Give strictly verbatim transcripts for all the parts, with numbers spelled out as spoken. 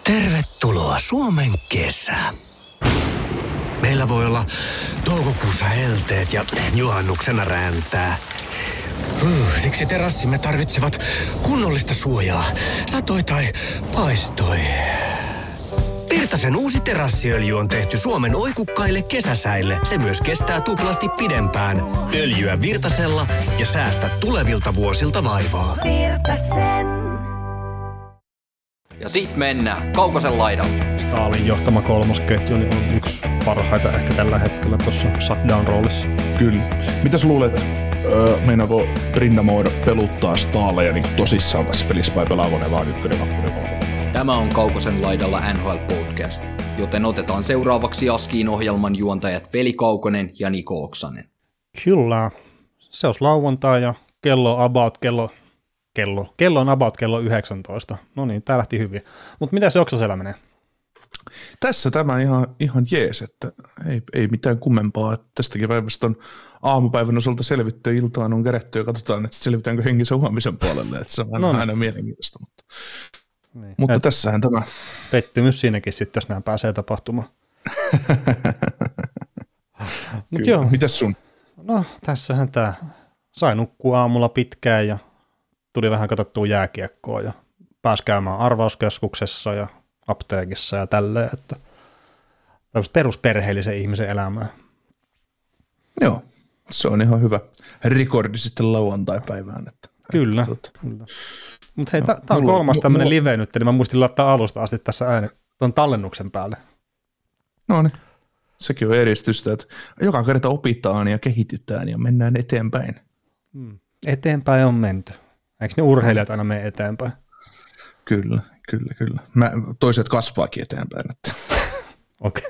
Tervetuloa Suomen kesään. Meillä voi olla toukokuussa helteet ja juhannuksena räntää. Huh, siksi terassimme tarvitsevat kunnollista suojaa, satoi tai paistoi. Virtasen uusi terassiöljy on tehty Suomen oikukkaille kesäsäille. Se myös kestää tuplasti pidempään. Öljyä Virtasella ja säästä tulevilta vuosilta vaivaa. Virtasen. Ja sit mennään Kaukosen laidalla. Staalin johtama kolmosketju niin on yksi parhaita ehkä tällä hetkellä tuossa shutdown-roolissa. Kyllä. Mitäs luulet, öö, meinaako Rinnamoida peluttaa Staaleja niin tosissaan tässä pelissä vai pelaako ne vaan ykkönen, kakkonen, kolmonen? Tämä on Kaukosen laidalla N H L Podcast, joten otetaan seuraavaksi Askiin ohjelman juontajat Veli Kaukonen ja Niko Oksanen. Kyllä. Se olisi lauantai ja kello about kello... Kello. Kello on about kello yhdeksäntoista. No niin, tää lähti hyvin. Mutta mitä se Oksasella menee? Tässä tämä ihan, ihan jees, että ei, ei mitään kummempaa. Että tästäkin päivästä on aamupäivän osalta selvitty, iltaan on kerätty ja katsotaan, että selvitäänkö hengissä huomisen puolelle. Että se on no, aina mielenkiintoista. Mutta, niin. mutta tässähän tämä. Pettymys siinäkin sitten, jos nämä pääsee tapahtumaan. Mut joo. Mitäs sun? No tässähän tämä sai nukkua aamulla pitkään ja tuli vähän katsottua jääkiekkoa ja pääsi käymään arvauskeskuksessa ja apteekissa ja tälleen, että tämmöistä perusperheellisen ihmisen elämää. Joo, se on ihan hyvä rekordi sitten lauantai-päivään. Että, kyllä, että, kyllä. Mutta hei, no, tämä on kolmas tämmöinen live nyt, niin mä muistin laittaa alusta asti tässä ääni tuon tallennuksen päälle. No niin, sekin on edistystä, että joka kerta opitaan ja kehitytään ja mennään eteenpäin. Hmm. Eteenpäin on menty. Eikö ne urheilijat aina mene eteenpäin? Kyllä, kyllä, kyllä. Mä, toiset kasvaakin eteenpäin. Okei.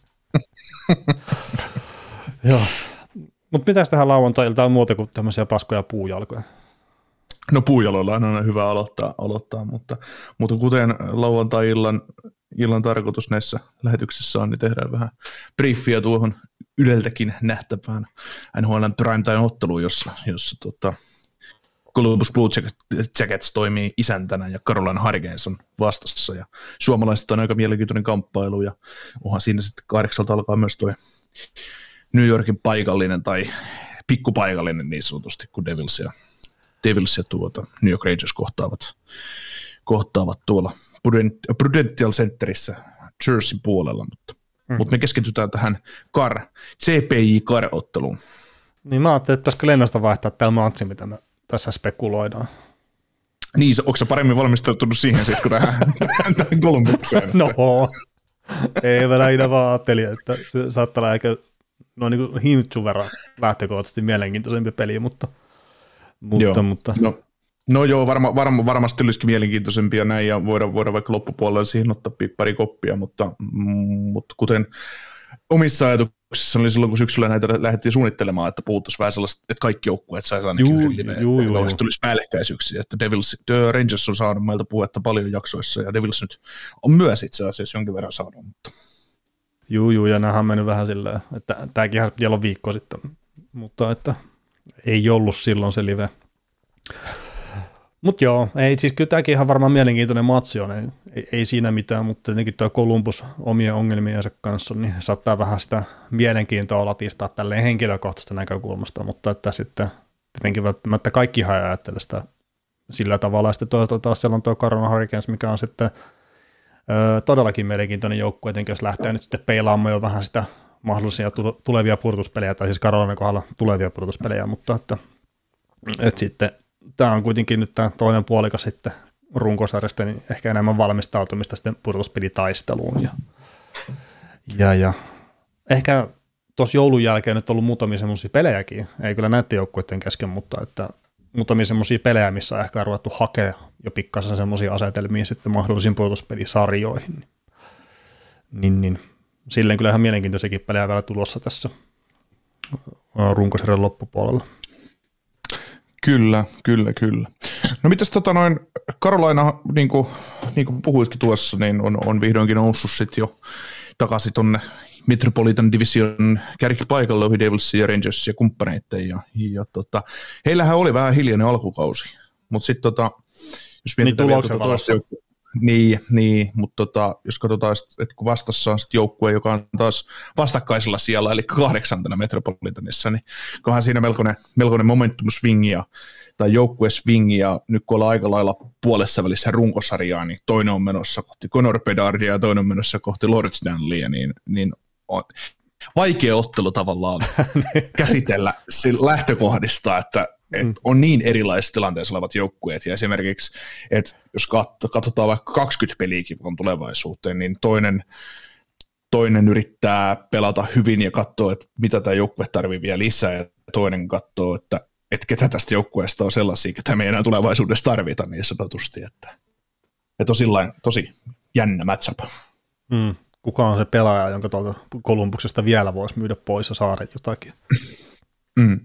Joo. Mutta mitäs tähän lauantai-iltaan on muuta kuin tämmöisiä paskoja puujalkoja? No puujaloilla on aina hyvä aloittaa, aloittaa mutta, mutta kuten lauantai-illan illan tarkoitus näissä lähetyksissä on, niin tehdään vähän briefiä tuohon Yleltäkin nähtävään N H L:n primetime-otteluun, jossa, jossa tota, Columbus Blue Jackets toimii isäntänä ja Carolina Hurricanes on vastassa ja suomalaiset on aika mielenkiintoinen kamppailu ja onhan siinä sitten kahdeksalta alkaa myös tuo New Yorkin paikallinen tai pikkupaikallinen niin sanotusti, kun Devils ja, Devils ja tuota New York Rangers kohtaavat, kohtaavat tuolla Prudential Centerissä Jerseyn puolella, mutta, mm-hmm. mutta me keskitytään tähän Car, C P J Car-otteluun. Niin mä ajattelin, että pitäisikö lennosta vaihtaa tämä matsi, mitä me tässä spekuloidaan. Niin, onko se paremmin valmistautunut siihen sitten, kun tähän, tähän Kolumbukseen? No, ei mä lähinnä vaan ajattelin, että se saattaa olla aika no, niin kuin hintsun verran lähtökohtaisesti mielenkiintoisempi peli, mutta... mutta, joo. mutta. No, no joo, varma, varma, varmasti olisikin mielenkiintoisempia näin, ja voidaan, voidaan vaikka loppupuolella siihen ottaa pari koppia, mutta, mutta kuten omissa ajatuksissa oli silloin, kun syksyllä näitä lähdettiin suunnittelemaan, että puhuttaisiin vähän sellaista, että kaikki joukkueet saisi ainakin yhden liveen, että tulisi päällekkäisyyksiä, että Devils, The Rangers on saanut meiltä puhetta paljon jaksoissa, ja Devils nyt on myös itse asiassa jonkin verran saanut, mutta... Juu, juu, ja nämähän on mennyt vähän silleen, että tämäkin ihan vielä on viikko sitten, mutta että ei ollut silloin se live. Mutta joo, ei, siis kyllä tämäkin ihan varmaan mielenkiintoinen matsi on, ei, ei siinä mitään, mutta tietenkin tuo Columbus omien ongelmiensa kanssa, niin saattaa vähän sitä mielenkiintoa latistaa tälleen henkilökohtaisesta näkökulmasta, mutta että sitten tietenkin välttämättä kaikki ihan ajattelee sitä sillä tavalla, ja sitten toisaalta taas siellä on tuo Carolina Hurricanes, mikä on sitten ö, todellakin mielenkiintoinen joukkue, etenkin jos lähtee nyt sitten peilaamaan jo vähän sitä mahdollisia tulevia pudotuspelejä, tai siis Carolinan kohdalla tulevia pudotuspelejä, mutta että, että sitten tämä on kuitenkin nyt tämä toinen puolikas sitten runkosarjasta, niin ehkä enemmän valmistautumista sitten pudotuspelitaisteluun. Ja, ja, ja ehkä tuossa joulun jälkeen nyt on ollut muutamia semmoisia pelejäkin, ei kyllä näiden joukkueiden kesken, mutta että muutamia semmoisia pelejä, missä on ehkä ruvettu hakea jo pikkasen semmoisia asetelmia sitten mahdollisiin pudotuspelisarjoihin. Niin, niin, niin. Silleen kyllä ihan mielenkiintoisiakin pelejä vielä tulossa tässä runkosarjan loppupuolella. Kyllä, kyllä, kyllä. No mitäs tota noin, Carolina, niin kuin, niin kuin puhuitkin tuossa, niin on, on vihdoinkin noussut sitten jo takaisin tuonne Metropolitan Division kärkipaikalle ohi Devilsin ja Rangers ja kumppaneitten. Ja, ja tota, heillähän oli vähän hiljainen alkukausi, mutta sitten tota, jos mietitään niin vielä tuota toista, Niin, niin mutta tota, jos katsotaan, että kun vastassa on joukkue, joka on taas vastakkaisella sijalla, eli kahdeksantena Metropolitanissa, niin kohan siinä melkoinen, melkoinen momentum-swingi ja, tai joukkue-swingi, ja nyt kun ollaan aika lailla puolessa välissä runkosarjaa, niin toinen on menossa kohti Conor Bedardia ja toinen on menossa kohti Lord Stanleya, niin, niin on vaikea ottelu tavallaan käsitellä lähtökohdista, että et on niin erilaisissa tilanteissa olevat joukkueet, ja esimerkiksi, että jos katsotaan vaikka kaksikymmentä peliäkin on tulevaisuuteen, niin toinen, toinen yrittää pelata hyvin ja katsoo, että mitä tämä joukkue tarvitsee vielä lisää, ja toinen katsoo, että, että ketä tästä joukkueesta on sellaisia, ketä me ei enää tulevaisuudessa tarvita niin sanotusti, että, että on sillain tosi jännä matchup. Mm. Kuka on se pelaaja, jonka tuolta Kolumbuksesta vielä voisi myydä pois ja saada jotakin? Mm.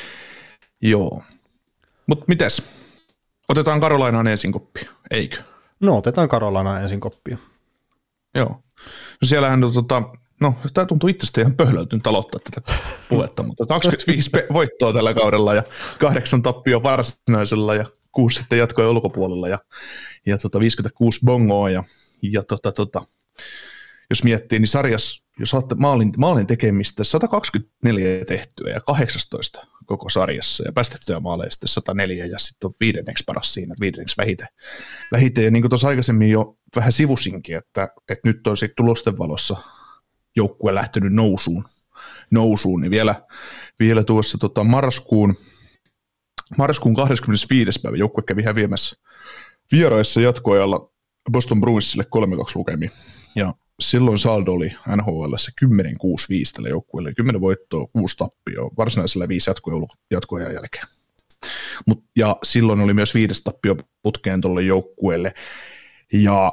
Joo. Mutta mites? Otetaan Carolinaan ensin koppia, eikö? No, otetaan Carolinaan ensin koppia. Joo. No siellähän, tota, no tämä tuntuu itsestä ihan pöhlältynyt aloittaa tätä puhetta, mutta kaksikymmentäviisi voittoa tällä kaudella ja kahdeksan tappioa varsinaisella ja kuusi sitten jatkoja ulkopuolella ja, ja tota viisikymmentäkuusi bongoa ja, ja tota, tota, jos miettii, niin sarjassa, jos olette maalin, maalin tekemistä sata kaksikymmentäneljä tehtyä ja kahdeksantoista koko sarjassa ja päästettyä maaleja sitten sata neljä ja sitten on viidenneksi paras siinä, viidenneksi vähiten. vähiten. Ja niin kuin tuossa aikaisemmin jo vähän sivusinkin, että, että nyt on sitten tulosten valossa joukkue lähtenyt nousuun, nousuun niin vielä, vielä tuossa tota marraskuun, marraskuun kahdeskymmenesviides päivä joukkue kävi häviämässä vieraissa jatkoajalla Boston Bruinsille kolme kaksi lukemiin ja silloin saldo oli N H L:ssä kymmenen kuusi viisi tälle joukkueelle, kymmenen voittoa, kuusi tappioa, varsinaisella viisi jatkoajan jälkeen. Mut, ja silloin oli myös viides tappio putkeen tuolle joukkueelle, ja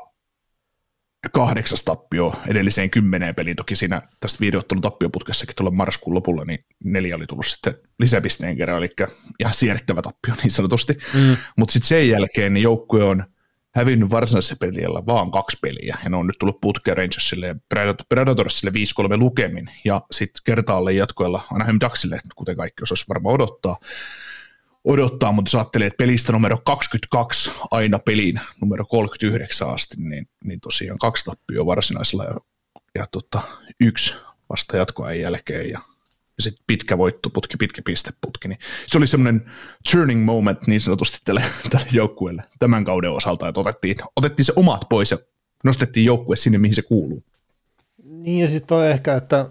kahdeksas tappio edelliseen kymmeneen peliin. Toki siinä tästä viideottelun tappioputkessakin tuolla marraskuun lopulla, niin neljä oli tullut sitten lisäpisteen kerran, eli ihan sierittävä tappio niin sanotusti. Mm. Mutta sitten sen jälkeen niin joukkue on hävinnyt varsinaisessa peliällä vaan kaksi peliä, ja ne on nyt tullut putkeen Rangersille ja Predatorsille viisi kolme lukemin, ja sitten kertaalle jatkoilla Anaheim Ducksille, kuten kaikki osaisi varmaan odottaa, odottaa, mutta jos ajattelee, että pelistä numero kaksikymmentäkaksi aina peliin numero kolmekymmentäyhdeksän asti, niin, niin tosiaan kaksi tappioa varsinaisella ja, ja tota, yksi vasta jatkoajan jälkeen, ja ja sitten pitkä voittoputki, pitkä pisteputki, niin se oli semmoinen turning moment niin sanotusti tälle, tälle joukkueelle tämän kauden osalta, että otettiin, otettiin se omat pois ja nostettiin joukkue sinne, mihin se kuuluu. Niin ja sitten on ehkä, että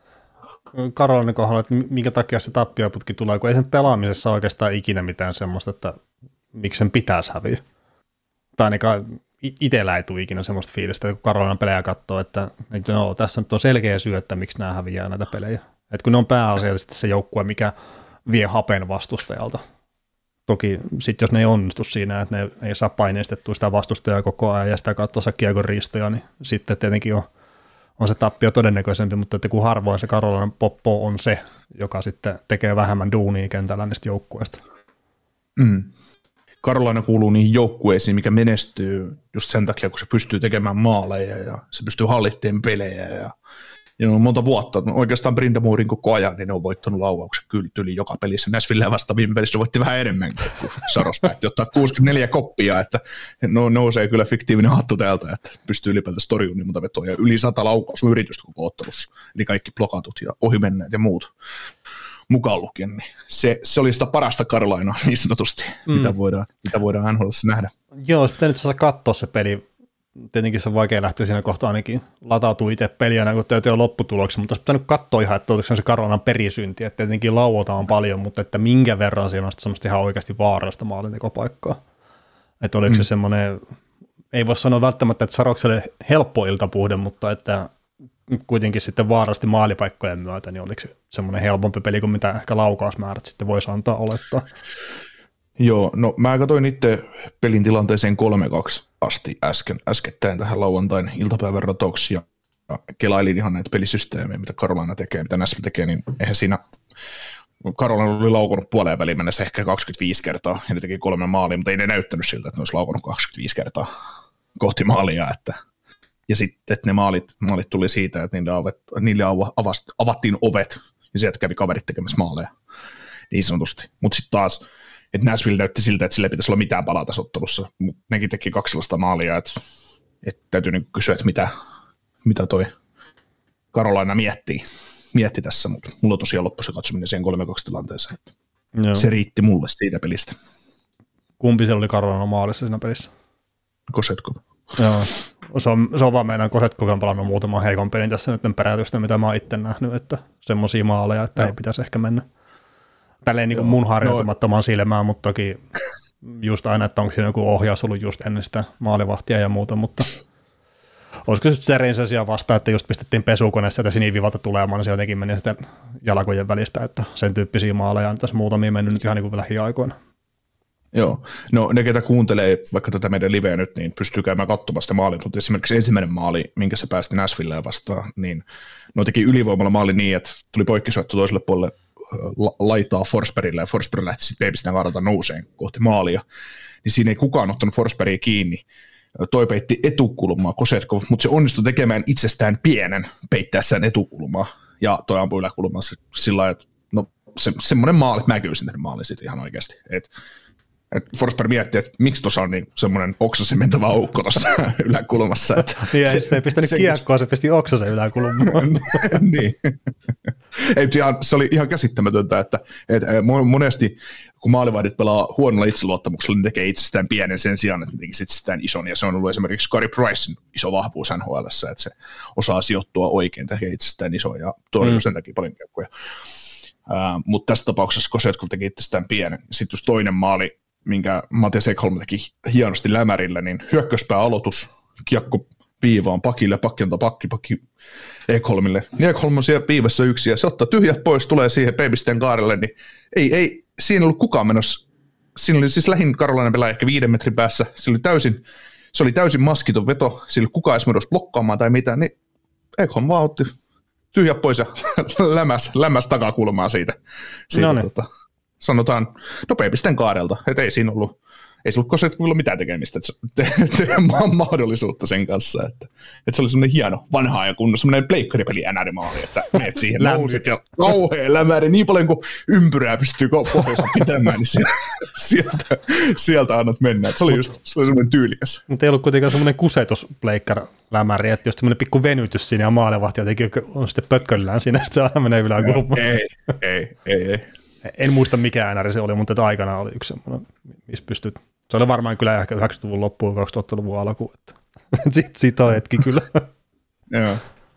Carolinen kohdalla, että minkä takia se tappioputki tulee, kun ei sen pelaamisessa oikeastaan ikinä mitään semmoista, että miksi sen pitäisi häviä. Tai ainakaan itsellä ei tule ikinä semmoista fiilistä, että kun Carolinan pelejä katsoo, että, että no, tässä nyt on selkeä syy, että miksi nämä häviää näitä pelejä. Että kun ne on pääasiallisesti se joukkue, mikä vie hapen vastustajalta. Toki sitten jos ne ei onnistu siinä, että ne ei saa paineistettua sitä vastustajaa koko ajan ja sitä kautta saa kiekon riistoja, niin sitten tietenkin on, on se tappio todennäköisempi, mutta että kun harvoin se Carolinan poppo on se, joka sitten tekee vähemmän duunia kentällä niistä joukkueista. Mm. Carolina kuuluu niihin joukkueisiin, mikä menestyy just sen takia, kun se pystyy tekemään maaleja ja se pystyy hallittamaan pelejä ja ja on monta vuotta, oikeastaan Brindamorin koko ajan, niin ne on voittanut lauauksen kyllä tyli joka pelissä. Nashvilleä vasta viime pelissä voitti vähän enemmän, kun Saros päätti ottaa kuusikymmentäneljä koppia, että no, nousee kyllä fiktiivinen hattu täältä, että pystyy ylipäätänsä torjumaan niin monta vetoa, ja yli sata laukausyritystä koko ottelussa, eli kaikki blokatut ja ohimenneet ja muut mukaan lukien, niin se, se oli sitä parasta Carolinaa niin sanotusti, mm. mitä voidaan, mitä voidaan N H L:ssä nähdä. Joo, olisi pitänyt saada katsoa se peli. Tietenkin se on vaikea lähteä siinä kohtaa ainakin latautua itse peliä, kun teet jo lopputuloksen, mutta olisi pitänyt katsoa ihan, että oliko se Carolinan perisynti, että tietenkin lauotaan paljon, mutta että minkä verran siinä on semmoista ihan oikeasti vaarallista maalintekopaikkaa. Että oliko mm. se semmoinen, ei voi sanoa välttämättä, että Sarokselle helppo iltapuhde, mutta että kuitenkin sitten vaarallisesti maalipaikkojen myötä, niin oliko se semmoinen helpompi peli kuin mitä ehkä laukausmäärät sitten voisi antaa olettaa. Joo, no mä katsoin itse pelin tilanteeseen kolme kaksi asti äsken, äskettäin tähän lauantain iltapäivän ratoksi ja kelailin ihan näitä pelisysteemejä, mitä Carolina tekee, mitä Nashville tekee, niin eihän siinä, Carolina oli laukonut puoleen väliin mennessä ehkä kaksikymmentäviisi kertaa ja ne teki kolme maalia, mutta ei ne näyttänyt siltä, että ne olisi laukonut kaksikymmentäviisi kertaa kohti maalia, että ja sitten että ne maalit, maalit tuli siitä, että niille, avet, niille avattiin ovet ja sieltä kävi kaverit tekemässä maaleja niin sanotusti, mutta sitten taas että Nashville näytti siltä, että sillä ei pitäisi olla mitään palaa tässä ottelussa, mutta nekin teki kaksi sellaista maalia, että, että täytyy niin kysyä, että mitä, mitä toi Carolina miettii, mietti tässä, mutta mulla on tosiaan loppu se katsominen siihen kolme kaksi tilanteeseen. Joo. Se riitti mulle siitä pelistä. Kumpi siellä oli Carolina maalissa siinä pelissä? Kosetkov. Joo, se on, se on vaan meidän Kosetkov on pelannut muutaman heikon pelin tässä nyt perätystä, mitä mä oon itse nähnyt, että semmoisia maaleja, että Joo. ei pitäisi ehkä mennä tälleen niin kuin mun harjoitumattoman no. silmään, mutta toki just aina, että onko siinä joku ohjaus ollut just ennen sitä maalivahtia ja muuta, mutta olisiko se Serinsösiä vastaan, että just pistettiin pesukoneessa, että sinivivalta tulemaan, niin se jotenkin meni sitten jalkojen välistä, että sen tyyppisiä maaleja on tässä muutamia mennyt nyt ihan niin kuin lähiaikoina. Joo, no ne ketä kuuntelee vaikka tätä meidän liveä nyt, niin pystyy käymään katsomaan sitä maalia, mutta esimerkiksi ensimmäinen maali, minkä se päästi Nashvillea vastaan, niin no teki ylivoimalla maali niin, että tuli poikkisoittu toiselle puolelle la- laitaa Forsbergille ja Forsberg lähti sitten Babystään karata nouseen kohti maalia, niin siinä ei kukaan ottanut Forsbergia kiinni. Toi peitti etukulmaa Kosetkov, mutta se onnistui tekemään itsestään pienen peittäessään etukulmaa ja toi ampui yläkulmaa sillä lailla, että no se, semmoinen maali, mä kyllä sen maalin sitten ihan oikeasti, että et Forsberg mietti, että miksi tuossa on niin semmoinen oksasen mentävä aukko tuossa yläkulmassa. Että niin, se, se ei pistänyt kiekkoa, se pisti oksasen yläkulmaan. niin. Ei, ihan, se oli ihan käsittämätöntä, että, että monesti kun maalivahdit pelaa huonolla itseluottamuksella, niin tekee itsestään pienen sen sijaan, että ne tekisi itsestään ison, ja se on ollut esimerkiksi Carey Pricein iso vahvuus N H L:ssä, että se osaa sijoittua oikein, tekee itsestään ison, ja torjuu mm. sen takia paljon kiekkoja. Uh, mutta tässä tapauksessa Kosetkov teki itsestään pienen. Sitten just toinen maali, minkä Matias Ekholm teki hienosti lämärillä, niin hyökkäyspää aloitus, kiekko viivaan pakille, pakki antaa pakki, pakki Ekholmille. Ekholm on siellä viivassa yksi, ja se ottaa tyhjät pois, tulee siihen Babystään kaarelle, niin ei, ei siinä ollut kukaan menossa. Siinä oli siis lähin Carolina pelaa ehkä viiden metrin päässä, se oli täysin, se oli täysin maskiton veto, siinä oli kukaan edes menossa blokkaamaan tai mitään, niin Ekholm vaan otti tyhjät pois ja lämäs, lämäs takakulmaa siitä, siitä no tota, sanotaan nopeapisten kaarelta, että ei siinä ollut, ei se ollut Kosetkovilla mitään tekemistä, että te, te, te, mahdollisuutta sen kanssa, että, että se oli semmoinen hieno vanhaa ja kunnon semmoinen pleikkaripeli N R-maali, että menet siihen nousit ja kauhean lämäri, niin paljon kuin ympyrää pystyy pohjoissa pitämään, niin sieltä, sieltä, sieltä annat mennä, että se oli just se oli semmoinen tyylikäs. Mutta ei ollut kuitenkaan semmoinen kusetus-pleikkar lämäri, että jos semmoinen pikku venytys siinä ja maalivahti jotenkin on sitten pötköllään siinä, että se aina menee yläkulmaan. Ei, ei, ei, ei. En muista mikä N R se oli, mutta aikana oli yksi semmoinen, missä pystyt. Se oli varmaan kyllä ehkä yhdeksänkymmentäluvun loppuun, kaksituhattaluvun alkuun. Sitten siitä on hetki kyllä. Joo,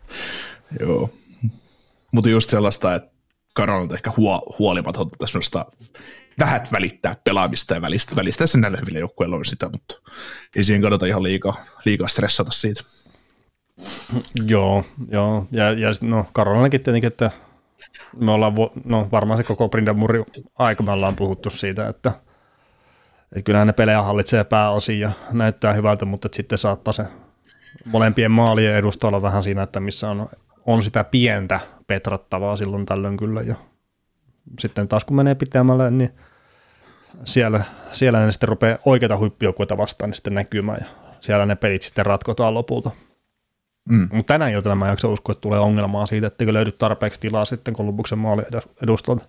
joo. Mutta just sellaista, että Carolina ehkä huo, huolimatonta tämmöistä vähät välittää pelaamista ja välistä. Välistä sen näillä hyvillä joukkueilla on sitä, mutta ei siihen kannata ihan liikaa, liikaa stressata siitä. Joo, joo. Ja, ja no Carolinakin tietenkin, että me ollaan, no varmaan se koko Brindamourin aika me ollaan puhuttu siitä, että, että kyllähän ne pelejä hallitsee pääosin ja näyttää hyvältä, mutta sitten saattaa se molempien maalien edusta olla vähän siinä, että missä on, on sitä pientä petrattavaa silloin tällöin kyllä. Ja sitten taas kun menee pitämällä, niin siellä, siellä ne sitten rupeaa oikeita huippujoukkueita vastaan niin sitten näkymään ja siellä ne pelit sitten ratkotaan lopulta. Mm. Mutta tänään iltana mä en jaksa uskoa, että tulee ongelmaa siitä, etteikö löydy tarpeeksi tilaa sitten Columbuksen maalin edustalta.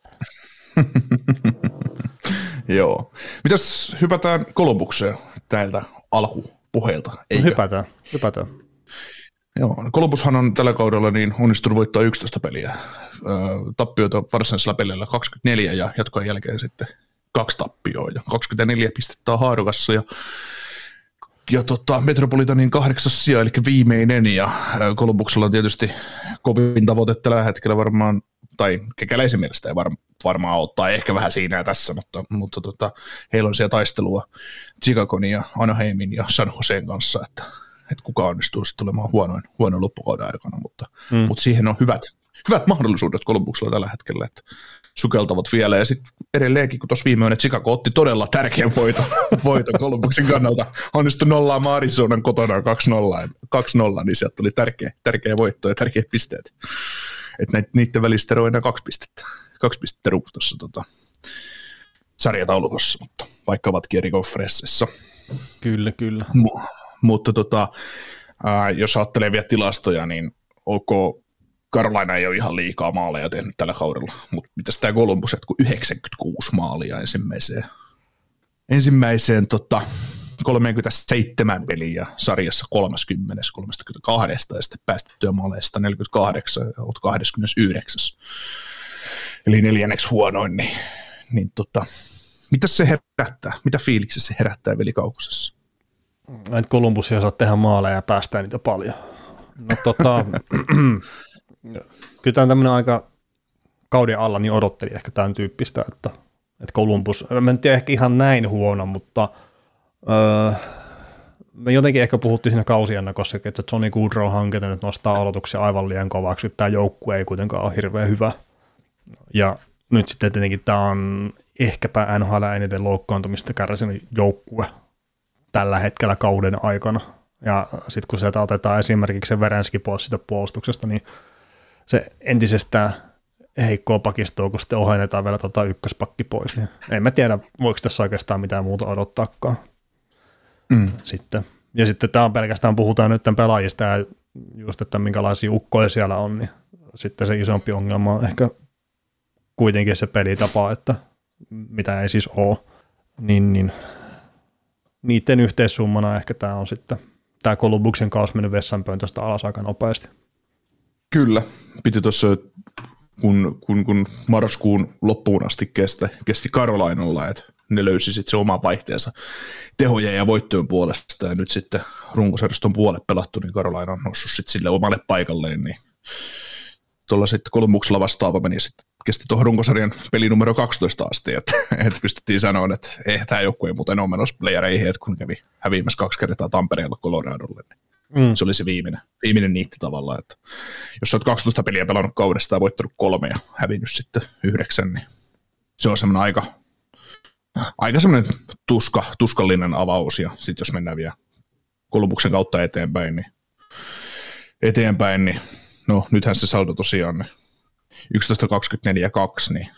Joo. Mitäs hypätään Columbukseen täältä alkupuheelta? No, hypätään, hypätään. Joo, Columbushan on tällä kaudella niin onnistunut voittaa yksitoista peliä. Tappioita varsinaisella pelillä kaksikymmentäneljä ja jatkojen jälkeen sitten kaksi tappioa ja kaksikymmentäneljä pistettä on haarukassa ja Ja tota, Metropolitanin kahdeksas sija, eli viimeinen, ja Columbuksella on tietysti kovin tavoite tällä hetkellä varmaan, tai kekäläisen mielestä ei var, varmaan ottaa, ehkä vähän siinä ja tässä, mutta, mutta tota, heillä on siellä taistelua Chicagon ja Anaheimin ja San Joseen kanssa, että, että kuka onnistuu sitten tulemaan huonoin, huonoin loppukauden aikana, mutta, mm. mutta siihen on hyvät, hyvät mahdollisuudet Columbuksella tällä hetkellä, että sukeltavat vielä, ja sitten edelleenkin, kun tuossa viimeinen Chicago otti todella tärkeän voiton, voiton Columbuksen kannalta, onnistui nollaamaan Arizonan kotona kaksi nolla, niin sieltä tuli tärkeä, tärkeä voitto ja tärkeät pisteet. Että niiden välistä on enää kaksi pistettä, kaksi pistettä tuossa tota, sarjataulukossa, mutta vaikka ovatkin eri konferenssissa. Kyllä, kyllä. M- mutta tota, ää, jos ajattelee vielä tilastoja, niin OK Carolina ei ole ihan liikaa maaleja tehnyt tällä kaudella, mutta mitäs tämä Columbus, että kun yhdeksänkymmentäkuusi maalia ensimmäiseen, ensimmäiseen tota, kolmekymmentäseitsemän peliä sarjassa kolmekymmentä kolmekymmentäkaksi ja sitten päästettyä maaleista neljäkymmentäkahdeksan ja olet kaksikymmentäyhdeksän. Eli neljänneksi huonoin, niin, niin tota, mitä se herättää? Mitä fiiliksi se herättää Velikaukosessa? Että Columbus ei osaa tehdä maaleja ja päästää niitä paljon. No tota, kyllä tämä tämmöinen aika kauden alla niin odotteli ehkä tämän tyyppistä, että, että Columbus, mä en tiedä ehkä ihan näin huono, mutta öö, me jotenkin ehkä puhuttiin siinä kausiennakossa, että Johnny Gaudreau-hanke nyt nostaa aloituksia aivan liian kovaksi, että tämä joukkue ei kuitenkaan ole hirveän hyvä. Ja nyt sitten tietenkin tämä on ehkäpä N H L eniten loukkaantumista kärsinyt joukkue tällä hetkellä kauden aikana. Ja sitten kun sieltä otetaan esimerkiksi se Werenski pois siitä puolustuksesta, niin se entisestään heikkoa pakistoa, kun sitten ohennetaan vielä tota ykköspakki pois. Niin en mä tiedä, voiko tässä oikeastaan mitään muuta odottaakaan. Mm. Sitten. Ja sitten tämä on pelkästään, puhutaan nyt tämän pelaajista ja just, että minkälaisia ukkoja siellä on, niin sitten se isompi ongelma on ehkä kuitenkin se pelitapa, että mitä ei siis ole, niin, niin niiden yhteissummana ehkä tämä on sitten, tämä Columbuksen kausi mennyt vessanpöntöstä alas aika nopeasti. Kyllä, piti tuossa, kun, kun, kun marraskuun loppuun asti kesti, kesti Carolinalla, että ne löysi sitten se oma vaihteensa tehojen ja voittojen puolesta, ja nyt sitten runkosarjaston puolet pelattu, niin Carolina on noussut sitten sille omalle paikalleen, niin tuolla sitten Columbuksella vastaava meni sitten kesti tuohon runkosarjan peli numero kaksitoista asti, että, että pystyttiin sanoa, että ei tämä joukkue ei muuten ole menossa playereihin, että kun kävi häviämässä kaksi kertaa Tampereella Coloradolle, niin mm. se oli se viimeinen, viimeinen niitti tavallaan, että jos olet kaksitoista peliä pelannut kaudesta ja voittanut kolme ja hävinnyt sitten yhdeksän, niin se on semmoinen aika, aika semmoinen tuska, tuskallinen avaus, ja sitten jos mennään vielä Columbuksen kautta eteenpäin, niin eteenpäin, niin no nythän se saldo tosiaan niin yksitoista kaksikymmentäneljä kaksi, niin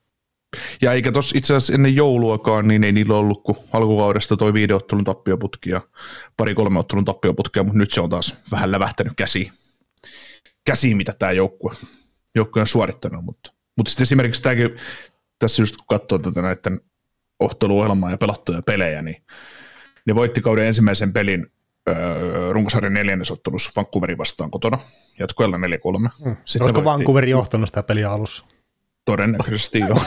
ja eikä tuossa itse asiassa ennen jouluakaan, niin ei niillä ollut kuin alkukaudesta toi viiden ottelun tappioputki ja pari kolme ottelun tappioputkia, mutta nyt se on taas vähän lävähtänyt käsiin, käsiin mitä tämä joukkue, joukkue on suorittanut, mutta, mutta sitten esimerkiksi tämäkin, tässä just kun katsoo tätä näiden otteluohjelmaa ja pelattuja pelejä, niin ne voitti kauden ensimmäisen pelin öö, runkosarjan neljännesottelussa Vancouverin vastaan kotona, jatkoilla neljä kolme. Mm. Olisiko Vancouver johtanut sitä peliä alussa? Todennäköisesti joo.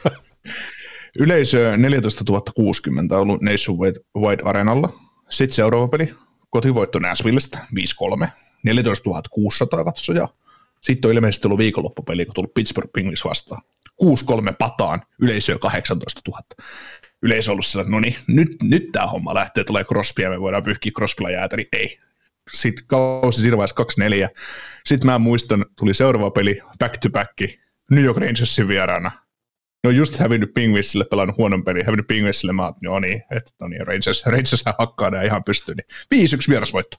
Yleisö neljätoistatuhatta kuusikymmentä on ollut Nationwide Arenalla. Sitten seuraava peli, kotivoitto Nashvillestä viisi kolme, neljätoistatuhatta kuusisataa katsojaa. Sitten on ilmeisesti ollut viikonloppupeli, kun tullut Pittsburgh Penguins vastaan. kuusi kolme pataan, yleisö kahdeksantoistatuhatta. Yleisö on ollut sillä, että no niin, nyt, nyt tämä homma lähtee, tulee Crosby ja me voidaan pyyhkiä Crosbylla jäätä, niin ei. Sitten kausi siinä vaiheessa kaksi neljä. Sitten mä muistan, tuli seuraava peli, back to back, New York Rangersin vieraana. Ne on just hävinnyt Penguinsille, pelannut huonon pelin, hävinnyt Penguinsille, mä oon, no niin, että no niin, Rangers, Rangers hakkaa ne ihan pystyyn, niin viisi yksi vierasvoitto.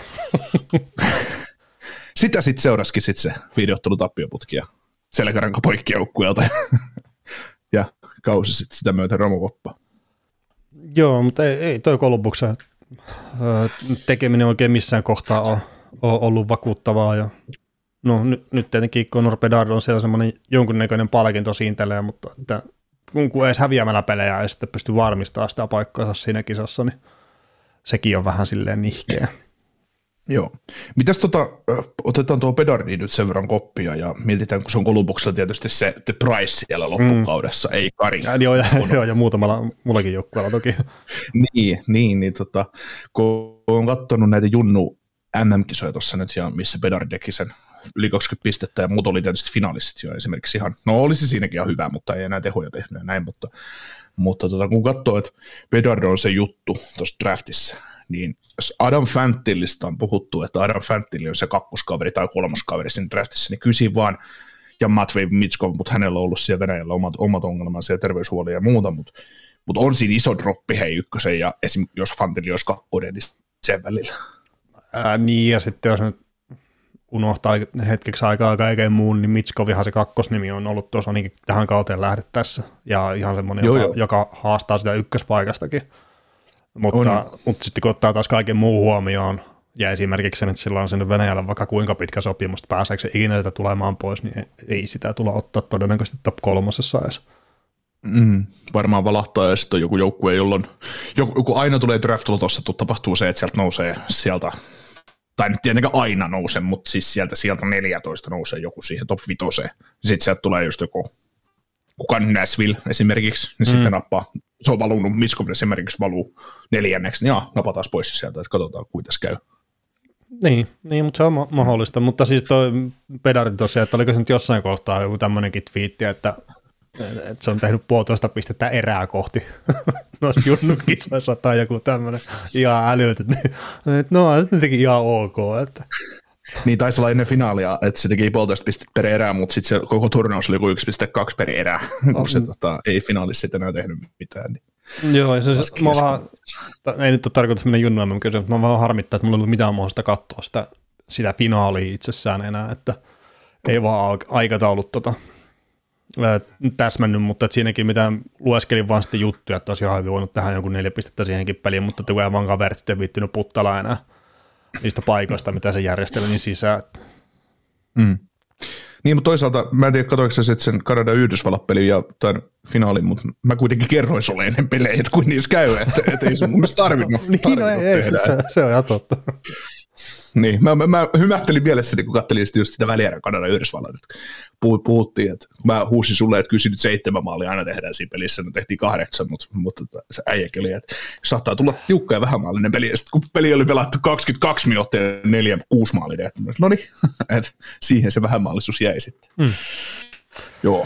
Sitä sitten seurasikin sit se videottelu tappioputki ja selkäranka poikki joukkueelta ja kausi sitten sitä myöten romukoppa. Joo, mutta ei, ei toi Columbuksen tekeminen oikein missään kohtaa ole, ole ollut vakuuttavaa. Ja no nyt, nyt tietenkin Connor Bedard on siellä semmoinen jonkunnäköinen palkinto siintelee, mutta että kun, kun edes häviämällä pelejä ei sitten pysty varmistamaan sitä paikkaansa siinä kisassa, niin sekin on vähän silleen nihkeä. Joo. Mitäs tota, otetaan tuo Bedardiin nyt sen verran koppia ja mietitään, kun se on Columbuksella tietysti se The Price siellä loppukaudessa, mm. ei Kari. Ja, joo, ja, joo, ja muutamalla mullakin joukkueella toki. niin, niin, niin tota, kun olen katsonut näitä Junnu M M-kisoja tuossa nyt, ja missä Bedard teki sen yli kaksikymmentä pistettä, ja muut oli tietysti finalistit jo esimerkiksi ihan, no olisi siinäkin ihan hyvä, mutta ei enää tehoja tehnyt ja näin, mutta, mutta tota, kun katsoo, että Bedard on se juttu tuossa draftissa, niin jos Adam Fantilista on puhuttu, että Adam Fantilli on se kakkoskaveri tai kolmoskaveri siinä draftissa, niin kysin vaan, ja Matvei Mitskov, mutta hänellä on ollut siellä Venäjällä omat, omat ongelmansa ja terveyshuolia ja muuta, mutta, mutta on siinä iso droppi hei ykkösen, ja esim. Jos Fantilli olisi kakkonen, niin sen välillä. Ää, niin, ja sitten jos nyt unohtaa hetkeksi aikaa kaiken muun, niin Mitskovihan se kakkosnimi on ollut tuossa ainakin tähän kauteen lähdettäessä, ja ihan semmoinen, joo, joka, joo. joka haastaa sitä ykköspaikastakin. Mutta, mutta sitten kun ottaa taas kaiken muun huomioon, Ja esimerkiksi sen, että sillä on sinne Venäjällä vaikka kuinka pitkä sopimus, pääseekö se ikinä sitä tulemaan pois, niin ei sitä tulla ottaa todennäköisesti top kolmosessa edes. Mm, varmaan valahtaa ja sitten on joku joukkue, jolloin joku, joku aina tulee draft-lotossa, tapahtuu se, että sieltä nousee sieltä, tai nyt tietenkään aina nousee, mutta siis sieltä, sieltä neljätoista nousee joku siihen top vitoseen. Sitten sieltä tulee just joku, kuka Nashville esimerkiksi, niin mm. sitten nappaa, se on valunut, Mitchell esimerkiksi valuu neljänneksi, niin jaa, napataan pois sieltä, että katsotaan, kuinka tässä käy. Niin, niin, mutta se on ma- mahdollista, mutta siis toi pedari tosiaan, että oliko se nyt jossain kohtaa joku tämmöinenkin twiitti, että että se on tehnyt puolitoista pistettä erää kohti noissa junnukisoissa tai joku tämmöinen ihan älyt, että no sitten teki ihan ok. Että. Niin taisi olla ennen finaalia, että se teki puolitoista pistettä per erää, mutta sitten se koko turnaus oli joku yksi pilkku kaksi per erää, kun se tota, ei finaalissa sitten enää tehnyt mitään. Niin. Joo, ja se, se mä vaan, ei nyt ole tarkoitus mennä junnuamaan kysyä, mutta mä vaan harmittaa, että mulla ei ollut mitään mahdollista katsoa sitä, sitä finaalia itsessään enää, että ei vaan aikataulut tota, täsmännyt, mutta siinäkin mitä lueskelin vaan sitten juttuja, että olisi ihan voinut tehdä jonkun neljä pistettä siihenkin peliin, mutta kun ei vaan kaverit sitten viittynyt puttala enää niistä paikoista, mitä se järjesteli niin sisään. Mm. Niin, mutta toisaalta, mä en tiedä, katsoinko sä sitten sen Kanada-Yhdysvallat-pelin ja tämän finaalin, mutta mä kuitenkin kerroin sulle ennen pelejä, että kuin niissä käy, että, että ei sun mun mielestä tarvinnut, niin, tarvinnut no, ei, tehdä. Se, se on ihan totta. Niin, mä, mä, mä hymähtelin mielessäni, kun katselin just sitä välierää Kanada-Yhdysvallat, että puhuttiin, että mä huusin sulle, että kyllä nyt seitsemän maalia aina tehdään siinä pelissä, no tehtiin kahdeksan, mutta, mutta se äijäkin oli, että saattaa tulla tiukka ja vähämaallinen peli, ja sitten kun peli oli pelattu kaksikymmentäkaksi minuuttia ja neljä, kuusi maalia tehty, no niin, että siihen se vähämaallisuus jäi sitten. Mm. Joo.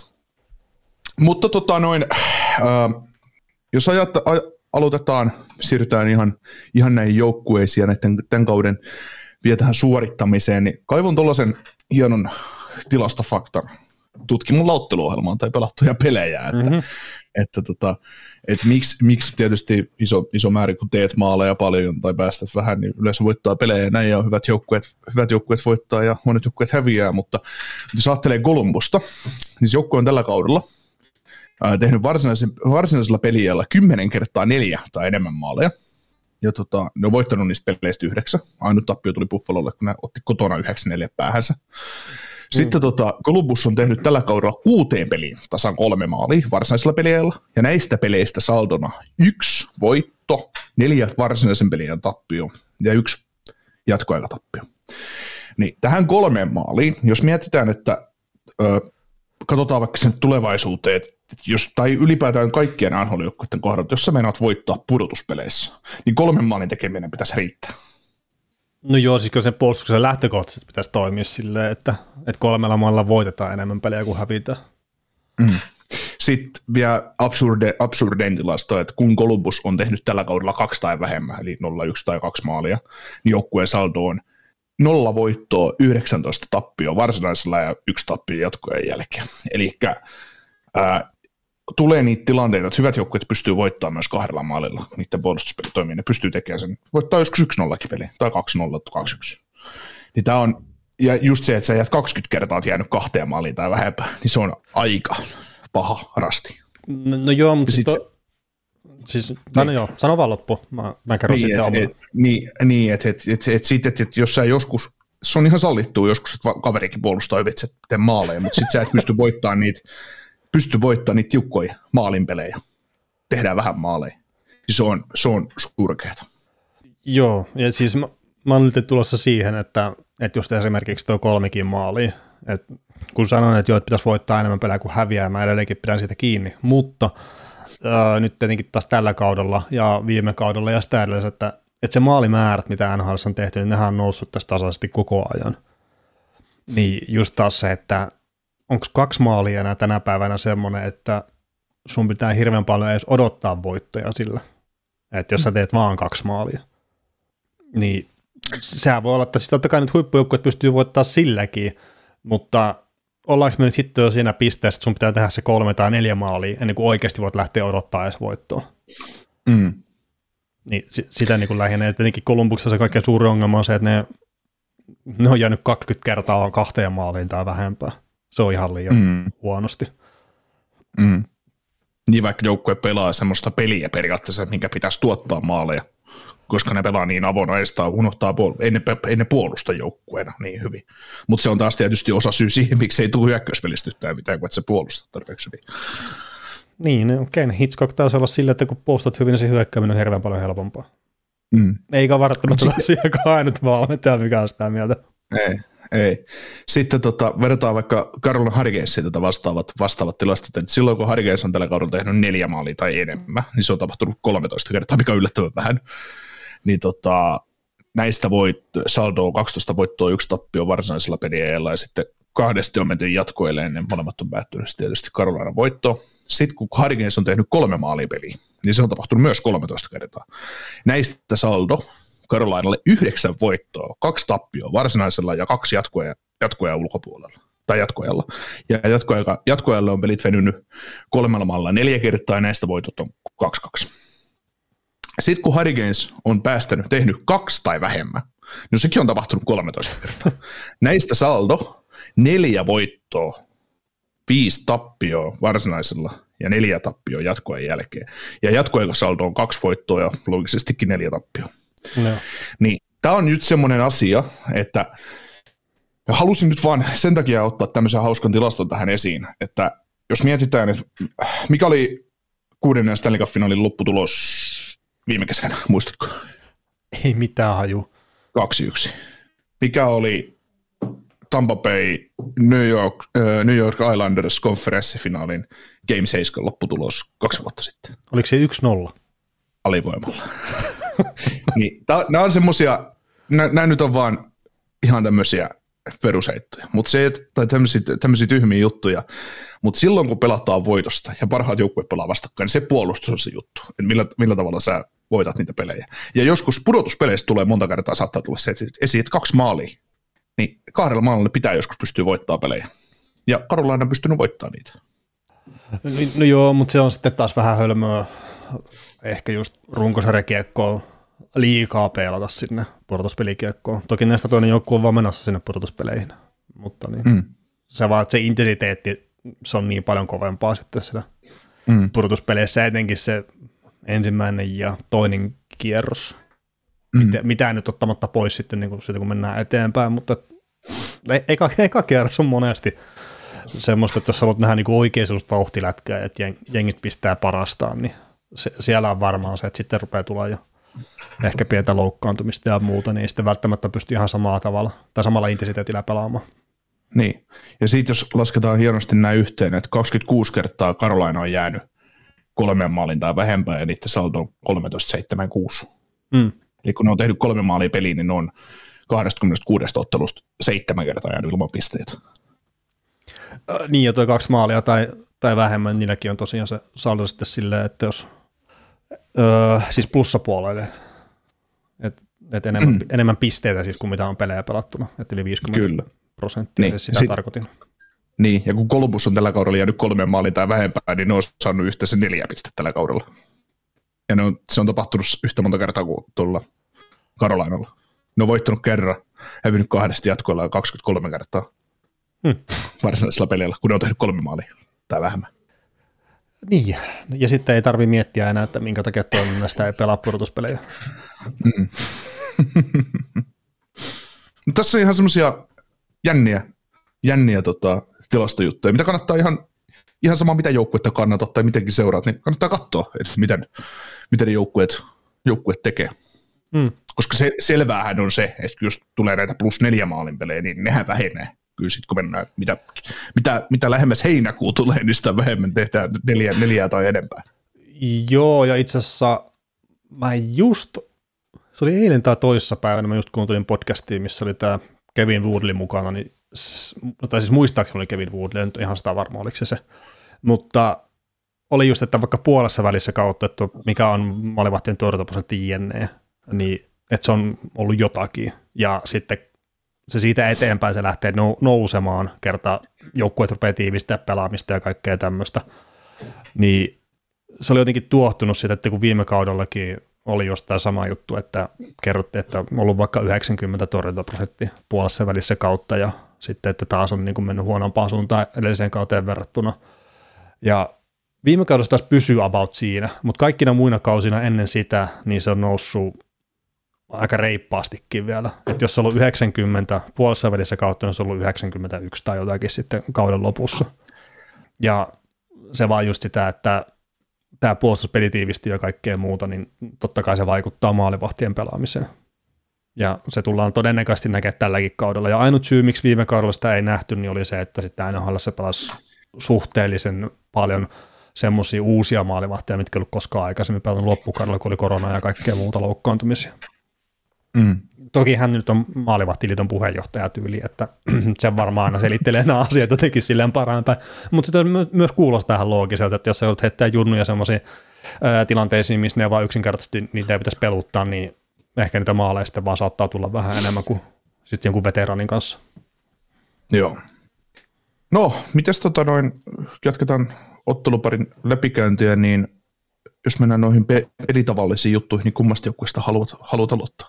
Mutta tota noin, äh, jos ajatta, a, aloitetaan, siirrytään ihan, ihan näihin joukkueisiin ja näiden, tämän kauden vielä tähän suorittamiseen, niin kaivon tuollaisen hienon tilastofaktan. Tutki mun lautteluohjelmaan tai pelattuja pelejä, että, mm-hmm. että, tota, että miksi, miksi tietysti iso, iso määrä, kun teet maaleja paljon tai päästät vähän, niin yleensä voittaa pelejä ja näin, ja hyvät joukkueet, hyvät joukkueet voittaa ja monet joukkueet häviää, mutta jos ajattelee Columbusta, niin se joukkue on tällä kaudella ää, tehnyt varsinaisella peliajalla kymmenen kertaa neljä tai enemmän maaleja, ja tota, ne on voittanut niistä peleistä yhdeksän. Ainut tappio tuli Buffalolle, kun ne otti kotona yhdeksän neljä päähänsä. Sitten mm. tota, Columbus on tehnyt tällä kaudella kuuteen peliin tasan kolme maalia varsinaisella peliajalla, ja näistä peleistä saldona yksi voitto, neljä varsinaisen pelin tappio ja yksi jatkoaikatappio. Niin tähän kolmeen maaliin, jos mietitään, että ö, katsotaan vaikka sen tulevaisuuteen, että jos, tai ylipäätään kaikkien N H L-joukkueiden kohdalla, jos sä meinaat voittaa pudotuspeleissä, niin kolmen maalin tekeminen pitäisi riittää. No joo, siis kyllä sen puolustuksen lähtökohtaisesti pitäisi toimia silleen, että, että kolmella maalla voitetaan enemmän pelejä kuin hävitään. Mm. Sitten vielä absurde, absurdein tilasto, että kun Columbus on tehnyt tällä kaudella kaksi tai vähemmän, eli nolla yksi tai kaksi maalia, niin joukkueen saldo on nolla voittoa, yhdeksäntoista tappioa varsinaisella ja yksi tappio jatkojen jälkeen. Eli tulee niitä tilanteita, että hyvät joukkueet pystyy voittamaan myös kahdella maalilla, niiden puolustuspeli toimii, ne pystyy tekemään sen, voittaa joskus yksi nolla peli, tai kaksi nolla, kaksi yksi. Niin tää on, ja just se, että sä jäät kaksikymmentä kertaa oot jäänyt kahteen maaliin tai vähempää, niin se on aika paha rasti. No, no joo, mutta sit to, siis, niin. no joo, sano vaan loppu, mä, mä kerron niin, sitten et, et, Niin, niin että et, et, et, et, et, et, jos sä joskus, se on ihan sallittua joskus, että kaverikin puolustaa ylitse maaleja, mutta sit sä et pysty voittamaan niitä, pysty voittamaan niitä tiukkoja maalinpelejä. Tehdään vähän maaleja. Se on, se on surkeata. Joo, ja siis mä, mä oon nyt tulossa siihen, että, että just esimerkiksi tuo kolmikin maali, että kun sanoin, että joo, että pitäisi voittaa enemmän pelejä kuin häviää, mä edelleenkin pidän siitä kiinni, mutta ää, nyt tietenkin taas tällä kaudella ja viime kaudella ja sitä edelleen, että, että se maalimäärät, mitä N H L:ssä on tehty, niin nehän on noussut tästä tasaisesti koko ajan. Niin just taas se, että onko kaksi maalia enää tänä päivänä semmoinen, että sun pitää hirveän paljon edes odottaa voittoja sillä, että jos sä teet vaan kaksi maalia, niin sehän voi olla, että siis totta kai nyt huippujoukkueet pystyy voittamaan silläkin, mutta ollaanko me nyt hitto jo siinä pisteessä, että sun pitää tehdä se kolme tai neljä maalia ennen kuin oikeasti voit lähteä odottaa edes voittoa. Mm. Niin sitä niin kuin lähinnä, että tietenkin Columbuksessa se kaikkein suuri ongelma on se, että ne, ne on jäänyt kaksikymmentä kertaa kahteen maaliin tai vähempää. Se on ihan liian mm. huonosti. Mm. Niin vaikka joukkue pelaa semmoista peliä periaatteessa, minkä pitäisi tuottaa maaleja koska ne pelaa niin avonaista, unohtaa puol- ei, ne, ei ne puolusta joukkueena niin hyvin. Mutta se on taas tietysti osa syy siihen, miksi ei tule hyökkäyspelistä yhtään mitään, kun et se puolusta tarpeeksi hyvin. Niin, no, Ken Hitchcock taisi olla sillä, että kun puolustat hyvin, niin se hyökkääminen on hirveän paljon helpompaa. Mm. Eikä välttämättä tosiaankaan ainut valmentaja, mikä on sitä mieltä. Ei, ei. Sitten tota, verrataan vaikka Carolina Hurricanesia tätä vastaavat, vastaavat tilastot, että silloin kun Hurricanes on tällä kaudella tehnyt neljä maalia tai enemmän, niin se on tapahtunut kolmetoista kertaa, mikä on yllättävän vähän. Niin tota, näistä voit, saldo on kaksitoista voittoa, yksi tappio varsinaisella peliajalla ja sitten kahdesti on menty jatkoille ennen molemmat on päättynyt tietysti Carolina voitto. Sitten kun Hurricanes on tehnyt kolme maalia peliä, niin se on tapahtunut myös kolmetoista kertaa. Näistä saldo Carolinalle yhdeksän voittoa, kaksi tappioa varsinaisella ja kaksi jatkoja, jatkoja ulkopuolella tai jatkoajalla. Ja jatkoajalle on pelit venynyt kolmella maalla neljä kertaa ja näistä voitot on kaksi kaksi. Sitten kun Hurricanes on päästänyt, tehnyt kaksi tai vähemmän, niin sekin on tapahtunut kolmetoista kertaa. Näistä saldo neljä voittoa, viisi tappioa varsinaisella ja neljä tappioa jatkoajan jälkeen. Ja jatkoajan saldo on kaksi voittoa ja logisestikin neljä tappioa. No. Niin, tämä on nyt semmoinen asia, että halusin nyt vaan sen takia ottaa tämmöisen hauskan tilaston tähän esiin, että jos mietitään, että mikä oli kuudennen Stanley Cup-finaalin lopputulos viime kesänä, muistatko? Ei mitään haju. kaksi yksi. Mikä oli Tampa Bay New York, äh, New York Islanders konferenssifinaalin Game seitsemän lopputulos kaksi vuotta sitten? Oliko se yksi nolla? Alivoimalla. Niin, nämä on semmoisia, nämä nyt on vaan ihan tämmöisiä perusheittoja, mutta se, tai tämmöisiä, tämmöisiä tyhmiä juttuja, mutta silloin kun pelataan voitosta ja parhaat joukkueet pelaa vastakkain, niin se puolustus on se juttu, että millä, millä tavalla sä voitat niitä pelejä. Ja joskus pudotuspeleissä tulee monta kertaa, saattaa tulla se, että esiin kaksi maalia, niin kahdella maalilla pitää joskus pystyä voittamaan pelejä. Ja Carolina on pystynyt voittamaan niitä. No, no joo, mutta se on sitten taas vähän hölmöä. Ehkä just runkosarjakiekkoon liikaa peilata sinne pudotuspelikiekkoon. Toki näistä toinen joukkue on vaan menossa sinne pudotuspeleihin, mutta niin. Mm. Se vaan, että se intensiteetti, se on niin paljon kovempaa sitten siellä mm. pudotuspeleissä, etenkin se ensimmäinen ja toinen kierros. Mm. Mitä, mitään nyt ottamatta pois sitten, niin kun, sitten kun mennään eteenpäin, mutta eka, eka kierros on monesti semmoista, että jos haluat nähdä niin oikein sellaista vauhtilätkää, että jengit pistää parastaan, niin se, siellä on varmaan se, että sitten rupeaa tulla jo ehkä pientä loukkaantumista ja muuta, niin ei sitten välttämättä pysty ihan samalla tavalla tai samalla intensiteetillä pelaamaan. Niin, ja sitten jos lasketaan hienosti näin yhteen, että kaksikymmentäkuusi kertaa Carolina on jäänyt kolmen maalin tai vähempää, ja niiden saldo on kolmetoista seitsemän kuusi. Mm. Eli kun ne on tehnyt kolme maalia peliin, niin ne on kaksikymmentäkuusi ottelusta seitsemän kertaa jäänyt ilman pisteitä. Äh, niin, ja tuo kaksi maalia tai, tai vähemmän, niilläkin on tosiaan se saldo sitten silleen, että jos öö, siis plussapuolelle, että et enemmän, mm. enemmän pisteitä siis kuin mitä on pelejä pelattuna, että yli viisikymmentä Kyllä. prosenttia, niin, siis sitä sit, tarkoitin. Niin, ja kun Columbus on tällä kaudella jäänyt kolmeen maaliin tai vähempää, niin ne on saanut yhteensä neljä pistettä tällä kaudella. Ja ne on, se on tapahtunut yhtä monta kertaa kuin tuolla Carolinalla. Ne on voittanut kerran, hävinnyt kahdesti jatkoilla kaksikymmentäkolme kertaa hmm. varsinaisella pelillä, kun ne on tehnyt kolme maalia tai vähemmän. Niin, ja sitten ei tarvitse miettiä enää, että minkä takia toiminnasta ei pelaa pudotuspelejä. Mm. Tässä on ihan semmoisia jänniä, jänniä tota, tilastojuttuja, mitä kannattaa ihan, ihan sama mitä joukkuetta kannatat tai mitenkin seuraat, niin kannattaa katsoa, että miten, miten ne joukkueet, joukkueet tekee. Mm. Koska se, selväähän on se, että jos tulee näitä plus neljä maalin pelejä, niin nehän vähenee. Kyllä sitten kun mennään, mitä, mitä, mitä lähemmäs heinäkuu tulee, niin sitä vähemmän tehdään neljä, neljää tai enempää. Joo, ja itse asiassa mä just, se oli eilen tai toissapäivänä, mä just kuuntelin podcastia, missä oli tämä Kevin Woodley mukana, niin, tai siis muistaakseni oli Kevin Woodley, nyt ihan sitä varma oliko se se, mutta oli just, että vaikka puolessa välissä kautta, että mikä on maalivahtien torjuntaprosentti jne, niin että se on ollut jotakin, ja sitten se siitä eteenpäin se lähtee nousemaan, kerta joukkueet rupeaa tiivistää pelaamista ja kaikkea tämmöistä, niin se oli jotenkin tuohtunut siitä, että kun viime kaudellakin oli just tämä sama juttu, että kerrottiin, että on ollut vaikka yhdeksänkymmentä torjuntaprosenttia puolessa välissä kautta, ja sitten, että taas on niin kuin mennyt huonompaan suuntaan edelliseen kauteen verrattuna. Ja viime kaudessa taas pysyy about siinä, mutta kaikkina muina kausina ennen sitä, niin se on noussut aika reippaastikin vielä. Että jos se on ollut yhdeksänkymmentä puolessa välissä kautta, niin se on ollut yhdeksänkymmentäyksi tai jotakin sitten kauden lopussa. Ja se vaan just sitä, että tämä puolustuspeli tiivistyy ja kaikkea muuta, niin totta kai se vaikuttaa maalivahtien pelaamiseen. Ja se tullaan todennäköisesti näkemään tälläkin kaudella. Ja ainut syy, miksi viime kaudella sitä ei nähty, niin oli se, että sitten N H L:ssä pelasi suhteellisen paljon semmoisia uusia maalivahtia, mitkä ei ollut koskaan aikaisemmin pelannut loppukaudella, kun oli korona ja kaikkea muuta loukkaantumisia. Mm. Toki hän nyt on maalivahtiliiton puheenjohtajatyyli, että se varmaan aina selittelee nämä asiat jotenkin silleen parempään. Mutta sitten myös kuulostaa tähän loogiselta, että jos sä joudut heittää junnuja semmoisiin tilanteisiin, missä ne vaan yksinkertaisesti niitä ei pitäisi peluttaa, niin ehkä niitä maaleja sitten vaan saattaa tulla vähän enemmän kuin sitten jonkun veteraanin kanssa. Joo. No, mites tota noin, jatketaan otteluparin läpikäyntiä, niin jos mennään noihin pelitavallisiin juttuihin, niin kummasta joukkueesta haluat, haluat aloittaa?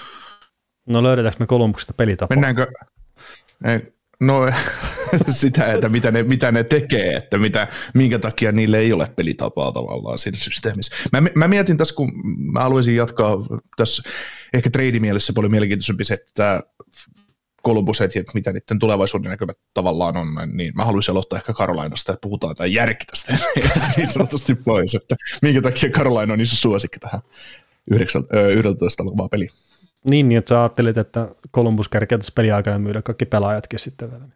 No löydetäänkö me Kolumbuksesta pelitapaa? Mennäänkö? No sitä, että mitä ne, mitä ne tekee, että mitä, minkä takia niille ei ole pelitapaa tavallaan siinä systeemissä. Mä, mä mietin tässä, kun mä haluaisin jatkaa tässä ehkä treidimielessä paljon mielenkiintoisempi se, että Columbus, että mitä niiden tulevaisuuden näkymät tavallaan on, niin mä haluaisin aloittaa ehkä Carolinasta, että puhutaan tai järki tästä niin sanotusti pois, että minkä takia Carolina on iso suosikki tähän yhdeltätoista alkavaa peliin. Niin, niin, että sä ajattelit, että Columbus kärkeä tässä peliaikana myydä kaikki pelaajatkin sitten vielä.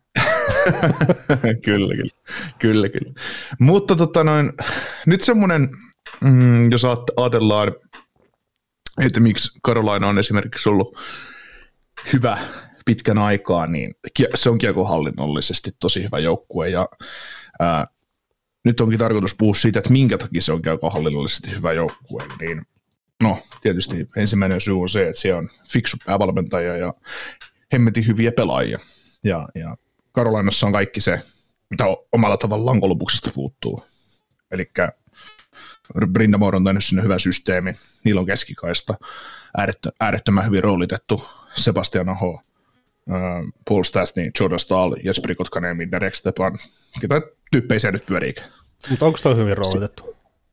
kyllä, kyllä, kyllä, kyllä. Mutta tota noin, nyt semmoinen, mm, jos ajatellaan, että miksi Carolina on esimerkiksi ollut hyvä pitkän aikaa, niin se on kiekohallinnollisesti tosi hyvä joukkue, ja ää, nyt onkin tarkoitus puhua siitä, että minkä takia se on kiekohallinnollisesti hyvä joukkue, niin no, tietysti ensimmäinen syy on se, että siellä on fiksu päävalmentaja ja hemmetin hyviä pelaajia, ja, ja Carolinassa on kaikki se, mitä omalla tavallaan Columbuksesta puuttuu, eli Brindamore on tehnyt sinne hyvä systeemi, niillä on keskikaista, äärettömän hyvin roolitettu Sebastian Aho, Paul Stastny, Jordan Stahl, Jesperi Kotkaniemi, Derek Stepan, ketä tyyppejä nyt pyöriikä. Mutta onko toi hyvin roolitettu?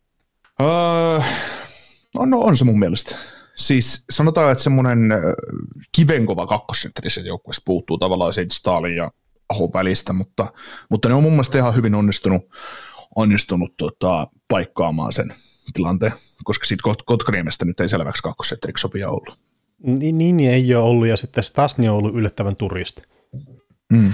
Uh, on, no on se mun mielestä. Siis sanotaan, että semmoinen kivenkova kakkosentteri sen joukkueesta puuttuu tavallaan siitä Stahlin ja Ahon välistä, mutta, mutta ne on mun mielestä ihan hyvin onnistunut, onnistunut tota, paikkaamaan sen tilanteen, koska siitä Kotkaniemestä nyt ei selväksi kakkosentteriksi sopia ollut. Niin, niin ei ole ollut, ja sitten Stastny on ollut yllättävän turisti. Mm.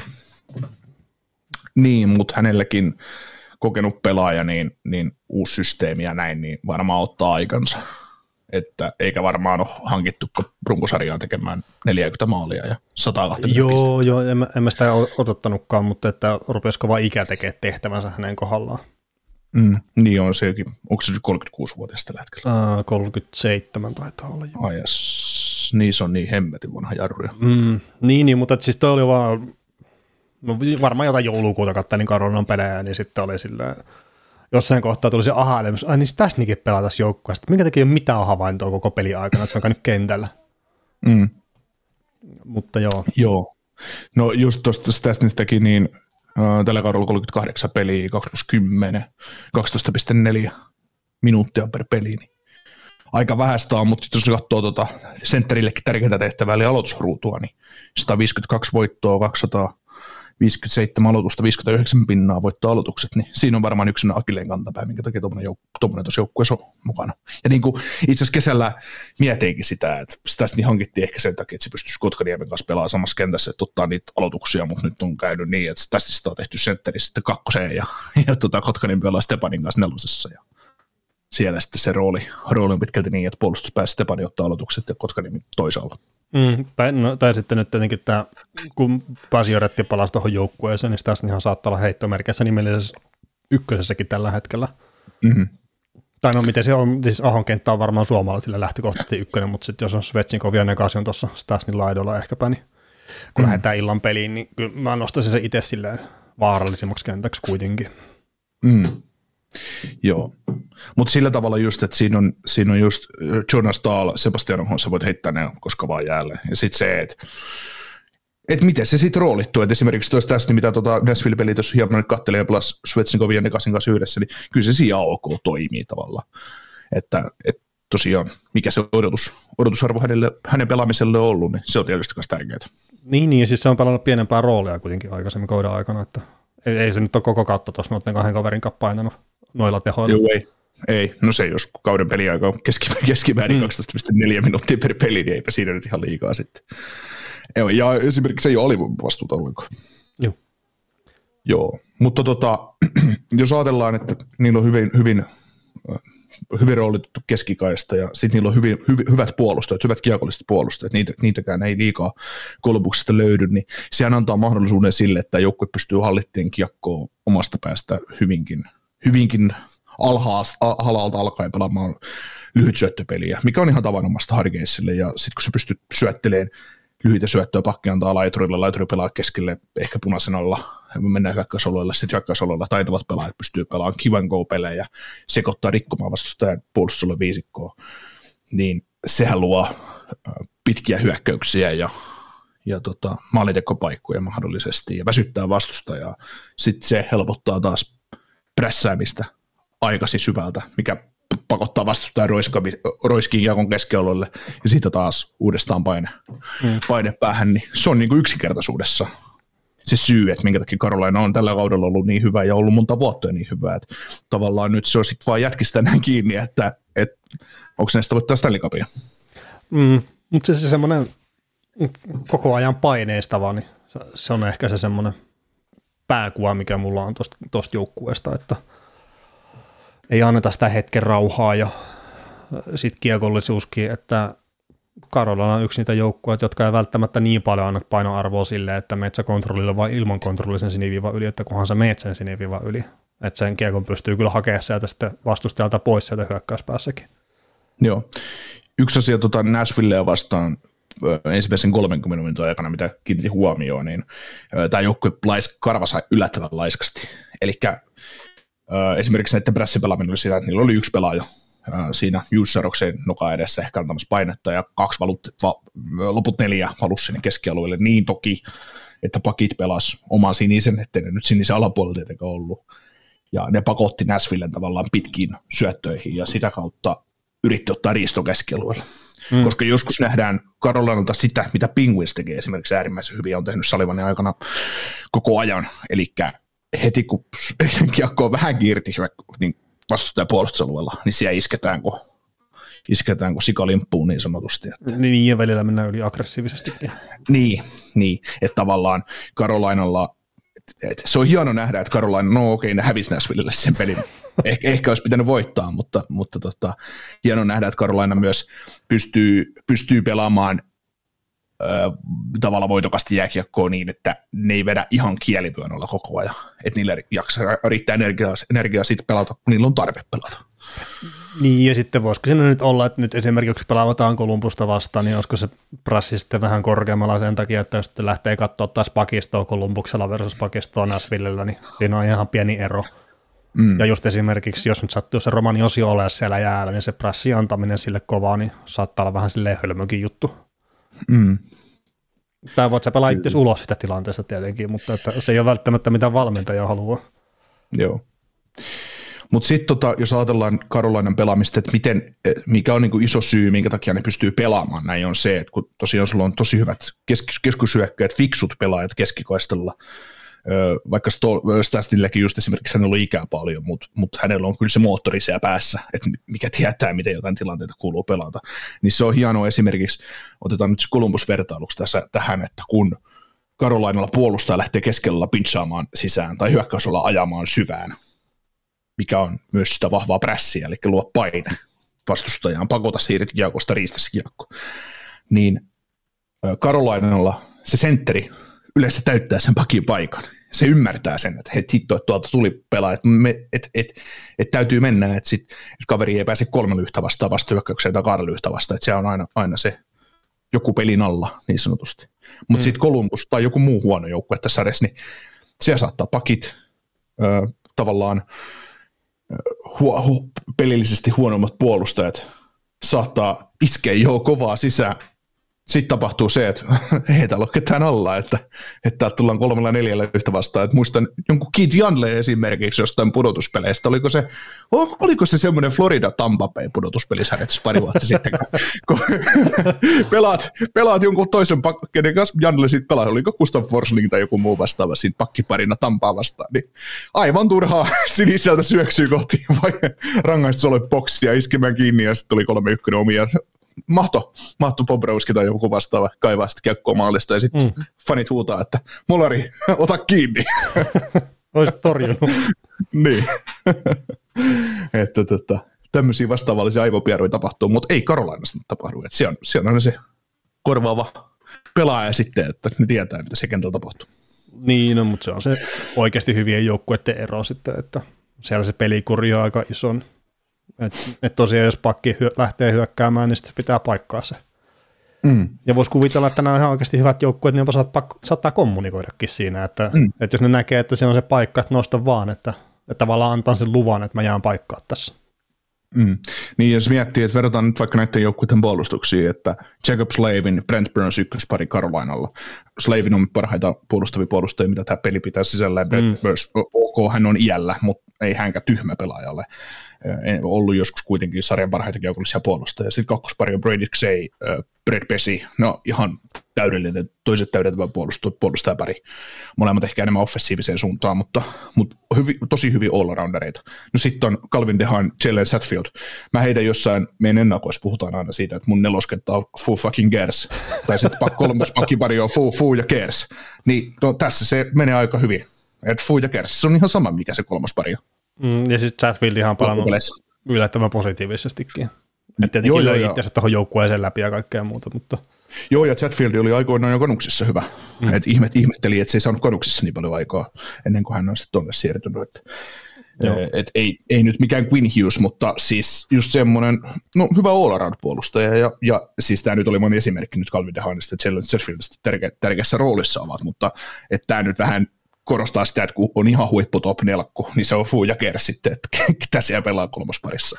Niin, mutta hänelläkin kokenut pelaaja, niin, niin uusi systeemi ja näin, niin varmaan ottaa aikansa. Että eikä varmaan ole hankittu runkosarjaan tekemään neljäkymmentä maalia ja sata kaksikymmentä Joo, pistettä. joo, en mä, en mä sitä odottanutkaan, mutta että rupesiko vaan ikä tekemään tehtävänsä hänen kohdallaan. Mm, niin on sekin. Onko se nyt kolmekymmentäkuusi-vuotias tällä hetkellä? Uh, kolmekymmentäseitsemän taitaa olla. Ai jas, niin se on niin hemmetin vanha jarruja. Mm, niin, niin, mutta siis toi oli vaan, no varmaan jotain joulukuuta kattelin Carolinan pelejä, niin sitten oli silleen, jossain kohtaa tuli se aha-elemus, ai niin tässä niinkin pelaa tässä joukkueesta. Minkä takia ei ole mitään havaintoa koko peli aikana, että se on käynyt kentällä. Mm. Mutta joo. Joo. No just tuosta Stastnystäkin, niin äh, tällä kaudella kolmekymmentäkahdeksan peliä, kaksi plus kymmenen, kaksitoista pilkku neljä minuuttia per peli. Niin aika vähäistä on, mutta jos katsoo tuota sentterillekin tärkeintä tehtävää, eli aloitusruutua, niin sata viisikymmentäkaksi voittoa, kaksisataaviisikymmentäseitsemän aloitusta, viisikymmentäyhdeksän pinnaa voittaa aloitukset, niin siinä on varmaan yksi akilleen kantapää, minkä takia tuommoinen jouk- tuossa joukkueessa on mukana. Ja niin kuin itse asiassa kesällä mietinkin sitä, että sitä niin hankittiin ehkä sen takia, että se pystyisi Kotkaniemen kanssa pelaamaan samassa kentässä, että ottaa niitä aloituksia, mutta nyt on käynyt niin, että tästä sitä on tehty sentteri sitten kakkoseen, ja, ja tota, Kotkaniemi pelaa Stepanin kanssa nelosessa, ja siellä sitten se rooli, rooli on pitkälti niin, että puolustuspäässä Stepani ottaa aloitukset ja Kotkaniemi toisaalla. Mm, tai, no, tai sitten nyt tietenkin tämä, kun Pasioretti palasi tuohon joukkueeseen, niin tässä ihan saattaa olla heittomerkissä nimellisessä ykkösessäkin tällä hetkellä. Mm-hmm. Tai no miten se on, siis Ahon kenttä on varmaan suomalaisille lähtökohtaisesti ykkönen, mutta sitten jos on Svetsinko ja Negas on tuossa Stasnin laidolla ehkäpä, niin kun mm-hmm. lähdetään illan peliin, niin kyllä mä nostaisin se itse silleen vaarallisimmaksi kentäksi kuitenkin. Mm. Joo, mutta sillä tavalla just, että siinä on, siinä on just Jonas Stahl, Sebastian Ahon, sä voit heittää ne koska vaan jäälle. Ja sitten se, että et miten se sitten roolittuu, että esimerkiksi tuossa tästä, mitä tuota Nashville-peli tuossa hieman nyt kattelee ja pelasi Svetsnikovin ja Nekasin kanssa yhdessä, niin kyllä se siinä ok toimii tavallaan. Että et tosiaan, mikä se odotus, odotusarvo hänelle, hänen pelaamiselle on ollut, niin se on tietysti myös tärkeää. Niin, niin, siis se on pelannut pienempää roolia kuitenkin aikaisemmin kauden aikana, että ei, ei se nyt ole koko kautta tuossa noiden kahden kaverin kanssa painanut noilla tehoilla. Joo, ei. Ei, no se jos kauden peliaika on keskimäärin, keskimäärin mm. kaksitoista pilkku neljä minuuttia per peli, niin eipä siinä nyt ihan liikaa sitten. Ja esimerkiksi ei ole alivastuuta ollenkaan. Joo. Joo, mutta tota, jos ajatellaan, että niillä on hyvin, hyvin, hyvin roolitettu keskikaista ja sitten niillä on hyvin, hyvin, hyvät puolustajat, hyvät kiekolliset puolustajat, niitä, niitäkään ei liikaa Columbuksesta löydy, niin sehän antaa mahdollisuuden sille, että joukkue pystyy hallittien kiekkoon omasta päästä hyvinkin, hyvinkin alhaalta alkaen pelaamaan lyhyt syöttöpeliä, mikä on ihan tavanomaista Hurricanesille, ja sitten kun se pystyy syöttelemään lyhyitä syöttöä, pakki antaa laiturille, laituri pelaa keskelle, ehkä punaisen alla, mennään hyökkäysoloille, sitten hyökkäysoloilla taitavat pelaajat pystyy pelaamaan give and go-pelejä, sekoittaa rikkomaan vastustajan puolustusolle viisikkoa, niin sehän luo pitkiä hyökkäyksiä ja, ja tota, maalintekopaikkoja mahdollisesti, ja väsyttää vastustajaa. Sitten se helpottaa taas prässäämistä aikaisin syvältä, mikä pakottaa vastustajan roiskiin jakon keskialueelle, ja siitä taas uudestaan paine, mm. paine päähän, niin se on niin kuin yksinkertaisuudessa se syy, että minkä takia Carolina on tällä kaudella ollut niin hyvä ja ollut monta vuotta niin hyvä, että tavallaan nyt se on sitten vaan jätkistä näin kiinni, että, että onko se näistä voittaa Stanley Cupia. Mm, mutta se, se semmoinen koko ajan paineistava, niin se on ehkä se semmoinen pääkuva, mikä mulla on tuosta joukkueesta, että ei anneta sitä hetken rauhaa ja sitten kiekollisuuskin, että Carolina on yksi niitä joukkueita, jotka ei välttämättä niin paljon anna painoarvoa sille, että meet sä kontrollilla vai ilman kontrollisen siniviivan yli, että kunhan sä meet sen siniviivan yli. Että sen kiekon pystyy kyllä hakemaan sieltä sitten vastustajalta pois sieltä hyökkäyspäässäkin. Joo. Yksi asia tota Nashvillea vastaan ensimmäisen kolmenkymmenen minuutin aikana, mitä kiinnitin huomioon, niin tämä joukkue lais, karvasi yllättävän laiskasti. Elikkä esimerkiksi näiden prässipelaaminen oli sitä, että niillä oli yksi pelaaja siinä Jussaroksen noka edessä ehkä antamassa painetta, ja kaksi valut, va, loput neljä valusi sinne keskialueelle, niin toki, että pakit pelasi oman sinisen, ettei ne nyt sinisen alapuolella tietenkään ollut, ja ne pakotti Nashvillen tavallaan pitkiin syöttöihin, ja sitä kautta yritti ottaa riisto keskialueelle. Mm. Koska joskus nähdään Carolinalta sitä, mitä Penguins tekee esimerkiksi äärimmäisen hyvin, ja on tehnyt Sullivanin aikana koko ajan, eli heti kun kiekko on vähän kiirti niin vastustajan puolustusalueella, niin siellä isketään kuin, isketään kuin sikalimppuun niin sanotusti. Että. Niin, ja välillä mennään yli aggressiivisestikin. Niin, niin, että tavallaan Carolinalla, että se on hieno nähdä, että Carolina, no okei, ne hävisi Nashvillelle sen pelin. Eh, ehkä olisi pitänyt voittaa, mutta, mutta tota, hieno nähdä, että Carolina myös pystyy, pystyy pelaamaan tavalla voitokasti jääkiekkoa niin, että ne ei vedä ihan kielivyönolla koko ajan, että niillä jaksaa riittää energiaa, energiaa sitten pelata, kun niillä on tarve pelata. Niin, ja sitten voisiko siinä nyt olla, että nyt esimerkiksi pelaavataan Columbusta vastaan, niin olisiko se prassi sitten vähän korkeammalla sen takia, että jos lähtee katsoa taas pakistoa Columbuksella versus pakistoa Nashvillellä, niin siinä on ihan pieni ero. Mm. Ja just esimerkiksi, jos nyt sattuu se Romani Osio olemaan siellä jäällä, niin se prassi antaminen sille kovaa, niin saattaa olla vähän silleen hölmökin juttu. Mm. Tai voit sä pelaa itse ulos sitä tilanteesta tietenkin, mutta että se ei ole välttämättä mitään valmentaja haluaa. Joo. Mutta sitten tota, jos ajatellaan Carolinan pelaamista, että miten, mikä on niinku iso syy, minkä takia ne pystyy pelaamaan, näin on se, että kun tosiaan sulla on tosi hyvät kes- keskusyökkäjät, fiksut pelaajat keskikaistalla, vaikka Stasnillekin just esimerkiksi hänellä on ikää paljon, mutta mut hänellä on kyllä se moottori siellä päässä, että mikä tietää, miten jotain tilanteita kuuluu pelata. Niin se on hienoa esimerkiksi, otetaan nyt se Columbus-vertailuksi tässä, tähän, että kun Carolinalla puolustaja lähtee keskellä pinchaamaan sisään tai hyökkäysolla ajamaan syvään, mikä on myös sitä vahvaa prässiä, eli luo paine vastustajaan, pakota siirret kiekosta, riistä se kiekko, niin Carolinalla se sentteri yleensä täyttää sen pakin paikan. Se ymmärtää sen, että heti hitto, että tuolta tuli pelaa, että et, et, et täytyy mennä, että, sit, että kaveri ei pääse kolme lyhtä vastaan vastahyökkäykseen tai kahdella lyhtä vastaan, että se on aina, aina se joku pelin alla niin sanotusti. Mutta mm. sitten Columbus tai joku muu huono joukkue tässä sarjassa, niin siellä saattaa pakit ö, tavallaan hu, hu, pelillisesti huonommat puolustajat saattaa iskeä jo kovaa sisään sitten tapahtuu se, että ei täällä ole ketään alla, että, että täältä tullaan kolmella neljällä yhtä vastaan. Että muistan jonkun Keith Janle esimerkiksi jostain pudotuspeleistä. Oliko se, oh, oliko se semmoinen Florida Tampa Bay pudotuspelissä hänet pari vuotta sitten, kun pelaat, pelaat jonkun toisen pakkin, kenen kanssa Janle sitten pelaa, oliko Gustav Forsling tai joku muu vastaava siinä pakkiparina Tampaa vastaan, niin aivan turhaa siniseltä syöksyy kohti vai rangaistusolojen boksia iskemään kiinni ja sitten tuli kolme ykkönen omia. Mahto, mahto Bobrovski tai joku vastaava kaivaa sitten kiekkoa maalista ja sitten mm. fanit huutaa, että Molari, ota kiinni. Olisit torjunut. Niin. Että tota, tämmöisiä vastaavallisia aivopieruja tapahtuu, mutta ei Carolinasta tapahdu. Että se on, se on aina se korvaava pelaaja sitten, että ne tietää, mitä se kentällä tapahtuu. Niin, no, mutta se on se oikeasti hyvien joukkueiden ero sitten, että siellä se pelikuri on aika iso. Että et tosiaan jos pakki hyö, lähtee hyökkäämään, niin sitten se pitää paikkaa se. Mm. Ja voisi kuvitella, että nämä on ihan oikeasti hyvät joukkueet, niin jopa saat, saattaa kommunikoidakin siinä, että, mm. että jos ne näkee, että se on se paikka, että nosta vaan, että, että tavallaan antaa sen luvan, että mä jään paikkaa tässä. Mm. Niin jos miettii, että verrataan nyt vaikka näiden joukkueiden puolustuksiin, että Jacob Slavin, Brent Burns ykköspari Carolinalla. Slavin on parhaita puolustavia puolustajia, mitä tämä peli pitää sisällä. Brent mm. Burns, ok, hän on iällä, mutta ei hänkään tyhmä pelaajalle. Ollut joskus kuitenkin sarjan parhaita kiekollisia puolustajia. Sitten kakkospari on Brady Xay, Brett Pesci, no ihan täydellinen, toiset täydentävä puolustajapari. Molemmat ehkä enemmän offensiiviseen suuntaan, mutta, mutta hyvi, tosi hyvin all-roundereita. No sitten on Calvin DeHaan, Jalen Satfield. Mä heitän jossain, meidän ennakoissa puhutaan aina siitä, että mun neloskenttä on Foo fucking Gers, tai sitten kolmas pakkipari on Foo, Foo ja Gers. Niin no, tässä se menee aika hyvin. Että Foo ja Gers, se on ihan sama, mikä se kolmas pari on. Mm, ja sitten Chatfield ihan palannut yllättävän positiivisestikin. Että tietenkin löi itse tuohon joukkueeseen läpi ja kaikkea muuta. Mutta... Joo, ja Chatfield oli aikoinaan jo Konuksissa hyvä. Mm. Että ihmet, ihmetteli, että se ei saanut Konuksissa niin paljon aikaa ennen kuin hän on sitten tuonne siirtynyt. Että et ei, ei nyt mikään Quinn Hughes, mutta siis just semmoinen no, hyvä all-around-puolustaja. Ja, ja siis tämä nyt oli moni esimerkki nyt Calvin DeHaanista ja Chatfieldista tärke, tärkeässä roolissa ovat, mutta että tämä nyt vähän korostaa sitä, että kun on ihan huippu top nelkku, niin se on Foo ja Gers sitten, että ketä siellä pelaa kolmosparissa.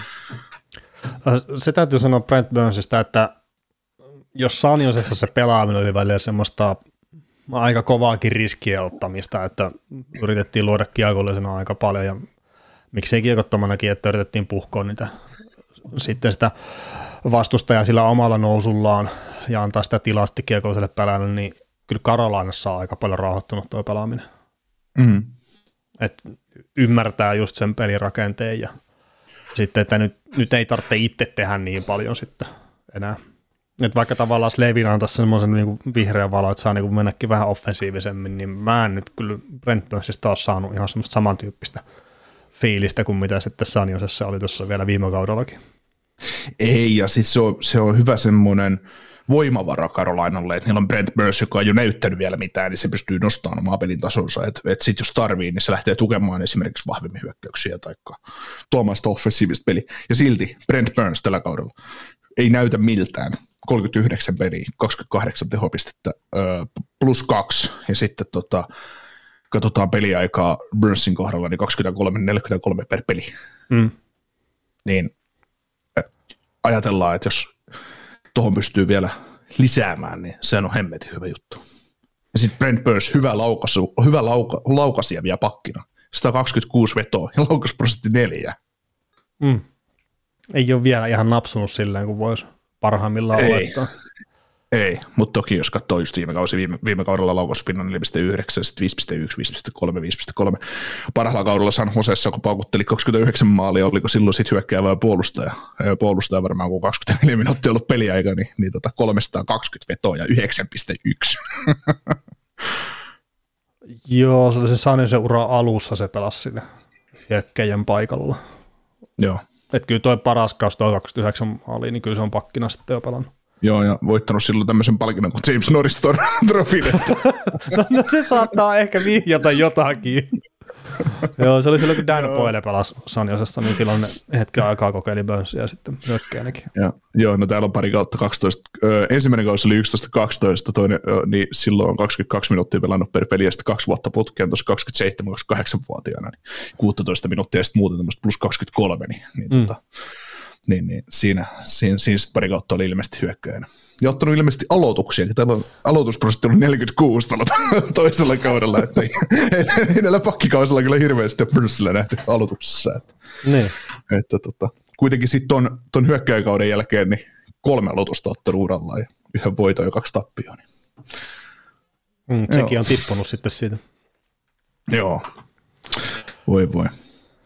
Se täytyy sanoa Brent Burnsista, että jos San Josessa se pelaaminen oli välillä semmoista aika kovaakin riskiä ottamista, että yritettiin luoda kiekollisena aika paljon ja miksei kiekottomanakin, että yritettiin puhkoa niitä sitten sitä vastustajaa sillä omalla nousullaan ja antaa sitä tilaa sitten kiekolliselle pelaajalle, niin kyllä Carolinassa on aika paljon rauhoittunut tuo pelaaminen. Mm. Että ymmärtää just sen pelirakenteen ja sitten, että nyt, nyt ei tarvitse itse tehdä niin paljon sitten enää. Että vaikka tavallaan Slavin antaisi semmoisen niin vihreän valo, että saa niin mennäkin vähän offensiivisemmin, niin mä en nyt kyllä Brent Burnsista ole saanut ihan semmoista samantyyppistä fiilistä kuin mitä sitten San Josessa oli tuossa vielä viime kaudellakin. Ei, ja sitten se on, se on hyvä semmoinen voimavara Carolinalle, että niillä on Brent Burns, joka ei ole näyttänyt vielä mitään, niin se pystyy nostamaan omaa pelin tasonsa, että et sitten jos tarvii, niin se lähtee tukemaan esimerkiksi vahvemmin hyökkäyksiä tai tuomaan sitä offensiivista peliä, ja silti Brent Burns tällä kaudella ei näytä miltään, kolmekymmentäyhdeksän peliä, kaksikymmentäkahdeksan tehopistettä, plus kaksi, ja sitten tota, katsotaan peliaikaa Burnsin kohdalla, niin kaksikymmentäkolme neljäkymmentäkolme per peli, mm. niin ajatellaan, että jos tuohon pystyy vielä lisäämään, niin se on hemmetin hyvä juttu. Ja sitten Brent Burns, hyvä, laukasu, hyvä lauka, laukasija vielä pakkina. sata kaksikymmentäkuusi vetoa ja laukasprosentti neljä. Mm. Ei ole vielä ihan napsunut silleen, kun voisi parhaimmillaan ei, olettaa. Ei, mutta toki jos katsoo just viime, kausi, viime, viime kaudella laukaspinnan neljä pilkku yhdeksän, sitten viisi pilkku yksi, viisi pilkku kolme, viisi pilkku kolme. Parhaalla kaudella San Josessa, kun paukutteli kaksikymmentäyhdeksän maalia, oliko silloin sitten hyökkäävä puolustaja. Puolustaja varmaan, kun kaksikymmentäneljä minuuttia ollut peliaika, niin, niin tota kolmesataakaksikymmentä vetoa ja yhdeksän pilkku yksi. Joo, se oli se San Jose ura alussa, se pelasi sinne hyökkäjän paikalla. Joo. Että kyllä tuo paras kaus, tuo kaksikymmentäyhdeksän maali, niin kyllä se on pakkina sitten jo pelannut. Joo, ja voittanut silloin tämmöisen palkinnon kuin James Norris Trofin. no, no se saattaa ehkä vihjata jotakin. Joo, se oli silloin, kun Dan Boyle pelasi San Josessa, niin silloin ne hetken aikaa kokeili Burnsia ja sitten hyökkäjänäkin. Ja, joo, no täällä on pari kautta kaksitoista. Ö, ensimmäinen kausi oli yksitoista kaksitoista, toinen, ö, niin silloin on kaksikymmentäkaksi minuuttia pelannut per peli, ja sitten kaksi vuotta putkeen tuossa kaksikymmentäseitsemän kaksikymmentäkahdeksan-vuotiaana, niin kuusitoista minuuttia ja sitten muuten tämmöistä plus kaksikymmentäkolme, niin, niin mm. tota, Niin, niin siinä, siinä, siinä pari kautta oli ilmeisesti hyökkäjänä. Ja ottanut ilmeisesti aloituksia. Täällä on aloitusprosentti oli neljäkymmentäkuusi toisella kaudella, että ei, ei, ei näillä pakkikausilla kyllä hirveästi pörssillä nähty aloituksessa. Että, niin. että, tota, kuitenkin sitten ton, ton hyökkäjäkauden jälkeen niin kolme aloitusta ottanut uralla ja yhden voiton ja kaksi tappioon. Niin. Mm, sekin on tippunut sitten siitä. Joo. Voi voi.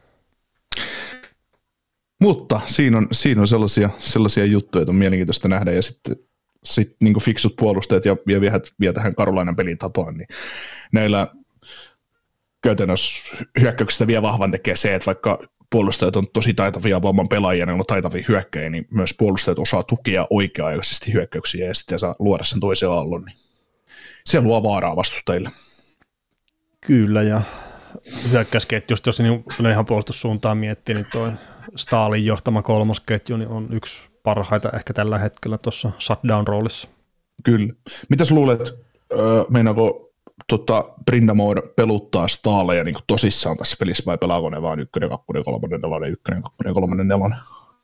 Mutta siinä on, siinä on sellaisia, sellaisia juttuja, että on mielenkiintoista nähdä, ja sitten sit, niin fiksut puolustajat ja, ja vie, vie tähän Carolinan pelitapaan, niin näillä käytännössä hyökkäyksistä vielä vahvan tekee se, että vaikka puolustajat on tosi taitavia vamman pelaajia, ne on taitavia hyökkäjiä, niin myös puolustajat osaa tukea oikea-aikaisesti hyökkäyksiä ja sitten saa luoda sen toisen aallon, niin se luo vaaraa vastustajille. Kyllä, ja hyökkäysketjusta, jos niin ihan puolustussuuntaan miettii, niin toi Stahlin johtama kolmosketju niin on yksi parhaita ehkä tällä hetkellä tuossa shutdown-roolissa. Kyllä. Mitäs luulet, öö, meinaako tota, Brindamore peluttaa Stahleja niin tosissaan tässä pelissä, vai pelaako ne vaan ykkönen, kakkonen, kolmonen, nelonen, ykkönen, kakkonen, kolmonen, nelonen?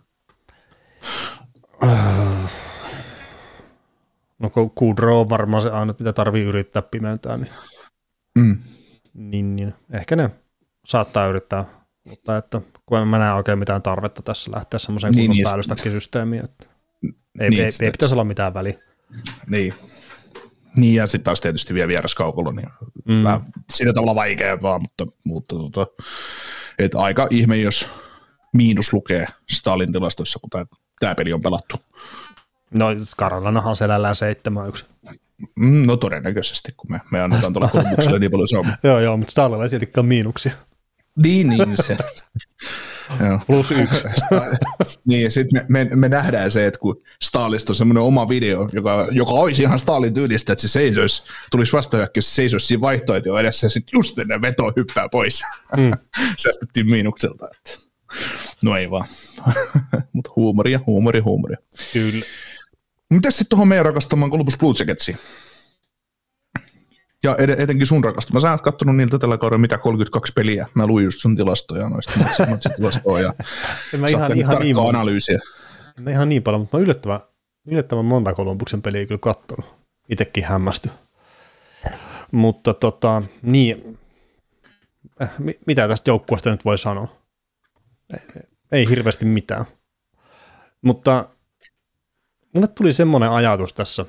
No kun Kudrow on varmaan se ainut, mitä tarvii yrittää pimentää, niin, mm. niin, niin ehkä ne saattaa yrittää. Mutta että kun mä näen oikein mitään tarvetta tässä lähteä semmoiseen niin, kunnon niin, päällystäkkisysteemiin, että ei, niin, ei, ei pitäisi olla mitään väliä. Niin, niin ja sitten taas tietysti vielä vieraskaukolla, niin mm. vähän sillä tavalla vaikea vaan, mutta, mutta tota, että aika ihme, jos miinus lukee Stalin tilastoissa, kun tämä peli on pelattu. No Karolanahan selällään seitsemän yksi. Mm, no todennäköisesti, kun me, me annetaan tuolla Kolumbukselle niin paljon saamaan. Joo, joo, mutta Stalilla ei siltikään miinuksia. Niin, niin se. Plus yksi. Niin, ja sitten me, me, me nähdään se, että kun Stahlista on semmoinen oma video, joka, joka olisi ihan Stahlin tyylistä, että se seisoisi, tulisi vastahyökkäys, se seisoisi siinä vaihtoehtoja edessä, ja sitten just ennen vetoa hyppää pois. Mm. Säästettiin miinukselta. Että. No ei vaan. Mutta huumoria, huumoria, huumoria. Kyllä. Mitäs sitten tuohon meidän rakastamaan Columbus Blue Jacketsiin? Ja ed- etenkin sun rakastama. Sä oot kattonut niiltä tällä kaudella mitä kolmekymmentäkaksi peliä. Mä luin just sun tilastoja noista matsitilastoja ja sä oot tehnyt tarkkaa niin analyysiä. Mä ihan niin paljon, mutta mä yllättävän, yllättävän monta Columbuksen peliä kyllä kattonut. Itekin hämmästy. Mutta tota, niin, mitä tästä joukkueesta nyt voi sanoa? Ei, ei hirveästi mitään. Mutta mulle tuli semmoinen ajatus tässä,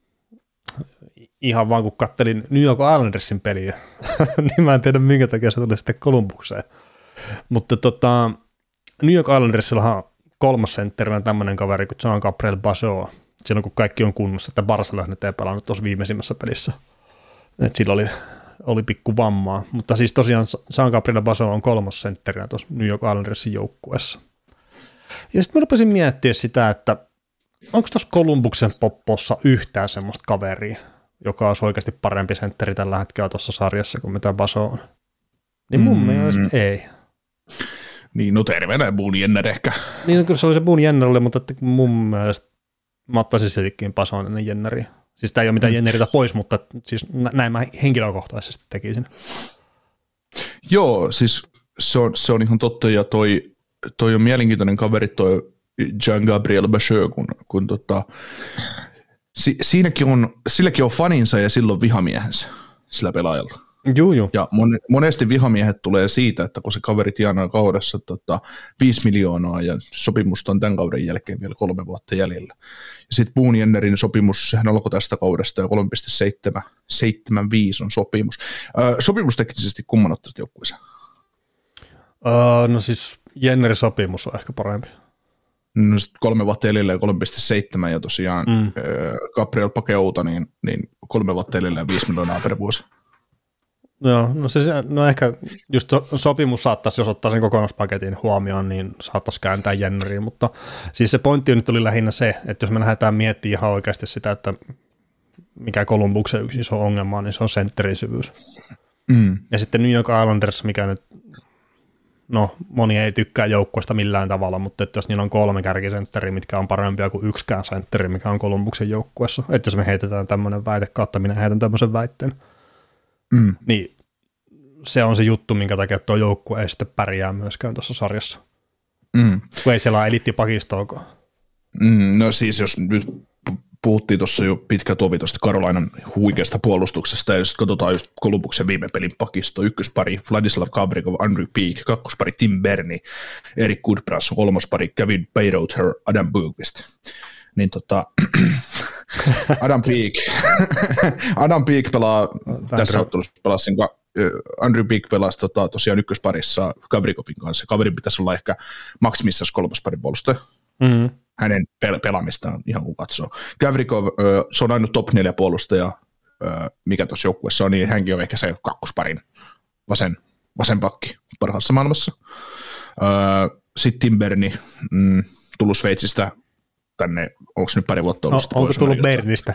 ihan vaan kun kattelin New York Islandersin peliä, niin mä en tiedä minkä takia se tuli sitten Columbukseen. Mutta tota, New York Islandersillahan on kolmas sentterinä tämmöinen kaveri kuin Jean-Gabriel Pageau, silloin kun kaikki on kunnossa, että Barcelona nyt ei pelannut tuossa viimeisimmässä pelissä. Et sillä oli, oli pikku vammaa, mutta siis tosiaan Jean-Gabriel Pageau on kolmas sentterinä tuossa New York Islandersin joukkueessa. Ja sitten mä rupesin miettimään sitä, että onko tuossa Columbuksen poppossa yhtään semmoista kaveria, joka olisi oikeasti parempi sentteri tällä hetkellä tuossa sarjassa kuin mitä Baso on. Niin mun mm. mielestä ei. Niin, no terveenä Boone Jenner ehkä. Niin, no, kyllä se oli se Boone Jenner, mutta että mun mielestä mä ottaisin siltikin Basoon ennen Jenneriä. Siis tää ei ole mitään mm. Jenneritä pois, mutta siis näin mä henkilökohtaisesti tekisin. Joo, siis se on, se on ihan totta, ja toi, toi on mielenkiintoinen kaveri toi Jean-Gabriel Pageau, kun, kun tota, si, siinäkin on, silläkin on faninsa ja silloin vihamiehensä sillä pelaajalla. Juu, juu. Ja mon, monesti vihamiehet tulee siitä, että kun se kaveri tienaa kaudessa tota, viisi miljoonaa ja sopimusta on tämän kauden jälkeen vielä kolme vuotta jäljellä. Ja sitten Boone Jennerin sopimus, sehän alkoi tästä kaudesta ja kolme pilkku seitsemänkymmentäviisi on sopimus. Öö, sopimus teknisesti kumman ottaisit joukkueeseen? Öö, no siis Jennerin sopimus on ehkä parempi. No sitten kolme vuotta jäljellä ja kolme pilkku seitsemän ja tosiaan mm. öö, Gabriel Pageauta, niin, niin kolme vuotta jäljellä ja viisi miljoonaa per vuosi. Joo, no, se, no ehkä just sopimus saattaisi, jos ottaa sen kokonaispaketin huomioon, niin saattaisi kääntää Jenneriin, mutta siis se pointti nyt oli lähinnä se, että jos me lähdetään miettimään ihan oikeasti sitä, että mikä Columbuksen yksi iso ongelma on, niin se on sentterin syvyys. Mm. Ja sitten New York Islanders, mikä nyt, no moni ei tykkää joukkueesta millään tavalla, mutta että jos niillä on kolme kärkisentteriä, mitkä on parempia kuin yksikään sentteri, mikä on Columbuksen joukkueessa, että jos me heitetään tämmöinen väite kautta, minä heitän tämmöisen väitteen, Mm. niin se on se juttu, minkä takia tuo joukkue ei sitten pärjää myöskään tuossa sarjassa. Mm. Kun ei siellä ole elittipakistoakaan. Mm, no siis jos nyt puhuttiin tuossa jo pitkä tovi tuosta Carolinan huikeasta puolustuksesta, ja jos katsotaan just Columbuksen viime pelin pakisto, ykköspari Vladislav Gabrikov, Andrew Peak, kakkospari Tim Berni, Erik Goodbranson, kolmospari Kevin Bayreuther, Adam Boqvist. Niin tota, Adam Peak, Adam Peak pelaa, tässä ottelussa pelasi, Andrew Peak pelasi tota, tosiaan ykkösparissa Gabrikovin kanssa. Kaverin pitäisi olla ehkä maksimissaan kolmosparin puolustaja. Mm-hmm. Hänen pel- pelaamistaan ihan kun katsoo. Gavrikov, se on ainut top neljä puolustaja, mikä tuossa joukkueessa on, niin hänkin on ehkä se kakkosparin vasen, vasen pakki parhaassa maailmassa. Sitten Tim Berni, mm, tullut Sveitsistä tänne, onko nyt pari vuotta ollut? No, onko tullut Bernistä?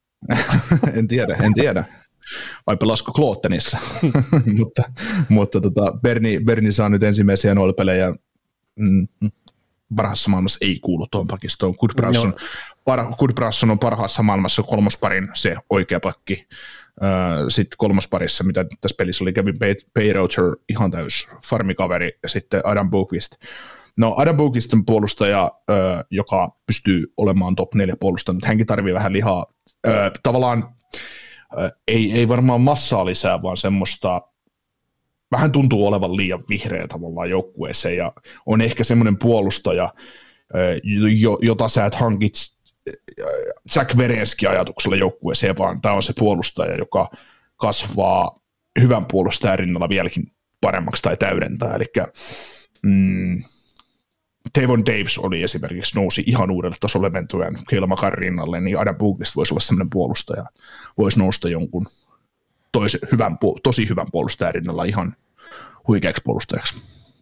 en tiedä, en tiedä. Vai pelasko Klootenissa? mutta mutta tota, Berni, Berni saa nyt ensimmäisiä N H L-pelejä. Mm, parhaassa maailmassa ei kuulu tuohon pakistoon. Goodbranson, no. par, Goodbranson on parhaassa maailmassa kolmosparin se oikea pakki. Sitten kolmosparissa, mitä tässä pelissä oli, Kevin Bayreuther, ihan täys farmikaveri, ja sitten Adam Boqvist. No Adam Boqvist on puolustaja, joka pystyy olemaan top neljä puolustaja, mutta hänkin tarvii vähän lihaa. Tavallaan ei, ei varmaan massaa lisää, vaan semmoista vähän tuntuu olevan liian vihreä tavallaan joukkueeseen, ja on ehkä semmoinen puolustaja, jota sä et hankit Zach Werenski-ajatuksella joukkueeseen, vaan tämä on se puolustaja, joka kasvaa hyvän puolustajan rinnalla vieläkin paremmaksi tai täydentää. Eli mm, Tavon Davis oli esimerkiksi, nousi ihan uudelle tasolle mentuen Cale Makarin rinnalle, niin Adam Boqvist voisi olla semmoinen puolustaja, voisi nousta jonkun tois, hyvän, tosi hyvän puolustajan rinnalla ihan huikeaksi puolustajaksi.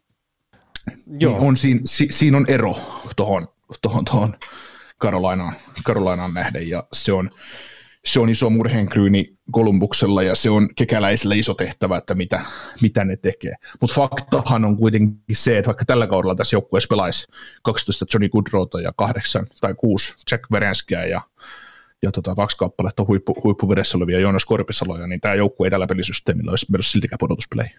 Joo. Niin on, siinä, si, siinä on ero tuohon tohon, tohon Carolinaan, Carolinaan nähden, ja se on, se on iso murheenkryyni Columbuksella, ja se on kekäläisellä iso tehtävä, että mitä, mitä ne tekee. Mutta faktahan on kuitenkin se, että vaikka tällä kaudella tässä joukkueessa pelaisi kaksitoista Johnny Gaudreauta ja kahdeksan tai kuusi Jack Werenskiä ja ja tota, kaksi kappaletta huippu, huippuvedessä olevia Joonas Korpisaloja, niin tämä joukkue ei tällä pelisysteemillä olisi mennyt siltikään pudotuspeleihin.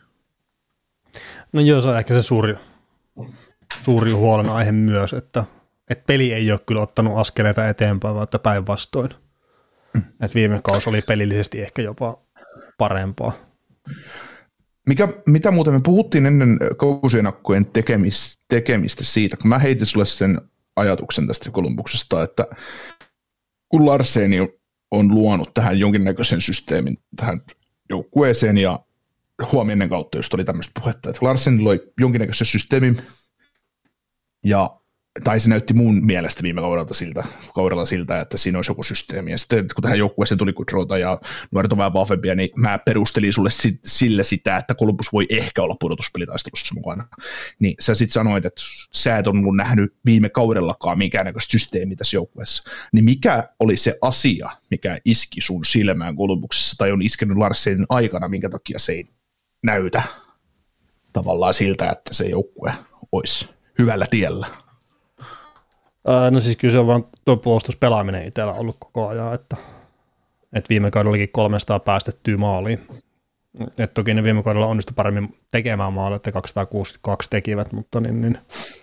No joo, se on ehkä se suuri, suuri huolenaihe myös, että, että peli ei ole kyllä ottanut askeleita eteenpäin, vaan että päinvastoin. Mm. Että viime kausi oli pelillisesti ehkä jopa parempaa. Mikä, mitä muuten me puhuttiin ennen kausienakkojen tekemistä, tekemistä siitä, kun mä heitin sulle sen ajatuksen tästä Columbuksesta, että kun Larsseni on luonut tähän jonkinnäköisen systeemin tähän joukkueeseen, ja huomioiden kautta just oli tämmöistä puhetta, että Larsseni loi jonkinnäköisen systeemin, ja, tai se näytti mun mielestä viime kaudella siltä, kaudella siltä, että siinä olisi joku systeemi, ja sitten kun tähän joukkueeseen tuli Gaudreauta ja nuoret on vähän vahvempia, niin mä perustelin sulle sit, sillä sitä, että Columbus voi ehkä olla pudotuspelitaistelussa mukana. Niin sä sitten sanoit, että sä et ollut nähnyt viime kaudellakaan minkäännäköistä systeemiä tässä joukkueessa. Niin mikä oli se asia, mikä iski sun silmään Columbuksessa, tai on iskenyt Larssenin aikana, minkä takia se ei näytä tavallaan siltä, että se joukkue olisi hyvällä tiellä? No siis kyllä se on vaan tuo puolustuspelaaminen itsellä ollut koko ajan, että, että viime kaudellakin kolmesataa päästettyä maaliin. Et toki ne viime kaudella onnistui paremmin tekemään maalia, että kaksisataakuusikymmentäkaksi tekivät, mutta niin, niin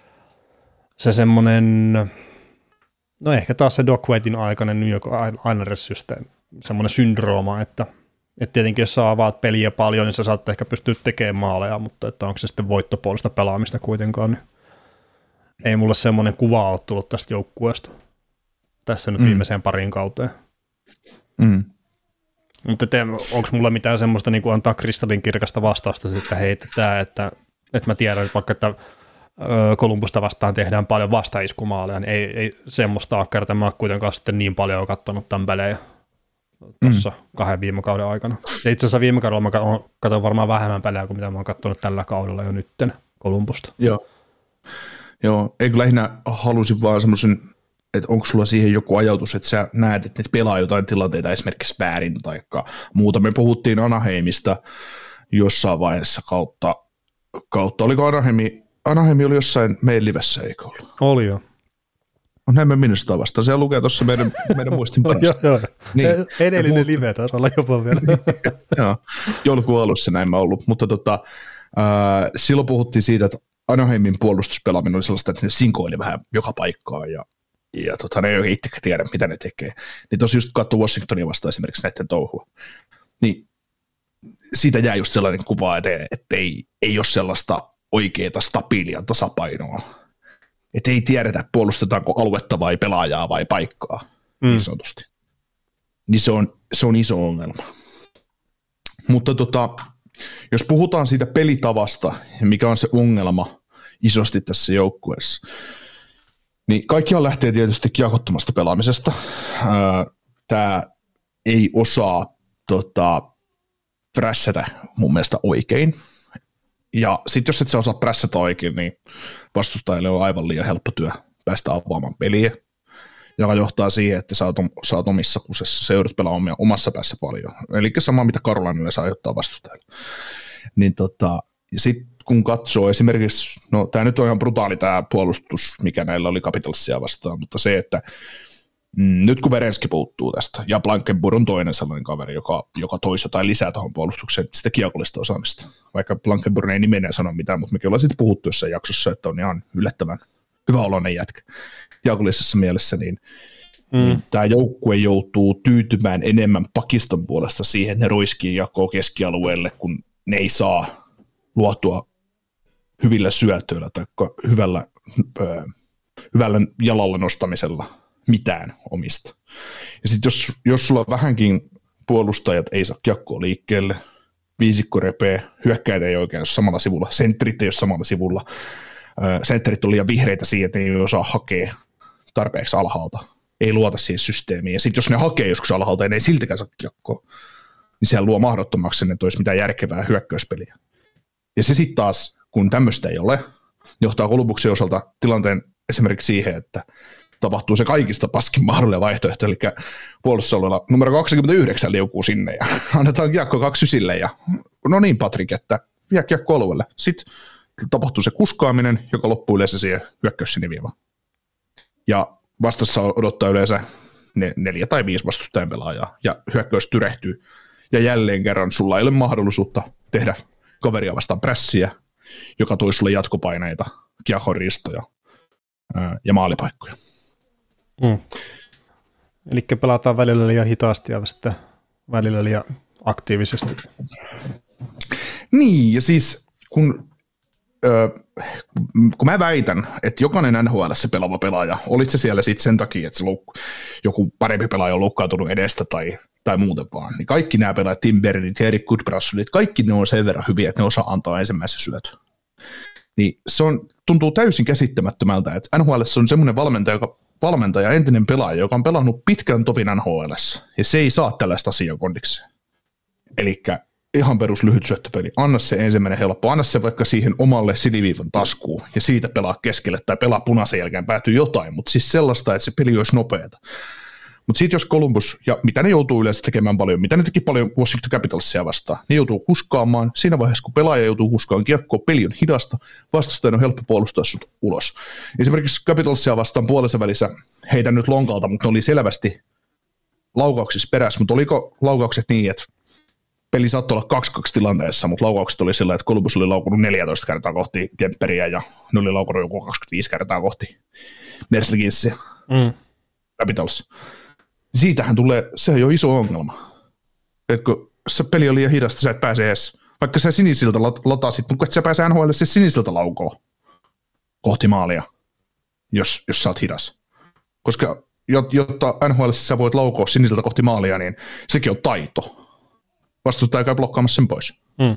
se semmoinen, no ehkä taas se Doc Weightin aikainen New York Islanders-systeemi, semmoinen syndrooma, että, että tietenkin jos sä avaat peliä paljon, niin sä saat ehkä pystyä tekemään maaleja, mutta että onko se sitten voittopuolista pelaamista kuitenkaan, niin ei mulle semmoinen kuva ole tullut tästä joukkueesta tässä nyt mm. viimeiseen pariin kauteen. Mm. Mutta onko mulla mitään semmoista niin kuin antaa kristallinkirkasta vastausta, että hei, tämä, että, että mä tiedän, että vaikka että Columbusta vastaan tehdään paljon vastaiskumaaleja, niin ei, ei semmoista ole kertaa. Mä oon kuitenkaan sitten niin paljon katsonut tämän pelejä tuossa mm. kahden viime kauden aikana. Ja itse asiassa viime kaudella mä katson varmaan vähemmän pelejä kuin mitä mä oon katsonut tällä kaudella jo nytten Columbusta. Joo. Joo, eikö lähinnä halusin vaan semmoisen, että onko sulla siihen joku ajatus, että sä näet, että ne pelaa jotain tilanteita esimerkiksi väärin tai muuta. Me puhuttiin Anaheimista jossain vaiheessa kautta, kautta. Oliko Anaheimi, Anaheimi oli jossain meidän livessä, eikö ollut? Oli jo. On näin me minusta vastaan. Se lukee tuossa meidän, meidän muistin parasta. Joo, joo. Niin. Edellinen puhut... live taisi olla jopa vielä. Joo, joulukuun alussa näin mä ollut, mutta tota, äh, silloin puhuttiin siitä, että Anaheimin puolustuspelaaminen oli sellaista, että ne sinkoili vähän joka paikkaan ja, ja tota, ne ei oikein itsekään tiedä, mitä ne tekee. Niin tosi just katsoi Washingtonia vastaan esimerkiksi näiden touhua. Niin siitä jää just sellainen kuva, että, että ei, ei ole sellaista oikeaa stabiilia tasapainoa. Että ei tiedetä, puolustetaanko aluetta vai pelaajaa vai paikkaa, mm. niin sanotusti. Niin se on, se on iso ongelma. Mutta tota, jos puhutaan siitä pelitavasta, mikä on se ongelma isosti tässä joukkueessa, niin kaikkihan lähtee tietysti kiekottomasta pelaamisesta. Tämä ei osaa tota, prässätä mun mielestä oikein. Ja sitten jos et sä osaa prässätä oikein, niin vastustajille on aivan liian helppo työ päästä avaamaan peliä, joka johtaa siihen, että sä oot, sä oot omissa kusessa, sä joudut pelaamaan omassa päässä paljon. Eli sama, mitä Carolinelle saa aiheuttaa vastustajille. Niin tota, ja sitten kun katsoo esimerkiksi, no tämä nyt on ihan brutaali tämä puolustus, mikä näillä oli Capitalsia vastaan, mutta se, että mm, nyt kun Verenski puuttuu tästä, ja Blankenburg on toinen sellainen kaveri, joka, joka toisi jotain lisää tuohon puolustukseen, sitä kiekollista osaamista. Vaikka Blankenburg ei nimenään sano mitään, mutta mekin ollaan sitten puhuttu jossain jaksossa, että on ihan yllättävän hyvä oloinen jätkä kiekollisessa mielessä, niin, mm. niin tämä joukkue joutuu tyytymään enemmän pakiston puolesta siihen, että ne roiskii jakoa keskialueelle, kun ne ei saa luotua hyvillä syötöillä tai hyvällä, ö, hyvällä jalalla nostamisella mitään omista. Ja sitten jos, jos sulla vähänkin puolustajat ei saa kiekkoa liikkeelle, viisikko repee, hyökkäitä ei oikein ole samalla sivulla, sentterit ei ole samalla sivulla, ö, sentterit on liian vihreitä siihen, että ei osaa hakea tarpeeksi alhaalta, ei luota siihen systeemiin. Ja sitten jos ne hakee joskus alhaalta ja ne ei siltikään saa kiekkoa, niin sehän luo mahdottomaksi, että olisi mitään järkevää hyökkäyspeliä. Ja se sitten taas, kun tämmöistä ei ole, johtaa Columbuksen osalta tilanteen esimerkiksi siihen, että tapahtuu se kaikista paskin mahdollinen vaihtoehto, eli puolustusalueella numero kaksikymmentäyhdeksän liukuu sinne ja annetaan kiekko kaksikymmentä ja no niin Patrik, että vie kiekko alueelle. Sitten tapahtuu se kuskaaminen, joka loppuu yleensä siihen hyökkäyssiniviivaan. Ja vastassa odottaa yleensä ne neljä tai viisi vastustajan pelaajaa ja hyökkäys tyrehtyy. Ja jälleen kerran sulla ei ole mahdollisuutta tehdä kaveria vastaan prässiä, joka toi sulle jatkopaineita, kiekoristoja ja maalipaikkoja. Mm. Eli pelataan välillä liian hitaasti ja sitten välillä liian aktiivisesti. Niin, ja siis kun, ö, kun mä väitän, että jokainen N H L:ssä pelaava pelaaja, olit se siellä sitten sen takia, että se louk- joku parempi pelaaja on loukkaantunut edestä tai tai muuten vaan, niin kaikki nämä pelaajat, Tim Bernit, Erik Goodbrassonit, kaikki ne on sen verran hyviä, että ne osaa antaa ensimmäisen syötön. Niin se on, tuntuu täysin käsittämättömältä, että N H L:ssä on semmoinen valmentaja, joka, valmentaja, entinen pelaaja, joka on pelannut pitkän topin N H L:ssä, ja se ei saa tällaista asiaa kondikseen. Elikkä ihan perus lyhyt syöttöpeli, anna se ensimmäinen helppo, anna se vaikka siihen omalle siniviivan taskuun, ja siitä pelaa keskelle, tai pelaa punaisen jälkeen, päätyy jotain, mutta siis sellaista, että se peli olisi nopeata. Mutta sitten jos Columbus, ja mitä ne joutuu yleensä tekemään paljon, mitä ne teki paljon Washington Capitalsia vastaan, ne joutuu kuskaamaan, siinä vaiheessa kun pelaaja joutuu kuskaamaan kiekkoa, peli on hidasta, vastustajan on helppo puolustaa sut ulos. Esimerkiksi Capitalsia vastaan puolessa välissä, heitä nyt lonkalta, mutta ne oli selvästi laukauksissa perässä, mutta oliko laukaukset niin, että peli saattoi olla kaksi kaksi tilanteessa, mutta laukaukset oli sillä, että Columbus oli laukunut neljätoista kertaa kohti Kemperiä ja ne oli laukunut joku kaksikymmentäviisi kertaa kohti Mersliginsia mm. Capitals. Siitähän tulee, se on jo iso ongelma. Et kun se peli on liian hidasta, sä et pääse edes, vaikka sä sinisiltä latasit, mutta et sä pääse N H L:lle se sinisiltä laukoon kohti maalia, jos, jos sä oot hidas. Koska jotta N H L:ssä sä voit laukoa sinisiltä kohti maalia, niin sekin on taito. Vastustaja käy blokkaamassa sen pois. Mm.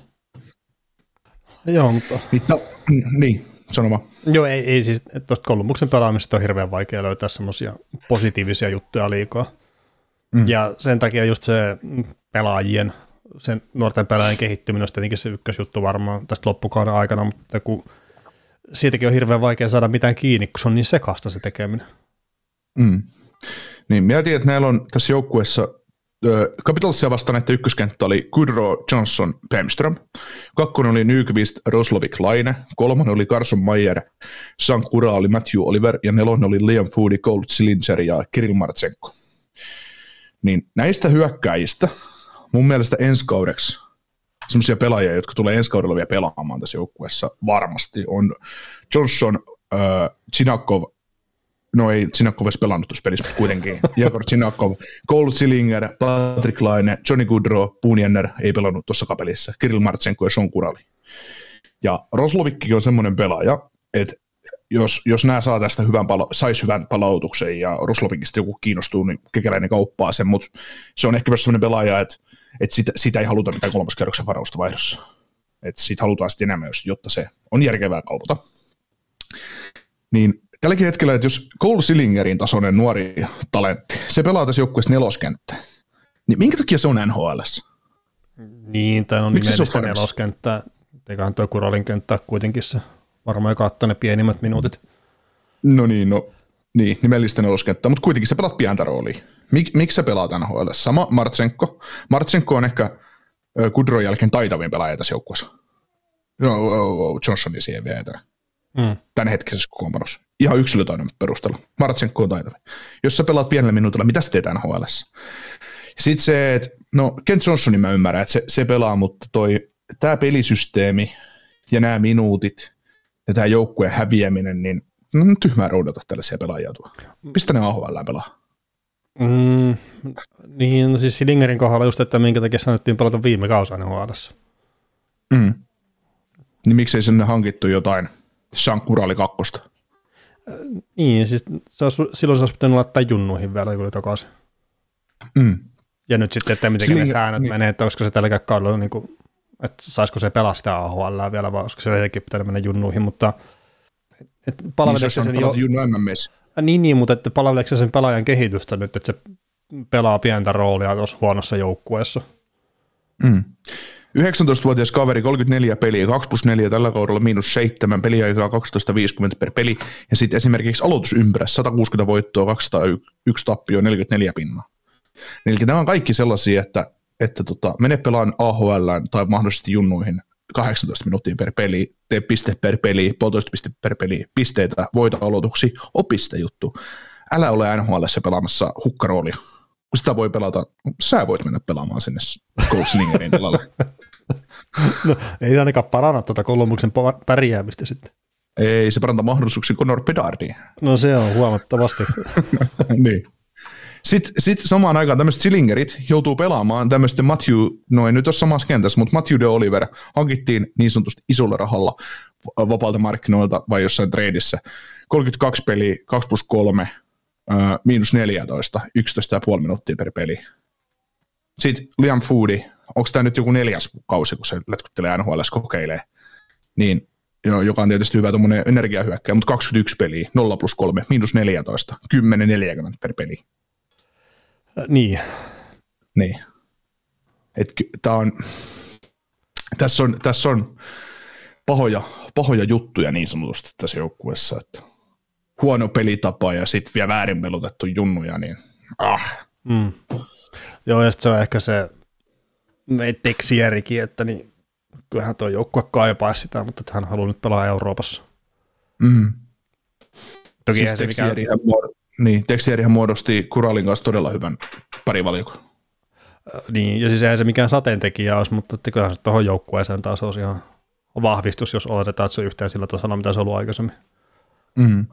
Joo, mutta... Niin, no, niin. Sanoma. Joo, ei, ei siis, tuosta Columbuksen pelaamisesta on hirveän vaikea löytää semmoisia positiivisia juttuja liikaa. Mm. Ja sen takia just se pelaajien, sen nuorten pelaajien kehittyminen on tietenkin se ykkösjuttu varmaan tästä loppukauden aikana, mutta kun siitäkin on hirveän vaikea saada mitään kiinni, kun se on niin sekasta se tekeminen. Mm. Niin, mä tiedän, että näillä on tässä joukkueessa Capitalsia vastaan näiden ykköskenttä oli Goodrow, Johnson, Bemström. Kakkonen oli Nyqvist, Roslovik, Laine. Kolmannen oli Carson Meyer, Sank Uraali, Matthew Oliver. Ja nelonen oli Liam Foodie, Colt Sillinger ja Kirill Martsenko. Niin näistä hyökkäjistä mun mielestä ensi kaudeksi semmoisia pelaajia, jotka tulee ensi kaudella vielä pelaamaan tässä joukkueessa varmasti, on Johnson, äh, Chinakov, no ei Chinakov edes pelannut tuossa pelissä, mutta kuitenkin, Jegor Chinakov, Cole Sillinger, Patrick Laine, Johnny Gaudreau, Boone ei pelannut tuossa kapelissa, Kirill Martsenko ja Sean Kurali. Ja Roslovikkikin on semmoinen pelaaja, että jos, jos nämä saa tästä hyvän pala- sais hyvän palautuksen ja Roslovikista joku kiinnostuu, niin Kekäläinen kauppaa sen, mutta se on ehkä myös semmoinen pelaaja, että, että sitä, sitä ei haluta mitään kolmoskierroksen varausta vaihdossa. Että siitä halutaan sitten enemmän, jotta se on järkevää kaupata. Niin tälläkin hetkellä, että jos Cole Sillingerin tasoinen nuori talentti, se pelaa tässä joukkueessa neloskenttä, niin minkä takia se on N H L:ssä? Niin, tai on nimellistä neloskenttää. Eiköhän tuo Kuralin kenttä kuitenkin se varmaan kattaa ne pienimmät minuutit. No niin, no niin, nimellistä neloskenttää, mutta kuitenkin se pelaat pientä roolia. Mik, miksi se pelaat N H L:ssä? Sama Martsenko. Martsenko on ehkä Gaudreaun jälkeen taitavin pelaaja tässä joukkueessa. No, Johnsonin siihen vielä eteenä. Mm. Tämän hetkisessä kokoonpanossa. Ihan yksilötaidon perusteella. Martsenko on taitavin. Jos sä pelaat pienellä minuutilla, mitä sä teet N H L:ssä? Sitten se, että no Kent Johnsonin mä ymmärrän, että se, se pelaa, mutta toi tämä pelisysteemi ja nämä minuutit ja tämä joukkueen häviäminen, niin no, tyhmää roudata tällaisia pelaajia tuo. Pistä ne A H L:ään pelaa. Mm, niin, no siis Sillingerin kohdalla just, että minkä takia sanottiin pelata viime kausi N H L:ssä. Mm. Niin miksei sinne hankittu jotain Sankurali kakkosta? Äh, niin, siis se olisi, silloin se olisi pitänyt laittaa junnuihin vielä, kun oli takaisin. Mm. Ja nyt sitten, että miten Sillinger, ne säännöt niin menee, että olisiko se tällä kaudella, niin kuin, että saisiko se pelastaa A H L:ää vielä, vai olisiko se edelleenkin pitänyt mennä junnuihin, mutta että palveleeko niin, se sen jo... Junnu M M S. Niin, niin, mutta että palveleeko se sen pelaajan kehitystä nyt, että se pelaa pientä roolia tuossa huonossa joukkueessa? Mm. yhdeksäntoistavuotias kaveri, kolmekymmentäneljä peliä, kaksi plus neljä tällä kaudella, miinus seitsemän, peliaikaa kaksitoista viisikymmentä per peli, ja sitten esimerkiksi aloitusympärä, sata kuusikymmentä voittoa, kaksisataayksi tappioa, neljäkymmentäneljä pinnaa. Eli nämä on kaikki sellaisia, että, että tota, mene pelaan A H L:ään tai mahdollisesti junnuihin kahdeksantoista minuuttia per peli, tee piste per peli, puolitoista piste per peli, pisteitä, voita aloituksia, opista juttu. Älä ole N H L:ssä pelaamassa hukkaroolia. Kun sitä voi pelata, sä voit mennä pelaamaan sinne Cole Sillingerin tilalle. No, ei ainakaan paranna tuota Columbuksen pärjäämistä sitten. Ei, se parantaa mahdollisuuksia Connor Bedardiin. No se on huomattavasti. Niin. Sitten sit samaan aikaan tämmöiset Sillingerit joutuu pelaamaan tämmöisten Matthew, no ei nyt ole samassa kentässä, mutta Matthew de Oliver hankittiin niin sanotusti isolla rahalla vapaalta markkinoilta vai jossain treidissä. kolmekymmentäkaksi peliä, kaksi plus kolme, miinus neljätoista, yksitoista pilkku viisi minuuttia per peli. Sitten Liam Foody, onko tämä nyt joku neljäs kausi, kun se lätkyttelee N H L:ssä kokeilee, niin, joka on tietysti hyvä tuommoinen energiahyökkäjä, mutta kaksikymmentäyksi peliä, nolla plus kolme, miinus neljätoista, kymmenen neljäkymmentä per peli. Niin. Niin. Et, tää on, tässä, on, tässä on pahoja, pahoja juttuja niin sanotusti tässä joukkueessa, että huono pelitapa ja sitten vielä väärin pelutettu junnuja, niin ah. Mm. Joo, ja sitten se on ehkä se teksierikin, että niin, kyllähän tuo joukkue kaipaisi sitä, että hän haluaa nyt pelaa Euroopassa. Mm. Toki siis se mikään... Niin, Texierihän muodosti Kuralin kanssa todella hyvän parivalikon. Niin, ja siis eihän se mikään sateentekijä olisi, mutta kyllähän se tuohon joukkueeseen taas olisi ihan vahvistus, jos oletetaan, että se on yhteen sillä tasolla, mitä se on ollut aikaisemmin. Mm.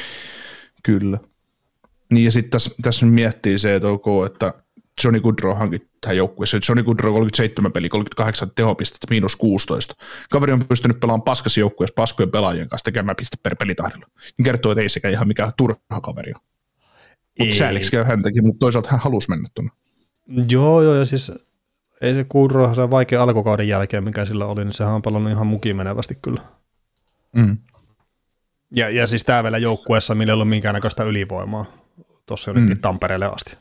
Kyllä. Niin, ja sitten tässä, tässä miettii se, että ok, että Johnny Gaudreau hankittiin tähän joukkueeseen. Johnny Gaudreau kolmekymmentäseitsemän peli, kolmekymmentäkahdeksan tehopistettä, miinus kuusitoista. Kaveri on pystynyt pelaamaan paskassa joukkueessa paskojen pelaajien kanssa tekemään piste per pelitahdilla. Niin kertoo, että ei sekään ihan mikään turha kaveri. Mutta sääliksi käy häntäkin, mutta toisaalta hän halusi mennä tuonne. Joo, joo, ja siis ei se Gaudreau, se vaikea alkukauden jälkeen, mikä sillä oli, niin sehän on palannut ihan mukiin menevästi kyllä. Mm. Ja, ja siis tämä vielä joukkueessa, millä ei ollut minkäännäköistä ylivoimaa. Tuossa jonnekin mm. Tampereelle asti.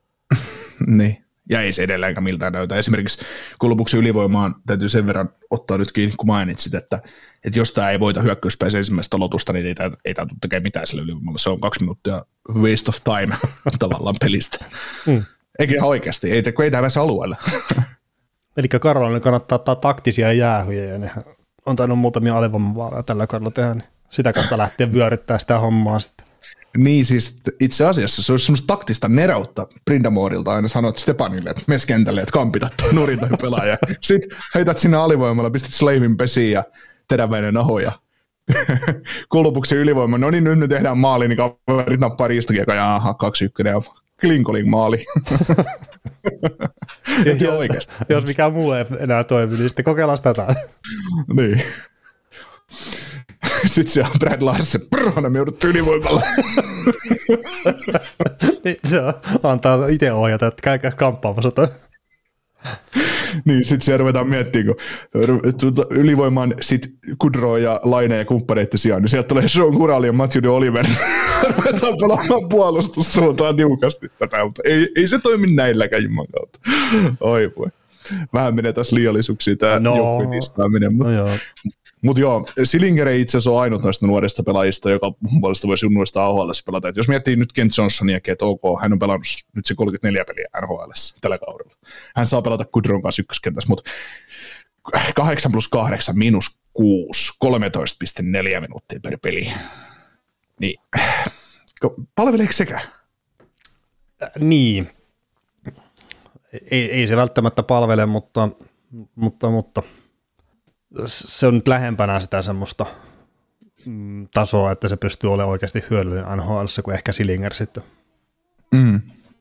Niin, ja ei se edelleenkään miltään näytä. Esimerkiksi Columbuksen ylivoimaan täytyy sen verran ottaa nyt kiinni, kun mainitsit, että, että jos tämä ei voita hyökkäyspäässä ensimmäistä aloitusta, niin ei tämä ei tule tekemään mitään sillä ylivoimalla. Se on kaksi minuuttia waste of time tavallaan pelistä. Mm. Eikä ihan oikeasti, ei, ei tämä pääse alueelle. Eli Karolainen kannattaa ottaa taktisia jäähyjä, ja ne on tainnut muutamia alivoimavaaleja tällä kaudella tehdä, niin sitä kautta lähteä vyöryttämään sitä hommaa sitten. Niin siis itse asiassa se olisi semmoista taktista neroutta Brindamorilta aina sanot Stepanille, että mes kentälle, että kampita tuo nurin tai pelaaja. Sitten heität sinne alivoimalla, pistät Slavin pesiin ja teräväinen nahoja. Kulupuksen ylivoima, no niin nyt me tehdään maali, niin kaverit nappaa riistokiekka ja aha, kaksi ykkönen ja klinkolin maali. Ja oikeasti. Jos mikään muu ei enää toimi, niin sitten kokeillaan tätä. Niin. Sitten se on Brad Larsen, prrhana me joudut ylivoimalla. Se on, antaa itse ohjata, että käykää kamppaamassa toi. Niin, sitten siellä ruvetaan miettimään, kun ylivoimaan sit Kudrow ja Laine ja kumppaneiden sijaan, niin sieltä tulee Sean Kuraly ja Matthew de Oliver. Ruvetaan pelaamaan puolustussuuntaan niukasti tätä, mutta ei, ei se toimi näilläkään jumman kautta. Oi voi. Vähän menee taas liiallisuuksia tämä no. joukkueen istaaminen, mutta... No Mutta joo, Sillinger ei itse asiassa ole ainut noista nuorista pelaajista, joka puolesta voisi junnuista A H L:ssä pelata. Et jos miettii nyt Kent Johnsoniakin, että ok, hän on pelannut nyt se kolmekymmentäneljä peliä N H L:ssä tällä kaudella. Hän saa pelata Kudron kanssa ykköskentässä, mutta kahdeksan plus kahdeksan miinus kuusi, kolmetoista pilkku neljä minuuttia per peli. Niin, palveleeko sekä? Niin. Ei, ei se välttämättä palvele, mutta, mutta, mutta se on nyt lähempänä sitä semmoista mm, tasoa, että se pystyy olemaan oikeasti hyödyllinen N H L:ssä kuin ehkä Sillinger sitten. Mm.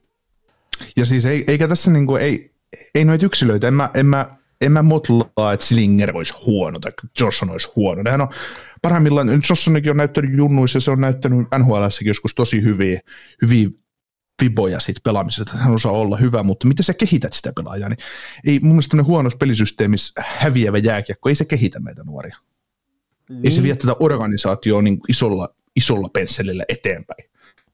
Ja siis ei, eikä tässä niinku, ei, ei noita yksilöitä, en mä, en mä, en mä motlaa, että Sillinger olisi huono tai Johnson olisi huono. Nehän on parhaimmillaan, Johnsonikin on näyttänyt junnuissa ja se on näyttänyt N H L:ssäkin joskus tosi hyviä, hyviä fiboja siitä pelaamisesta, hän osaa olla hyvä, mutta miten sä kehität sitä pelaajaa, niin ei mun mielestä huonossa pelisysteemissä häviävä jääkiekko, ei se kehitä näitä nuoria. Niin. Ei se vie tätä organisaatioa niin isolla, isolla pensselillä eteenpäin.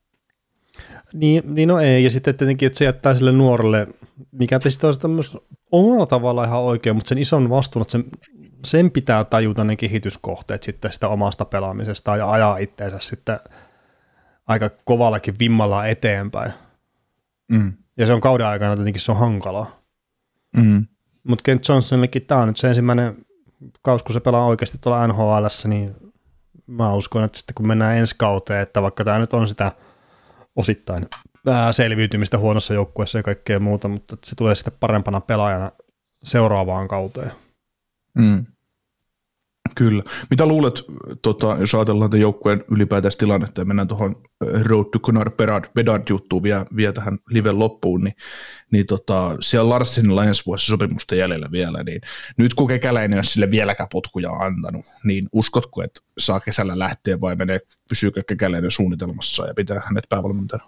Niin, niin no ei, ja sitten tietenkin, että se jättää sille nuorelle, mikä tietysti olisi myös omalla tavalla ihan oikein, mutta sen ison vastuun, että sen, sen pitää tajuta ne kehityskohteet sitten sitä omasta pelaamisesta ja ajaa itseensä sitten aika kovallakin vimmalla eteenpäin. Mm. Ja se on kauden aikana tietenkin se on hankalaa. Mm. Mutta Kent Johnsonillekin tämä on nyt se ensimmäinen kausi, kun se pelaa oikeasti tuolla N H L:ssä, niin mä uskon, että sitten kun mennään ensi kauteen, että vaikka tämä nyt on sitä osittain selviytymistä huonossa joukkueessa ja kaikkea muuta, mutta se tulee sitten parempana pelaajana seuraavaan kauteen. Mm. Kyllä. Mitä luulet, tota, jos ajatellaan tämän joukkueen ylipäätänsä tilannetta ja mennään tuohon Road to Gunnar Bedard-juttuun vielä, vielä tähän liven loppuun, niin, niin tota, siellä Larsenilla ensi vuosi sopimusta jäljellä vielä, niin nyt kun Kekäläinen ei ole sille vieläkään potkuja antanut, niin uskotko, että saa kesällä lähteä vai menee, pysyykö Kekäläinen suunnitelmassa ja pitää hänet päävalmentajana?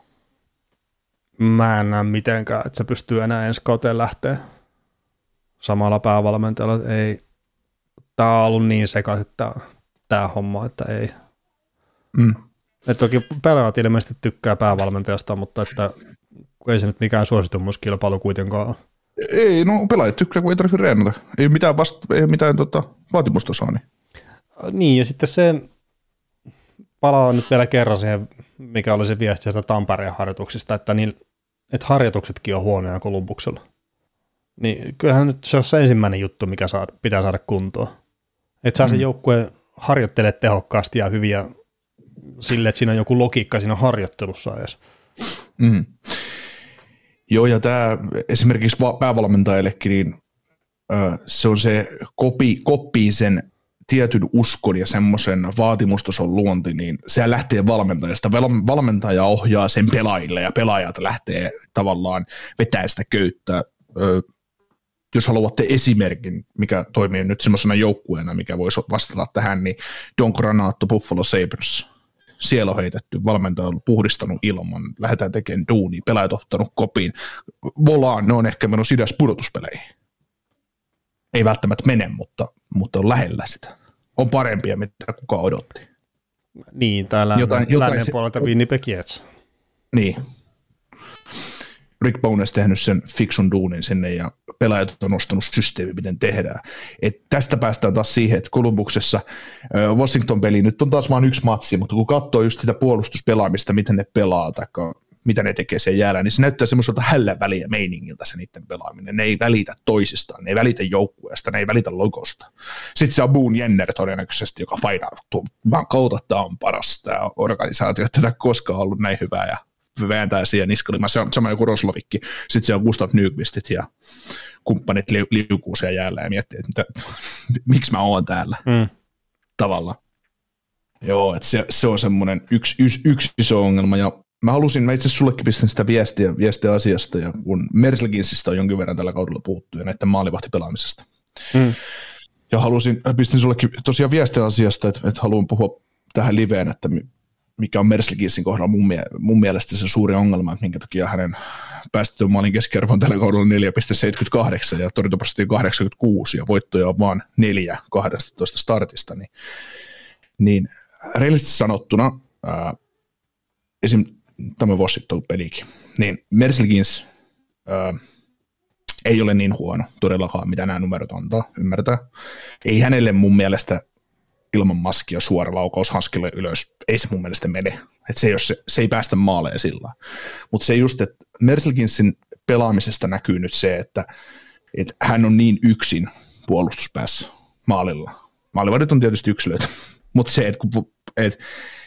Mä en näe mitenkään, että se pystyy enää ensi kauteen lähteä samalla päävalmentajalla, ei. Tämä on ollut niin sekaisin tämä, tämä homma, että ei. Mm. Et toki pelaajat ilmeisesti tykkää päävalmentajasta, mutta että ei se nyt mikään suositumuskilpailu kuitenkaan ole. Ei, no pelaajat tykkää, kun ei tarvitse reenata. Ei mitään, vasta, ei mitään tota, vaatimustasoa. Niin. niin, ja sitten se palaa nyt vielä kerran siihen, mikä oli se viesti sieltä Tampereen harjoituksista, että, niin, että harjoituksetkin on huonoja Kolumbuksella. Niin kyllähän nyt se on se ensimmäinen juttu, mikä saa, pitää saada kuntoon. Että saa mm. se joukkue harjoittelee tehokkaasti ja hyviä sille, että siinä on joku logiikka siinä harjoittelussa edes. Mm. Joo, ja tämä esimerkiksi päävalmentajallekin, niin äh, se on se kopi, kopii sen tietyn uskon ja semmoisen vaatimustason luonti, niin se lähtee valmentajasta. Valmentaja ohjaa sen pelaajille ja pelaajat lähtee tavallaan vetämään sitä köyttä. Ö, jos haluatte esimerkin, mikä toimii nyt semmoisena joukkueena, mikä voisi vastata tähän, niin Don Granato Buffalo Sabres. Siellä on heitetty, valmentaja on puhdistanut ilman, lähdetään tekemään duunia, pelaajat ottanut kopiin. Volaan, ne on ehkä mennyt sidäs pudotuspeleihin. Ei välttämättä mene, mutta, mutta on lähellä sitä. On parempia, mitä kukaan odotti. Niin, täällä jotain, lännen puolelta Winnipeg Jets. Niin. Rick Bowness tehnyt sen fiksun duunin sinne ja pelaajat on nostanut systeemi, miten tehdään. Et tästä päästään taas siihen, että Columbuksessa Washington-peli nyt on taas vain yksi matsi, mutta kun katsoo just sitä puolustuspelaamista, miten ne pelaa, tai mitä ne tekee sen jäällä, niin se näyttää semmoiselta hällä väliä meiningiltä se niiden pelaaminen. Ne ei välitä toisistaan, ne ei välitä joukkueesta, ne ei välitä logosta. Sitten se on Boone Jenner todennäköisesti, joka painaa, vaan kautta tämä on paras, tämä organisaatio, tätä koskaan ollut näin hyvää ja vääntää siihen niskalimaan. Se on sama joku Roslovikki. Sitten se on Gustav Nyqvistit ja kumppanit li- liukuu siellä jäällä ja miettii, että mitä, miksi mä oon täällä mm. tavallaan. Joo, että se, se on semmoinen yksi, yksi, yksi iso ongelma, ja mä halusin, mä itse asiassa sullekin pistän sitä viestiä, viestiä asiasta, ja kun Merzliginsista on jonkin verran tällä kaudella puhuttu, ja näiden maalivahtipelaamisesta. Mm. Ja halusin, pistin sullekin tosiaan viestiä asiasta, että, että haluan puhua tähän liveen, että mikä on Merzliginsin kohdalla mun, mun mielestä se suuri ongelma, että minkä takia hänen päästetyn maalin keskiarvo on tällä kaudella neljä pilkku seitsemänkymmentäkahdeksan, ja torjuntaprosentti kahdeksankymmentäkuusi, ja voittoja on vaan neljä kahdestatoista startista, niin, niin reilisesti sanottuna, ää, esim. Tämä vuosi sitten ollut pelikin, niin Merzligins ää, ei ole niin huono todellakaan, mitä nämä numerot antaa, ymmärtää. Ei hänelle mun mielestä ilman maskia suora laukaus hanskille ylös, ei se mun mielestä mene. Et se, ei se, se ei päästä maaleen sillä. Mutta se just, että Merzliginsin pelaamisesta näkyy nyt se, että, että hän on niin yksin puolustuspäässä maalilla. Maalivahdit on tietysti yksilöitä, mutta se, että et,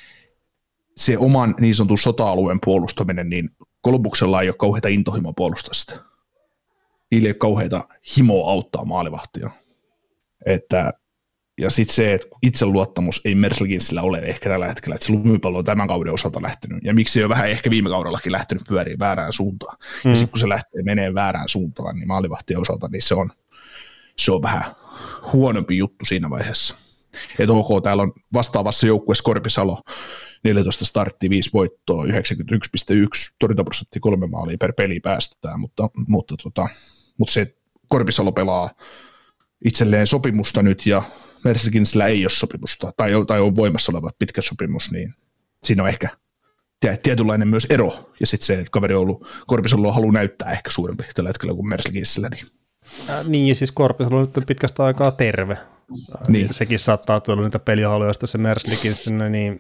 se oman niin sanotun sota-alueen puolustaminen, niin Kolumbuksella ei ole kauheita intohimoa puolustaa sitä. Niillä ei ole kauheita himoa auttaa maalivahtia. Että, ja sitten se, että itseluottamus ei Merzliginsillä ole ehkä tällä hetkellä, että se lumipallo on tämän kauden osalta lähtenyt. Ja miksi se on vähän ehkä viime kaudellakin lähtenyt pyöriin väärään suuntaan. Mm. Ja sitten kun se lähtee menee väärään suuntaan, niin maalivahtien osalta niin se on, se on vähän huonompi juttu siinä vaiheessa. Että ok, täällä on vastaavassa joukkueessa Korpisalo, neljätoista starttia, viisi voittoa, yhdeksänkymmentäyksi pilkku yksi, torjuntaprosentti kolme maalia per peli päästetään, mutta, mutta, tota, mutta se Korpisalo pelaa itselleen sopimusta nyt, ja Merzliginsillä ei ole sopimusta, tai, tai on voimassa oleva pitkä sopimus, niin siinä on ehkä tietynlainen myös ero, ja sitten se, että kaveri on ollut, Korpisalo haluaa näyttää ehkä suurempi tällä hetkellä kuin Merzliginsillä. Niin. Äh, niin, siis Korpisalo on nyt pitkästä aikaa terve. Niin. Sekin saattaa tulla niitä pelihaluja, josta se Merzligins, niin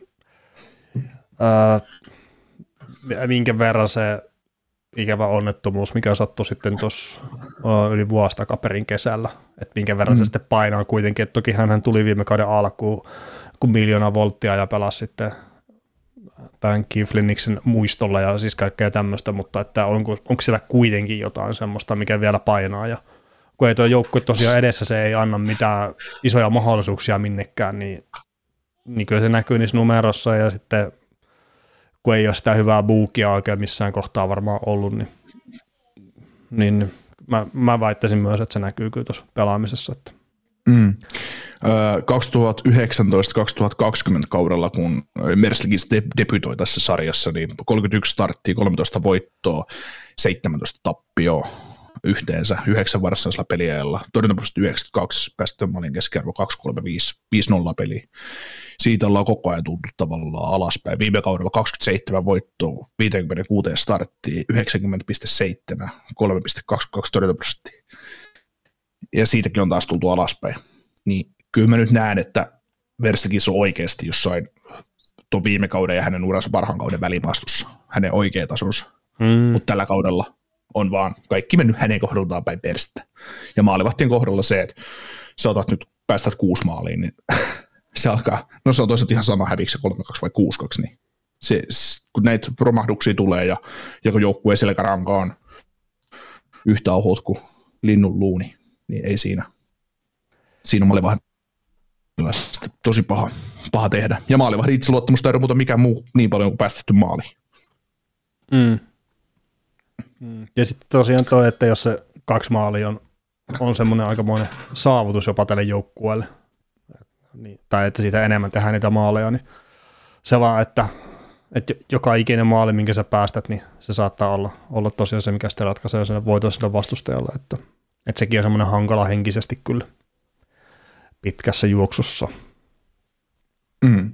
ää, minkä verran se ikävä onnettomuus, mikä sattui sitten tuossa yli vuosi takaperin kesällä, että minkä verran mm. se sitten painaa kuitenkin, että toki hän tuli viime kauden alkuun, kun miljoona volttia ja pelasi sitten tämän Keith Linniksen muistolla ja siis kaikkea tämmöistä, mutta että onko, onko siellä kuitenkin jotain semmoista, mikä vielä painaa, ja kun ei tuo joukkue tosiaan edessä, se ei anna mitään isoja mahdollisuuksia minnekään, niin, niin kyllä se näkyy niissä numerossa, ja sitten kun ei ole sitä hyvää buukia oikein missään kohtaa varmaan ollut, niin, niin mä, mä väittäisin myös, että se näkyy kyllä tuossa pelaamisessa. Että. Mm. kaksituhattayhdeksäntoista kaksituhattakaksikymmentä kaudella, kun Merzligins debytoi tässä sarjassa, niin kolmekymmentäyksi starttia, kolmetoista voittoa, seitsemäntoista tappioa yhteensä yhdeksän varsinaisella peliajalla, torjuntaprosentti yhdeksänkymmentäkaksi, päästetyn maalin keskiarvo kaksi kolme viisi, viisi nolla peli. Siitä ollaan koko ajan tultu tavallaan alaspäin. Viime kaudella kaksikymmentäseitsemän voittoa, viisikymmentäkuusi starttia, yhdeksänkymmentä pilkku seitsemän, kolme pilkku kaksikymmentäkaksi torjuntaprosenttia. Ja siitäkin on taas tultu alaspäin. Niin kyllä mä nyt näen, että Merzligins on oikeasti jossain tuon viime kauden ja hänen uransa parhaan kauden välimaastossa, hänen oikea tasonsa, mm. mutta tällä kaudella on vaan kaikki mennyt hänen kohdaltaan päin perstä. Ja maalivahtien kohdalla se, että sä otat nyt, päästät kuusi maaliin, niin se alkaa, no se on toisaalta ihan sama häviikö se kolme kaksi vai kuusi kaksi, niin se, kun näitä romahduksia tulee ja, ja kun joukkueen selkäranka on yhtä ohut kuin linnun luuni, niin ei siinä, siinä on maalivahdin tosi paha, paha tehdä. Ja maalivahdin itseluottamusta ei ole muuta mikään muu niin paljon kuin päästetty maaliin. Mm. Ja sitten tosiaan toi, että jos se kaksi maalia on, on semmoinen aikamoinen saavutus jopa tälle joukkueelle, niin, tai että siitä enemmän tehdään niitä maaleja, niin se vaan, että, että joka ikinen maali, minkä sä päästät, niin se saattaa olla, olla tosiaan se, mikä sitten ratkaisee sen voiton sille vastustajalle, että, että sekin on semmoinen hankala henkisesti kyllä pitkässä juoksussa. Mm.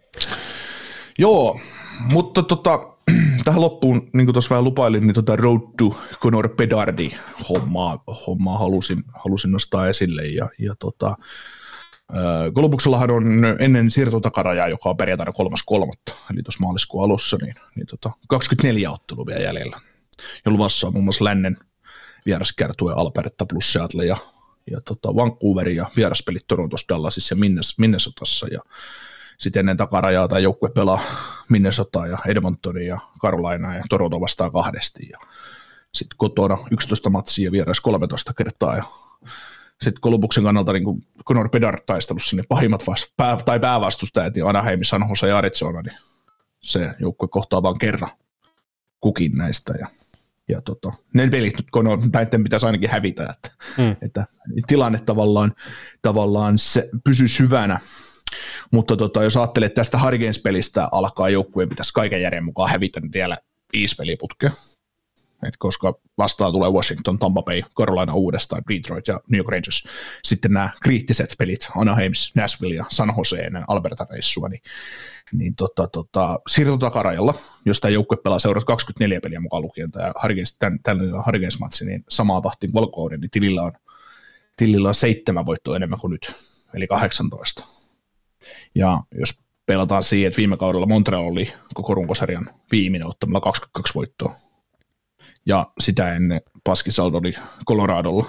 Joo, mutta tota, tähän loppuun, niin kuin tuossa vähän lupailin, niin tota Road to Conor Bedardi hommaa, hommaa halusin, halusin nostaa esille, ja, ja tota, Columbuksellahan on ennen siirtotakarajaa, joka on perjantaina kolmas kolmatta, eli tuossa maaliskuun alussa, niin, niin tota, kaksikymmentäneljä ottelua vielä jäljellä. Ja luvassa on muun muassa lännen vieraskiertue Alberta plus Seattle ja, ja tota Vancouver ja vieraspelit Torontossa, Dallasissa ja Minnesotassa. Ja sitten ennen takarajaa tämä joukkue pelaa Minnesotaa ja Edmontonia ja Carolinaa ja Toronto vastaan kahdesti. Ja sitten kotona yksitoista matsia ja vieras kolmetoista kertaa. Ja sitten Columbuksen kannalta niin kuin Connor Bedard taistellut sinne pahimmat vast- pää- tai päävastustajat, niin Anaheim, San Jose ja Arizona, niin se joukkue kohtaa vain kerran kukin näistä. Ja, ja tota, ne pelit nyt näiden pitäisi ainakin hävitä, että, mm. että tilanne tavallaan, tavallaan se pysyy syvänä. Mutta tota, jos ajattelee, että tästä Hurricanes-pelistä alkaa joukkueen pitäisi kaiken järjen mukaan hävitä nyt vielä viisi peliputkea. Et koska vastaan tulee Washington, Tampa Bay, Carolina uudestaan, Detroit ja New York Rangers. Sitten nämä kriittiset pelit, Anaheim, Nashville ja San Jose ennen Alberta-reissua, niin, niin tota, tota, siirtotakarajalla, jos tämä joukkue pelaa seurat kaksikymmentäneljä peliä mukaan lukien, ja tällainen Hurricanes-matsi, niin samaa tahtiin valkouden, niin tilillä on, tilillä on seitsemän voittoa enemmän kuin nyt, eli kahdeksantoista. Ja jos pelataan siihen, että viime kaudella Montreal oli koko runkosarjan viimeinen ottamalla kaksikymmentäkaksi voittoa, ja sitä ennen paskisaldo oli Coloradolla,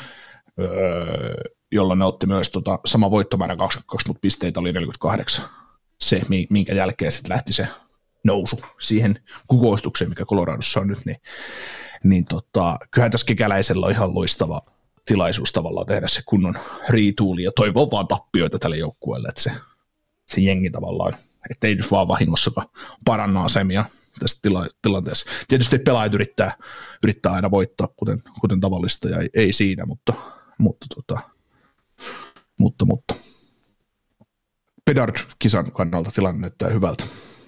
öö, jolla ne otti myös tota, sama voittomäärä kaksikymmentäkaksi, mutta pisteitä oli neljäkymmentäkahdeksan. Se, minkä jälkeen sitten lähti se nousu siihen kukoistukseen, mikä Coloradossa on nyt, niin, niin tota, kyllähän tässä kekäläisellä on ihan loistava tilaisuus tavallaan tehdä se kunnon retooli ja toivoo vaan tappioita tälle joukkueelle, että se, se jengi tavallaan, ettei nyt vaan vahingossakaan paranna asemia tässä tila- tilanteessa. Tietysti pelaajat yrittää, yrittää aina voittaa, kuten, kuten tavallista, ja ei, ei siinä, mutta, mutta, tota, mutta, mutta. Bedard-kisan kannalta tilanne näyttää hyvältä.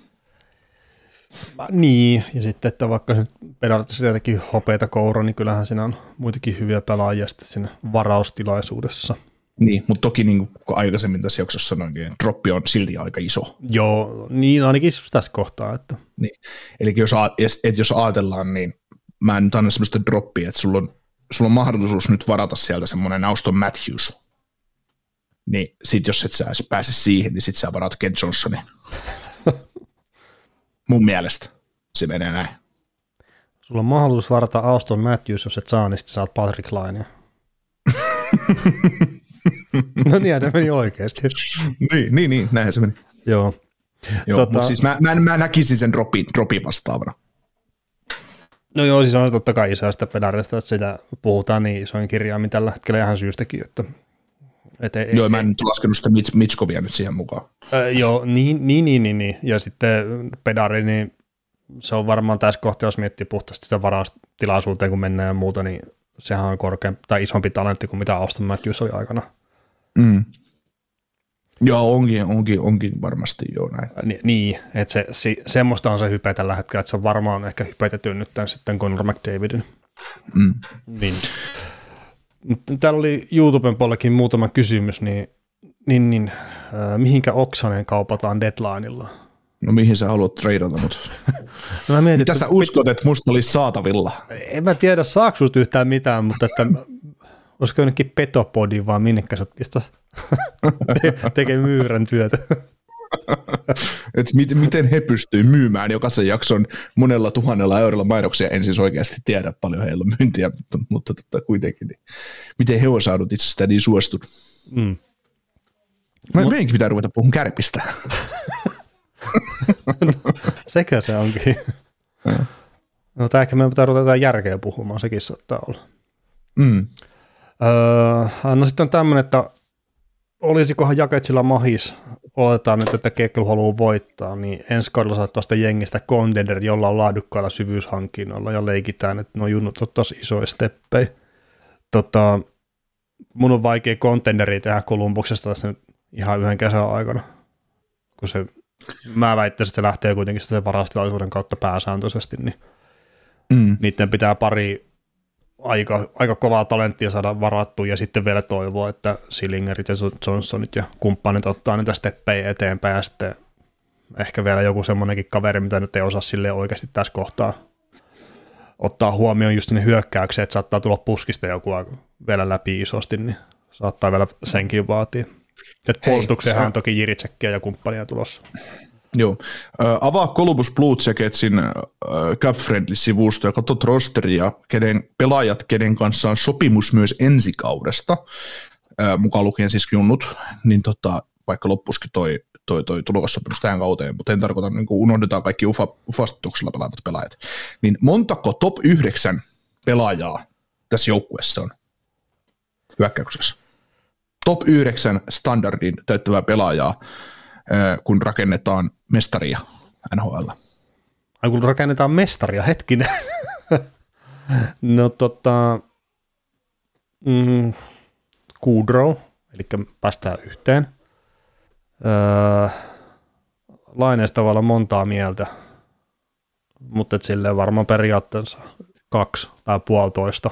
Niin, ja sitten, että vaikka se Bedard sieltäkin hopeita koura, niin kyllähän siinä on muitakin hyviä pelaajia sitten siinä varaustilaisuudessa. Niin, mutta toki niin kuin aikaisemmin tässä jaksossa sanoinkin, droppi on silti aika iso. Joo, niin ainakin tässä kohtaa. Että. Niin. Eli jos, et jos ajatellaan, niin mä en nyt anna semmoista droppia, että sulla on, sulla on mahdollisuus nyt varata sieltä semmoinen Auston Matthews. Niin sit jos et sä pääse siihen, niin sit sä varaat Ken Johnsonin. Mun mielestä se menee näin. Sulla on mahdollisuus varata Auston Matthews, jos et saa, niin sit saat Patrick Lainea. No niin, se meni oikeasti. niin, niin, niin, näinhän se meni. Joo. Joo, tota... mutta siis mä, mä, mä näkisin sen dropin, dropin vastaavana. No joo, siis on totta kai isoista Bedarista, että sitä puhutaan niin isoin kirjaimin tällä hetkellä ihan syystäkin, että et ei, joo, ei, mä en nyt laskenut sitä Mitch, Mitchkovia nyt siihen mukaan. Äh, joo, niin, niin, niin, niin, niin, ja sitten Bedari, niin se on varmaan tässä kohtaa, jos miettii puhtaasti sitä varaustilaisuuteen, kun mennään ja muuta, niin sehän on korkeampi tai isompi talentti kuin mitä Auston Matthews oli aikana. Mm. Joo, onkin, onkin, onkin varmasti joo näin. Ni, niin, että se, se, semmoista on se hype tällä hetkellä, että se on varmaan ehkä hypetetyn nyt tämän sitten Connor McDavidin. Mm. Niin. Täällä oli YouTuben puolellakin muutama kysymys, niin, niin, niin äh, mihinkä Oksanen kaupataan deadlineilla? No mihin sä haluat treidata mut? No mä mietin, mitä sä uskot, että musta olisi saatavilla? En mä tiedä, saako sut yhtään mitään, mutta että olisiko jonnekin Petopodiin vaan minnekä sä pistäisi tekee myyrän työtä. Et miten, miten he pystyy myymään jokaisen jakson monella tuhannella eurolla mainoksia, en siis oikeasti tiedä paljon heillä on myyntiä, mutta, mutta totta, kuitenkin, niin miten he on saanut itsestään niin suostunut. Mm. Mä Mut... meidänkin pitää ruveta puhumaan Kärpistä. no, sekä se onkin. Ja. No tää ehkä meidän pitää ruveta jotain järkeä puhumaan, sekin saattaa olla. Mm. Öö, no sitten on tämmöinen, että olisikohan Jaketsilla mahis, oletetaan nyt, että Keklu haluaa voittaa, niin ensi kaudella saat tuosta jengistä contender, jolla on laadukkailla syvyyshankinnoilla ja leikitään, että no junnut on tosi isoja steppejä. Tota, mun on vaikea contenderia tehdä Columbuksesta tässä nyt ihan yhden kesän aikana, kun se, mä väittäisin, että se lähtee kuitenkin sen varastilaisuuden kautta pääsääntöisesti, niin mm. niiden pitää pari Aika, aika kovaa talenttia saada varattua ja sitten vielä toivoa, että Sillingerit ja Johnsonit ja kumppanit ottaa niitä steppejä eteenpäin ja sitten ehkä vielä joku semmoinenkin kaveri, mitä nyt ei osaa silleen oikeasti tässä kohtaa ottaa huomioon just sinne hyökkäykseen, että saattaa tulla puskista joku vielä läpi isosti, niin saattaa vielä senkin vaatia. Että puolustukseenhan on toki Jiricekkiä ja kumppania tulossa. Joo. Äh, avaa Columbus Blue Jacketsin äh, Cap-Friendly-sivusto ja katsot rosteria, kenen pelaajat, kenen kanssa on sopimus myös ensi kaudesta, äh, mukaan lukien siis junnut, niin tota, vaikka loppuskin toi, toi, toi tulokassopimus tähän kauteen, mutta en tarkoita, niin kun unohdetaan kaikki ufa, ufastuksella pelaavat pelaajat, niin montako top yhdeksän pelaajaa tässä joukkueessa on hyökkäyksessä? Top yhdeksän standardin täyttävää pelaajaa, kun rakennetaan mestaria N H L. Ai kun rakennetaan mestaria, hetkinen. No tota, mm, Goodrow, eli päästään yhteen. Öö, Laineesta voi olla montaa mieltä, mutta silleen varmaan periaatteessa kaksi tai puolitoista.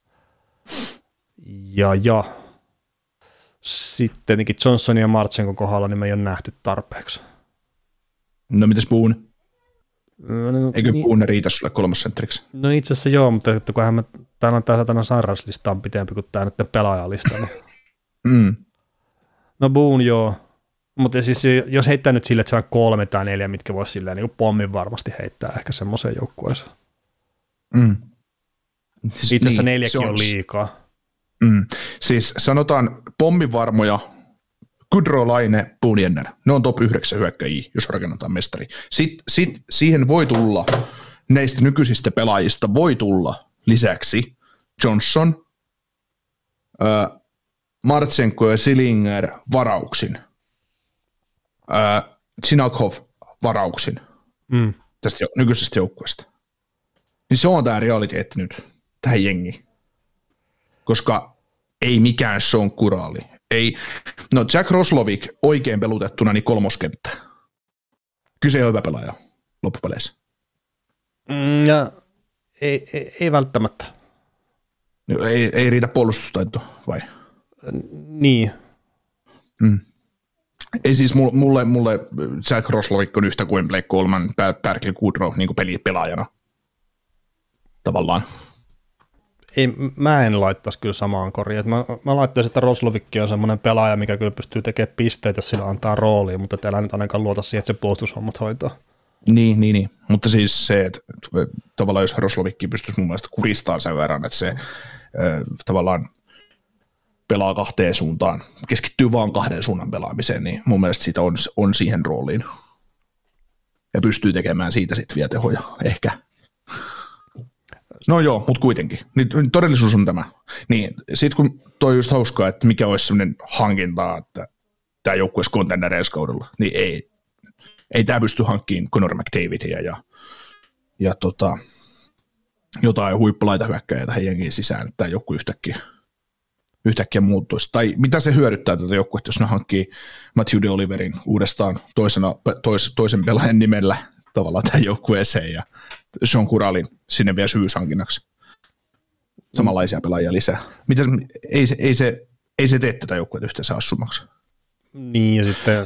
Ja ja. Sitten tietenkin Johnsonin ja Martsenkon kohdalla niin me ei ole nähty tarpeeksi. No mitäs Boone? No, Eikö niin, Boone riitä sulle kolmosentteriksi? No itse asiassa joo, mutta että kunhan me, täällä on täällä sairauslista on pitempi kuin tämä nyt pelaajalista. Niin. mm. No Boone joo, mutta siis jos heittää nyt sille, että se on kolme tai neljä, mitkä voisi silleen niin kuin pommin varmasti heittää ehkä semmoiseen joukkueeseen. Mm. Itse asiassa niin, neljäkin on, on liikaa. Mm. Siis sanotaan pommivarmoja, Goodrow, Laine, Boone, Jenner. Ne on top yhdeksän hyökkäjiä, jos rakennetaan mestari. Sitten sit siihen voi tulla, näistä nykyisistä pelaajista voi tulla lisäksi Johnson, äh, Martsenko ja Sillinger varauksin, äh, Chinakov varauksin Mm. tästä jo, nykyisestä joukkueesta. Niin se on tämä realiteetti nyt tähän jengiin. Koska ei mikään Sean Kuraali. Ei, no Jack Roslovic oikein pelutettuna niin kolmoskenttä. Kyse on hyvä pelaaja loppupeleissä. Mm, ja ei, ei, ei välttämättä. Ei, ei riitä puolustustaito, vai? Niin. Mm. Ei siis mulle, mulle Jack Roslovic on yhtä kuin Blake Coleman, Berkeley Goodrow niin kuin pelipelaajana. Tavallaan. Ei, mä en laittaisi kyllä samaan koriin. Mä, mä laittaisin, että Roslovikki on semmoinen pelaaja, mikä kyllä pystyy tekemään pisteitä, jos sillä antaa roolia, mutta teillä nyt ainakaan luota siihen, että se puolustushommat hoitaa. Niin, niin, niin. Mutta siis se, että tavallaan jos Roslovikki pystyisi mun mielestä kuristamaan sen verran, että se äh, tavallaan pelaa kahteen suuntaan, keskittyy vaan kahden suunnan pelaamiseen, niin mun mielestä siitä on, on siihen rooliin. Ja pystyy tekemään siitä sitten vielä tehoja, ehkä. No joo, mutta kuitenkin. Niin, todellisuus on tämä. Niin, sitten kun toi just hauskaa, että mikä olisi sellainen hankinta, että tämä joukkue olisi contender ensi kaudella, niin ei, ei tämä pysty hankkimaan Connor McDavidia ja, ja tota, jotain huippulaitahyökkäjää tähän jengiin sisään, että tämä joukkue yhtäkkiä, yhtäkkiä muuttuisi. Tai mitä se hyödyttää tätä joukkuetta, jos ne hankkii Matthew DeOliverin uudestaan toisena, tois, toisen pelaajan nimellä tavallaan tähän joukkueeseen ja Sean Kuralin sinne vielä syvyyshankinnaksi. Samanlaisia pelaajia lisää. Mitä, ei, se, ei, se, ei se tee tätä joukkuetta yhteensä assummaksi. Niin ja sitten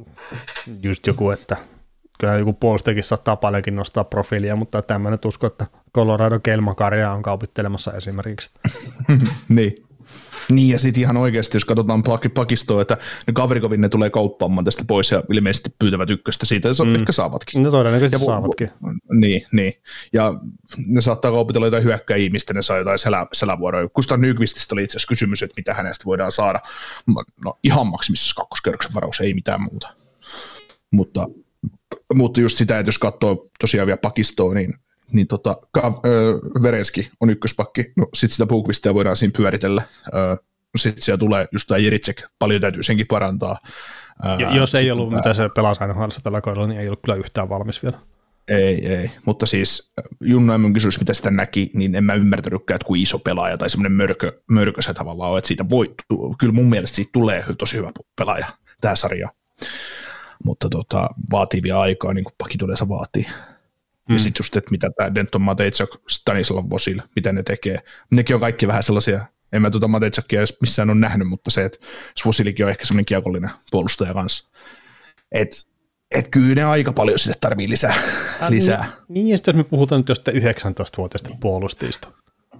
just joku, että kyllä joku puolustajakin saattaa paljonkin nostaa profiilia, mutta tämä nyt usko, että Colorado Kelmakaria on kaupittelemassa esimerkiksi. Niin. Niin, ja sitten ihan oikeasti, jos katsotaan pakistoa, että ne Gavrikovin ne tulee kauppaamaan tästä pois ja ilmeisesti pyytävät ykköstä, siitä mm. ehkä saavatkin. No todennäköisesti ja, saavatkin. Niin, niin, ja ne saattaa kaupitella jotain hyökkäjiä, mistä ne saa jotain selä, selävuoroja. Kustan Nykvististä oli itse asiassa kysymys, että mitä hänestä voidaan saada. No ihan maksimissa kakkoskerroksen varaus, ei mitään muuta. Mutta, mutta just sitä, että jos katsoo tosiaan vielä pakistoa, niin niin tota, Verenski on ykköspakki, no sit sitä Bukvistia voidaan siinä pyöritellä, sitten siellä tulee just tämä Jiricek, paljon täytyy senkin parantaa. Jo, jos ei ollut, mitä se pelasi aina hahdassa tällä kaudella, niin ei ollut kyllä yhtään valmis vielä. Ei, ei, mutta siis Junno Emmon kysymys, mitä sitä näki, niin en mä ymmärtänytkään, että kuin iso pelaaja tai semmoinen mörkö, mörkö se tavallaan on, että siitä voi, kyllä mun mielestä siitä tulee tosi hyvä pelaaja tämä sarja, mutta tota, vaatii vielä aikaa, niin kuin pakit yleensä vaatii. Ja mm. sitten just, että mitä tämä Denton Matejczak, Stanislav Vosil, mitä ne tekee. Nekin on kaikki vähän sellaisia, en mä tuota Matejczakia edes missään ole nähnyt, mutta se, että Vosilikin on ehkä semmoinen kiekollinen puolustaja kanssa. Että et kyllä ne aika paljon sille tarvii lisää. Äh, lisää. Niin, niin, ja sitten jos me puhutaan nyt jostain yhdeksäntoistavuotiaista puolustajista,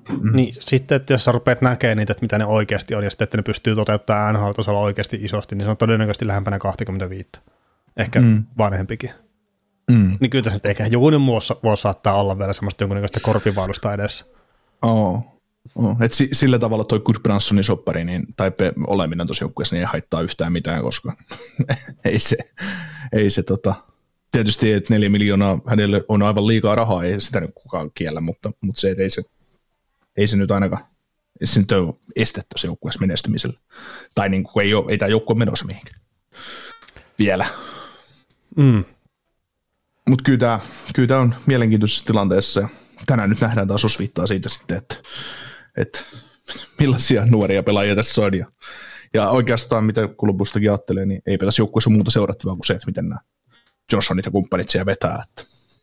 Mm. Niin sitten, että jos sä rupeat näkemään niitä, että mitä ne oikeasti on, ja sitten, että ne pystyy toteuttamaan N H L-tasolla oikeasti isosti, niin se on todennäköisesti lähempänä kaksikymmentäviisi. Ehkä mm. vanhempikin. Mm. Niin kyllä tässä nyt eikä jokunen vuosi, vuosi saattaa olla vielä semmoista jonkunnäköistä korpivailusta edessä. Oo. Oh. Et si- sillä tavalla toi Goodbranssonin soppari niin, tai pe- oleminen tosi joukkueessa niin ei haittaa yhtään mitään, koska ei se, ei se tota, tietysti, että neljä miljoonaa hänelle on aivan liikaa rahaa, ei sitä nyt kukaan kiellä, mutta, mutta se, että ei se, ei se nyt ainakaan, ei se nyt ole estettä se joukkueessa menestymisellä. Tai niin kuin ei, ole, ei tämä joukkue menossa mihinkään vielä. Mm. Mutta kyllä tämä, kyllä tämä on mielenkiintoisessa tilanteessa ja tänään nyt nähdään taas osviittaa siitä sitten, että, että millaisia nuoria pelaajia tässä on. Ja, ja oikeastaan mitä Columbustakin ajattelee, niin eipä tässä joukkueessa muuta seurattavaa kuin se, että miten nämä Johnsonit ja kumppanit siellä vetää. Että.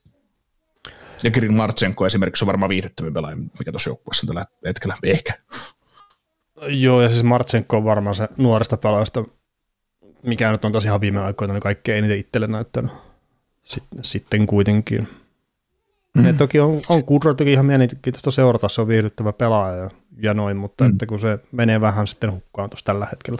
Ja Kirill Martsenko esimerkiksi on varmaan viihdyttävin pelaaja, mikä tuossa joukkueessa tällä hetkellä ehkä. Joo, ja siis Martsenko on varmaan se nuoresta pelaajasta, mikä nyt on tosiaan viime aikoina niin kaikkein eniten itselle näyttänyt. Sitten, sitten kuitenkin. Mm. Ja toki on, on Kudro toki ihan mielenkiintoista seurata, se on viihdyttävä pelaaja ja, ja noin, mutta mm. että kun se menee vähän sitten hukkaan tuossa tällä hetkellä.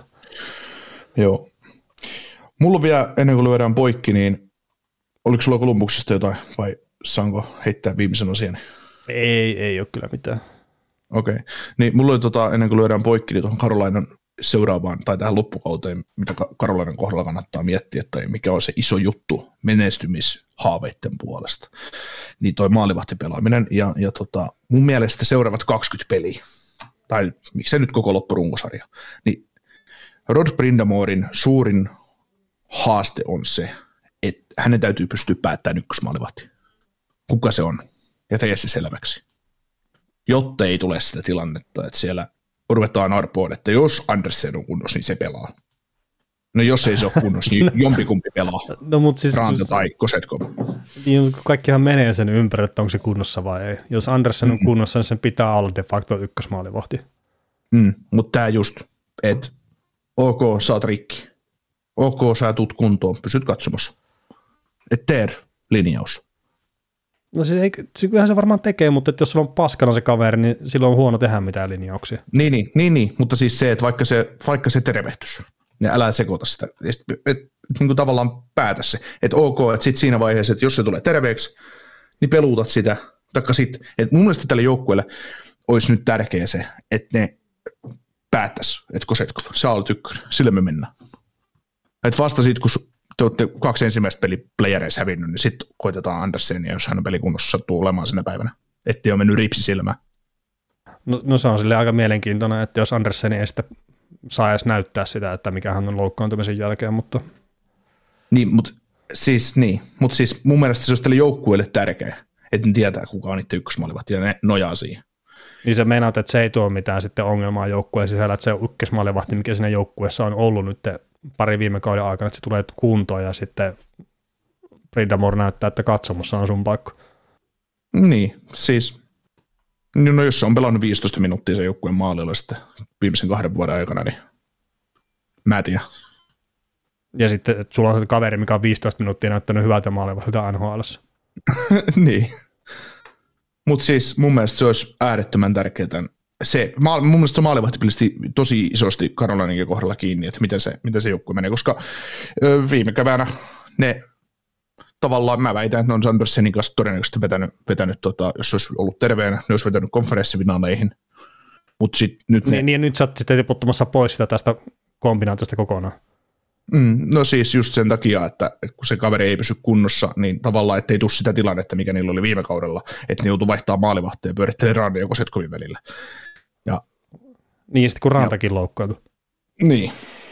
Joo. Mulla on vielä, ennen kuin lyödään poikki, niin oliko sulla Columbuksesta jotain vai saanko heittää viimeisen asian? Ei, ei ole kyllä mitään. Okei. Okay. Niin mulla oli tota, ennen kuin lyödään poikki, niin tuohon Carolinan seuraavaan tai tähän loppukauteen, mitä Carolinan kohdalla kannattaa miettiä, tai mikä on se iso juttu menestymishaaveiden puolesta, niin toi maalivahtipelaaminen, ja, ja tota, mun mielestä seuraavat kaksikymmentä peliä, tai miksei nyt koko loppurunkosarja, niin Rod Brindamorin suurin haaste on se, että hänen täytyy pystyä päättämään ykkösmaalivahti. Kuka se on? Ja tee se selväksi. Jotta ei tule sitä tilannetta, että siellä ruvetaan arpoon, että jos Andersen on kunnossa, niin se pelaa. No jos ei se ole kunnossa, niin jompikumpi pelaa. No, mutta siis, Ranta tai Kosetkov. Niin, kaikkihan menee sen ympäri, että onko se kunnossa vai ei. Jos Andersen on kunnossa, niin sen pitää olla de facto ykkösmaalivahti. Mm, mutta tämä just, että ok, sä oot rikki. Ok, sä tuut kuntoon, pysyt katsomassa. Et tee linjaus. No se ei, kyllähän se varmaan tekee, mutta että jos sulla on paskana se kaveri, niin silloin on huono tehdä mitään linjauksia. Niin, niin, niin, niin. Mutta siis se, että vaikka se, vaikka se tervehtys, niin älä sekoita sitä. Et, et, et, niin kuin tavallaan päätä se. Että ok, että sitten siinä vaiheessa, että jos se tulee terveeksi, niin peluutat sitä. Taikka sitten, että mun mielestä tälle joukkueelle olisi nyt tärkeä se, että ne päättäisi, että Kosetkov, sä olet ykkönen, sille me mennään. Että vasta sitten, kun te olette kaksi ensimmäistä peli playereissa hävinnyt, niin sitten koitetaan Andersenia, jos hän on pelikunnossa sattuu olemaan sinä päivänä. Ettei ole mennyt ripsi silmään. No, no se on silleen aika mielenkiintoinen, että jos Andersen ei sitä saa edes näyttää sitä, että mikä hän on loukkaantumisen jälkeen, mutta... Niin, mutta siis, niin. Mut siis mun mielestä se olisi tälle joukkueelle tärkeä, että ne tietää, kuka on itse ykkösmaalivahti ja ne nojaa siihen. Niin se meinaat, että se ei tuo mitään sitten ongelmaa joukkueen sisällä, että se ykkösmaalivahti, mikä siinä joukkueessa on ollut nyt pari viime kauden aikana, että se tulee kuntoon ja sitten Brindamore näyttää, että katsomossa on sun paikka. Niin, siis no jos se on pelannut viisitoista minuuttia se joukkueen maalilla sitten viimeisen kahden vuoden aikana, niin mä tiedän. Ja sitten, että sulla on se kaveri, mikä on viisitoista minuuttia näyttänyt hyvältä maalivahdilta N H L:ssä. Niin. Mutta siis mun mielestä se olisi äärettömän tärkeää. Se, mun mielestä se maalivahti pisti tosi isosti Carolinanin kohdalla kiinni, että miten se, miten se joukkue menee, koska ö, viime keväänä ne tavallaan, mä väitän, että ne on Sandersenin kanssa todennäköisesti vetänyt, vetänyt tota, jos olisi ollut terveenä, ne olisi vetänyt konferenssifinaaleihin, mutta sitten nyt ne... Niin, niin nyt sä oot sitten tiputtamassa pois sitä tästä kombinaatiosta kokonaan. Mm, no siis just sen takia, että kun se kaveri ei pysy kunnossa, niin tavallaan ettei tule sitä tilannetta, mikä niillä oli viime kaudella, että ne joutuu vaihtamaan maalivahtia ja pyörittelee Rannan ja Kosetkovin välillä. Ja, niin, sitten kun Rantakin loukkaantui. Niin.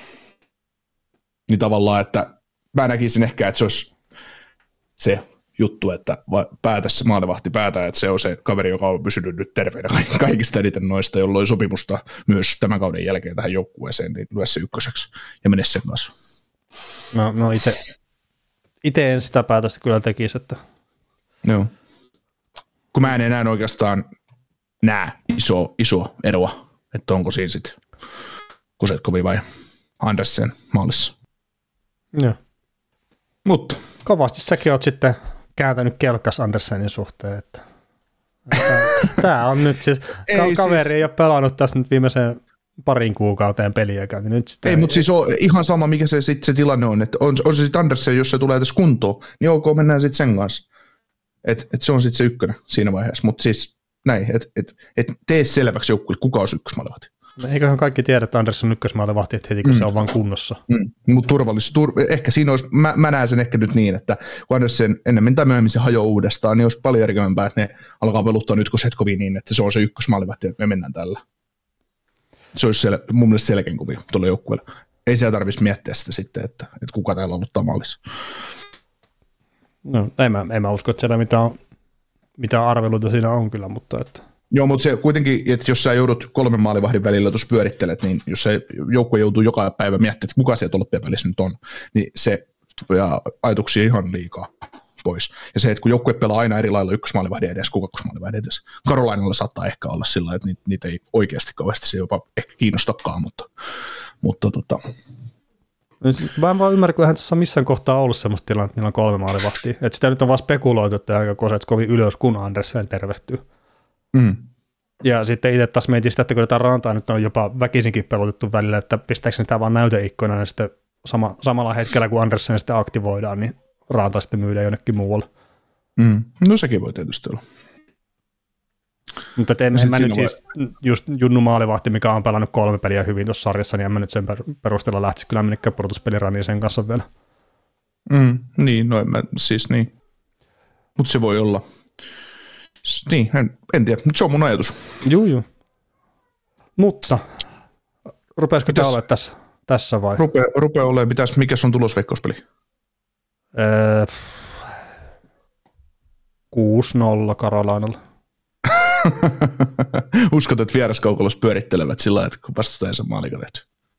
Niin tavallaan, että mä näkisin ehkä, että se olisi se juttu, että päätä se maalivahti päätää, että se on se kaveri, joka on pysynyt nyt terveenä kaikista eniten noista, jolloin sopimusta myös tämän kauden jälkeen tähän joukkueeseen, niin lyö se ykköseksi ja mene sen kanssa. No, no itse, itse en sitä päätöstä kyllä tekisi, että... Joo. Kun mä en enää oikeastaan näe iso, iso eroa, että onko siinä sitten Kosetkovi vai Andersen maalissa. Joo. Mutta. Kovasti säkin oot sitten kääntänyt kelkkas Andersenin suhteen, että Tämä on nyt siis, ei, ka- kaveri siis... ei ole pelannut tässä nyt viimeiseen parin kuukauteen peliäkään. Niin nyt ei, mutta siis on ihan sama, mikä se, sit se tilanne on. Että on, on se sitten Andersen, jos se tulee tässä kuntoon, niin ok, mennään sitten sen kanssa. Että et se on sitten se ykkönen siinä vaiheessa. Mutta siis näin, että et, et tee selväksi joukkueelle, kuka on ykkösmaalivahti. Eiköhän kaikki tiedä, että Andersson on ykkösmaalivahti, että heti kun mm. se on vaan kunnossa. Mm. Mutta turvallisuus, tur, ehkä siinä olisi, mä, mä näen sen ehkä nyt niin, että kun Andersen ennemmin tai myöhemmin se hajoaa uudestaan, niin olisi paljon järkevämpää, että ne alkaa peluttaa nyt Kosetkoviin niin, että se on se ykkösmaalivahti, että me mennään tällä. Se olisi sel, mun mielestä selkein kuvio tuolla joukkueella. Ei siellä tarvitsisi miettiä sitä sitten, että, että kuka täällä aloittaa maalissa. No, en mä, en mä usko, että siellä mitään, mitään arveluita siinä on kyllä, mutta että... Joo, mutta se kuitenkin, että jos sä joudut kolmen maalivahdin välillä tuossa pyörittelet, niin jos se joukkue joutuu joka päivä miettimään, että kuka siellä olympiavälissä nyt on, niin se ja ajatuksia ihan liikaa pois. Ja se, että kun joukkue pelaa aina eri lailla ykkösmaalivahdin edes kuin kakkosmaalivahdin edes. Carolinalla saattaa ehkä olla sillä, että niitä, niitä ei oikeasti kauheasti se jopa ehkä kiinnostakaan, mutta, mutta tota... Mä en vaan ymmärrä, kun eihän tässä missään kohtaa ollut semmoista tilannetta, että niillä on kolme maalivahtia. Että sitä nyt on vaan spekuloitu, että aika Koset kovin ylös, kun Andersen tervehtyy. Mm. Ja sitten itse taas mietin sitä, että kun tätä rantaa nyt on jopa väkisinkin pelotettu välillä, että pistääkö sitä vaan näyteikkoina, niin sitten sama, samalla hetkellä, kun Andersen sitten aktivoidaan, niin ranta sitten myydään jonnekin muualle. Mm. No sekin voi tietysti olla. Mutta en, en mä nyt voi... siis, just Junnu Maalivahti, mikä on pelannut kolme peliä hyvin tuossa sarjassa, niin en mä nyt sen perusteella lähtisi kyllä minnekään pudotuspeliraniin sen kanssa vielä. Mm. Niin, no en mä, siis niin. Mutta se voi olla. Niin, en, en tiedä, mutta se on mun ajatus. Juu, juu. Mutta, rupeaisiko tämä olemaan tässä, tässä vai? Rupea, rupea olemaan, pitäisi, mikä on tulosveikkauspeli? Öö, kuusi nolla Carolinalla. Uskot, että vieraskaukolos pyörittelevät sillä lailla, että kun vastustajan sen maalikaan tehty?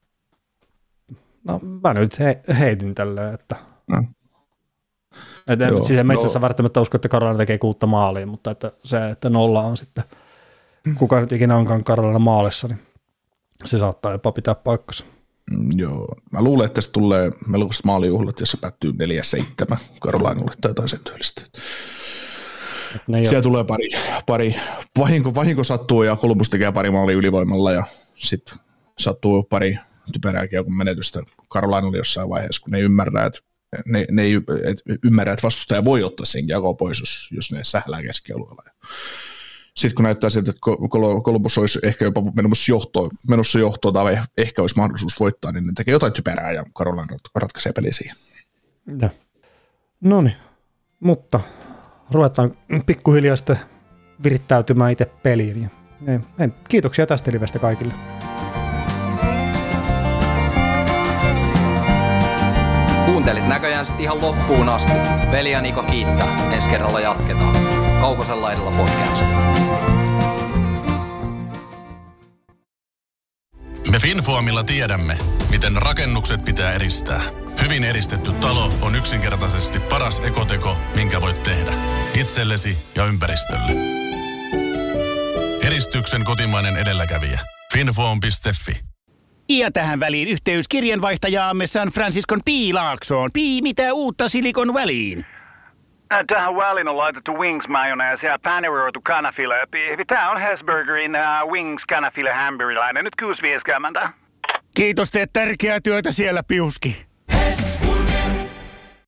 No mä nyt he, heitin tälleen, että... No. Että Joo, siis en mä itse no. asiassa välttämättä usko, että Carolina tekee kuutta maalia, mutta että se, että nolla on sitten, kuka nyt ikinä onkaan Carolina maalissa, niin se saattaa jopa pitää paikkansa. Joo, mä luulen, että tästä tulee melkoiset maalijuhlat, ja se päättyy neljä seitsemän Carolinalle tai jotain sen tyylistä. Siellä ole. Tulee pari, pari vahinko, vahinko sattuu, ja Columbus tekee pari maalia ylivoimalla, ja sitten sattuu pari typerääkin kun menetystä Carolinalle jossain vaiheessa, kun ne ei ymmärrä, että Ne, ne ei et ymmärrä, että vastustaja voi ottaa sen jakoa pois, jos, jos ne sählää keskialueella. Sitten kun näyttää siltä, että Columbus olisi ehkä jopa menossa johtoon, menossa johtoon tai ehkä olisi mahdollisuus voittaa, niin ne tekee jotain typerää ja Carolina ratkaisee peliä siihen. No niin, mutta ruvetaan pikkuhiljaa sitten virittäytymään itse peliin. Kiitoksia tästä livestä kaikille. Kuuntelit näköjään sitten ihan loppuun asti. Veli ja Niko kiittää. Ensi kerralla jatketaan. Kaukosella edellä podcast. Me Finfoamilla tiedämme, miten rakennukset pitää eristää. Hyvin eristetty talo on yksinkertaisesti paras ekoteko, minkä voit tehdä. Itsellesi ja ympäristölle. Eristyksen kotimainen edelläkävijä. finfoam piste fi. Ja tähän väliin yhteys kirjanvaihtajaamme San Franciscon Piilaaksoon. Pii, mitä uutta Silikon väliin? Tähän väliin on laitettu wings mayonnaise ja paneroitu kanafila. Tämä on Hesburgerin uh, wings kanafila hamburilainen. Nyt kuusi viisikymmentä. Kiitos, teet tärkeää työtä siellä, Piuski.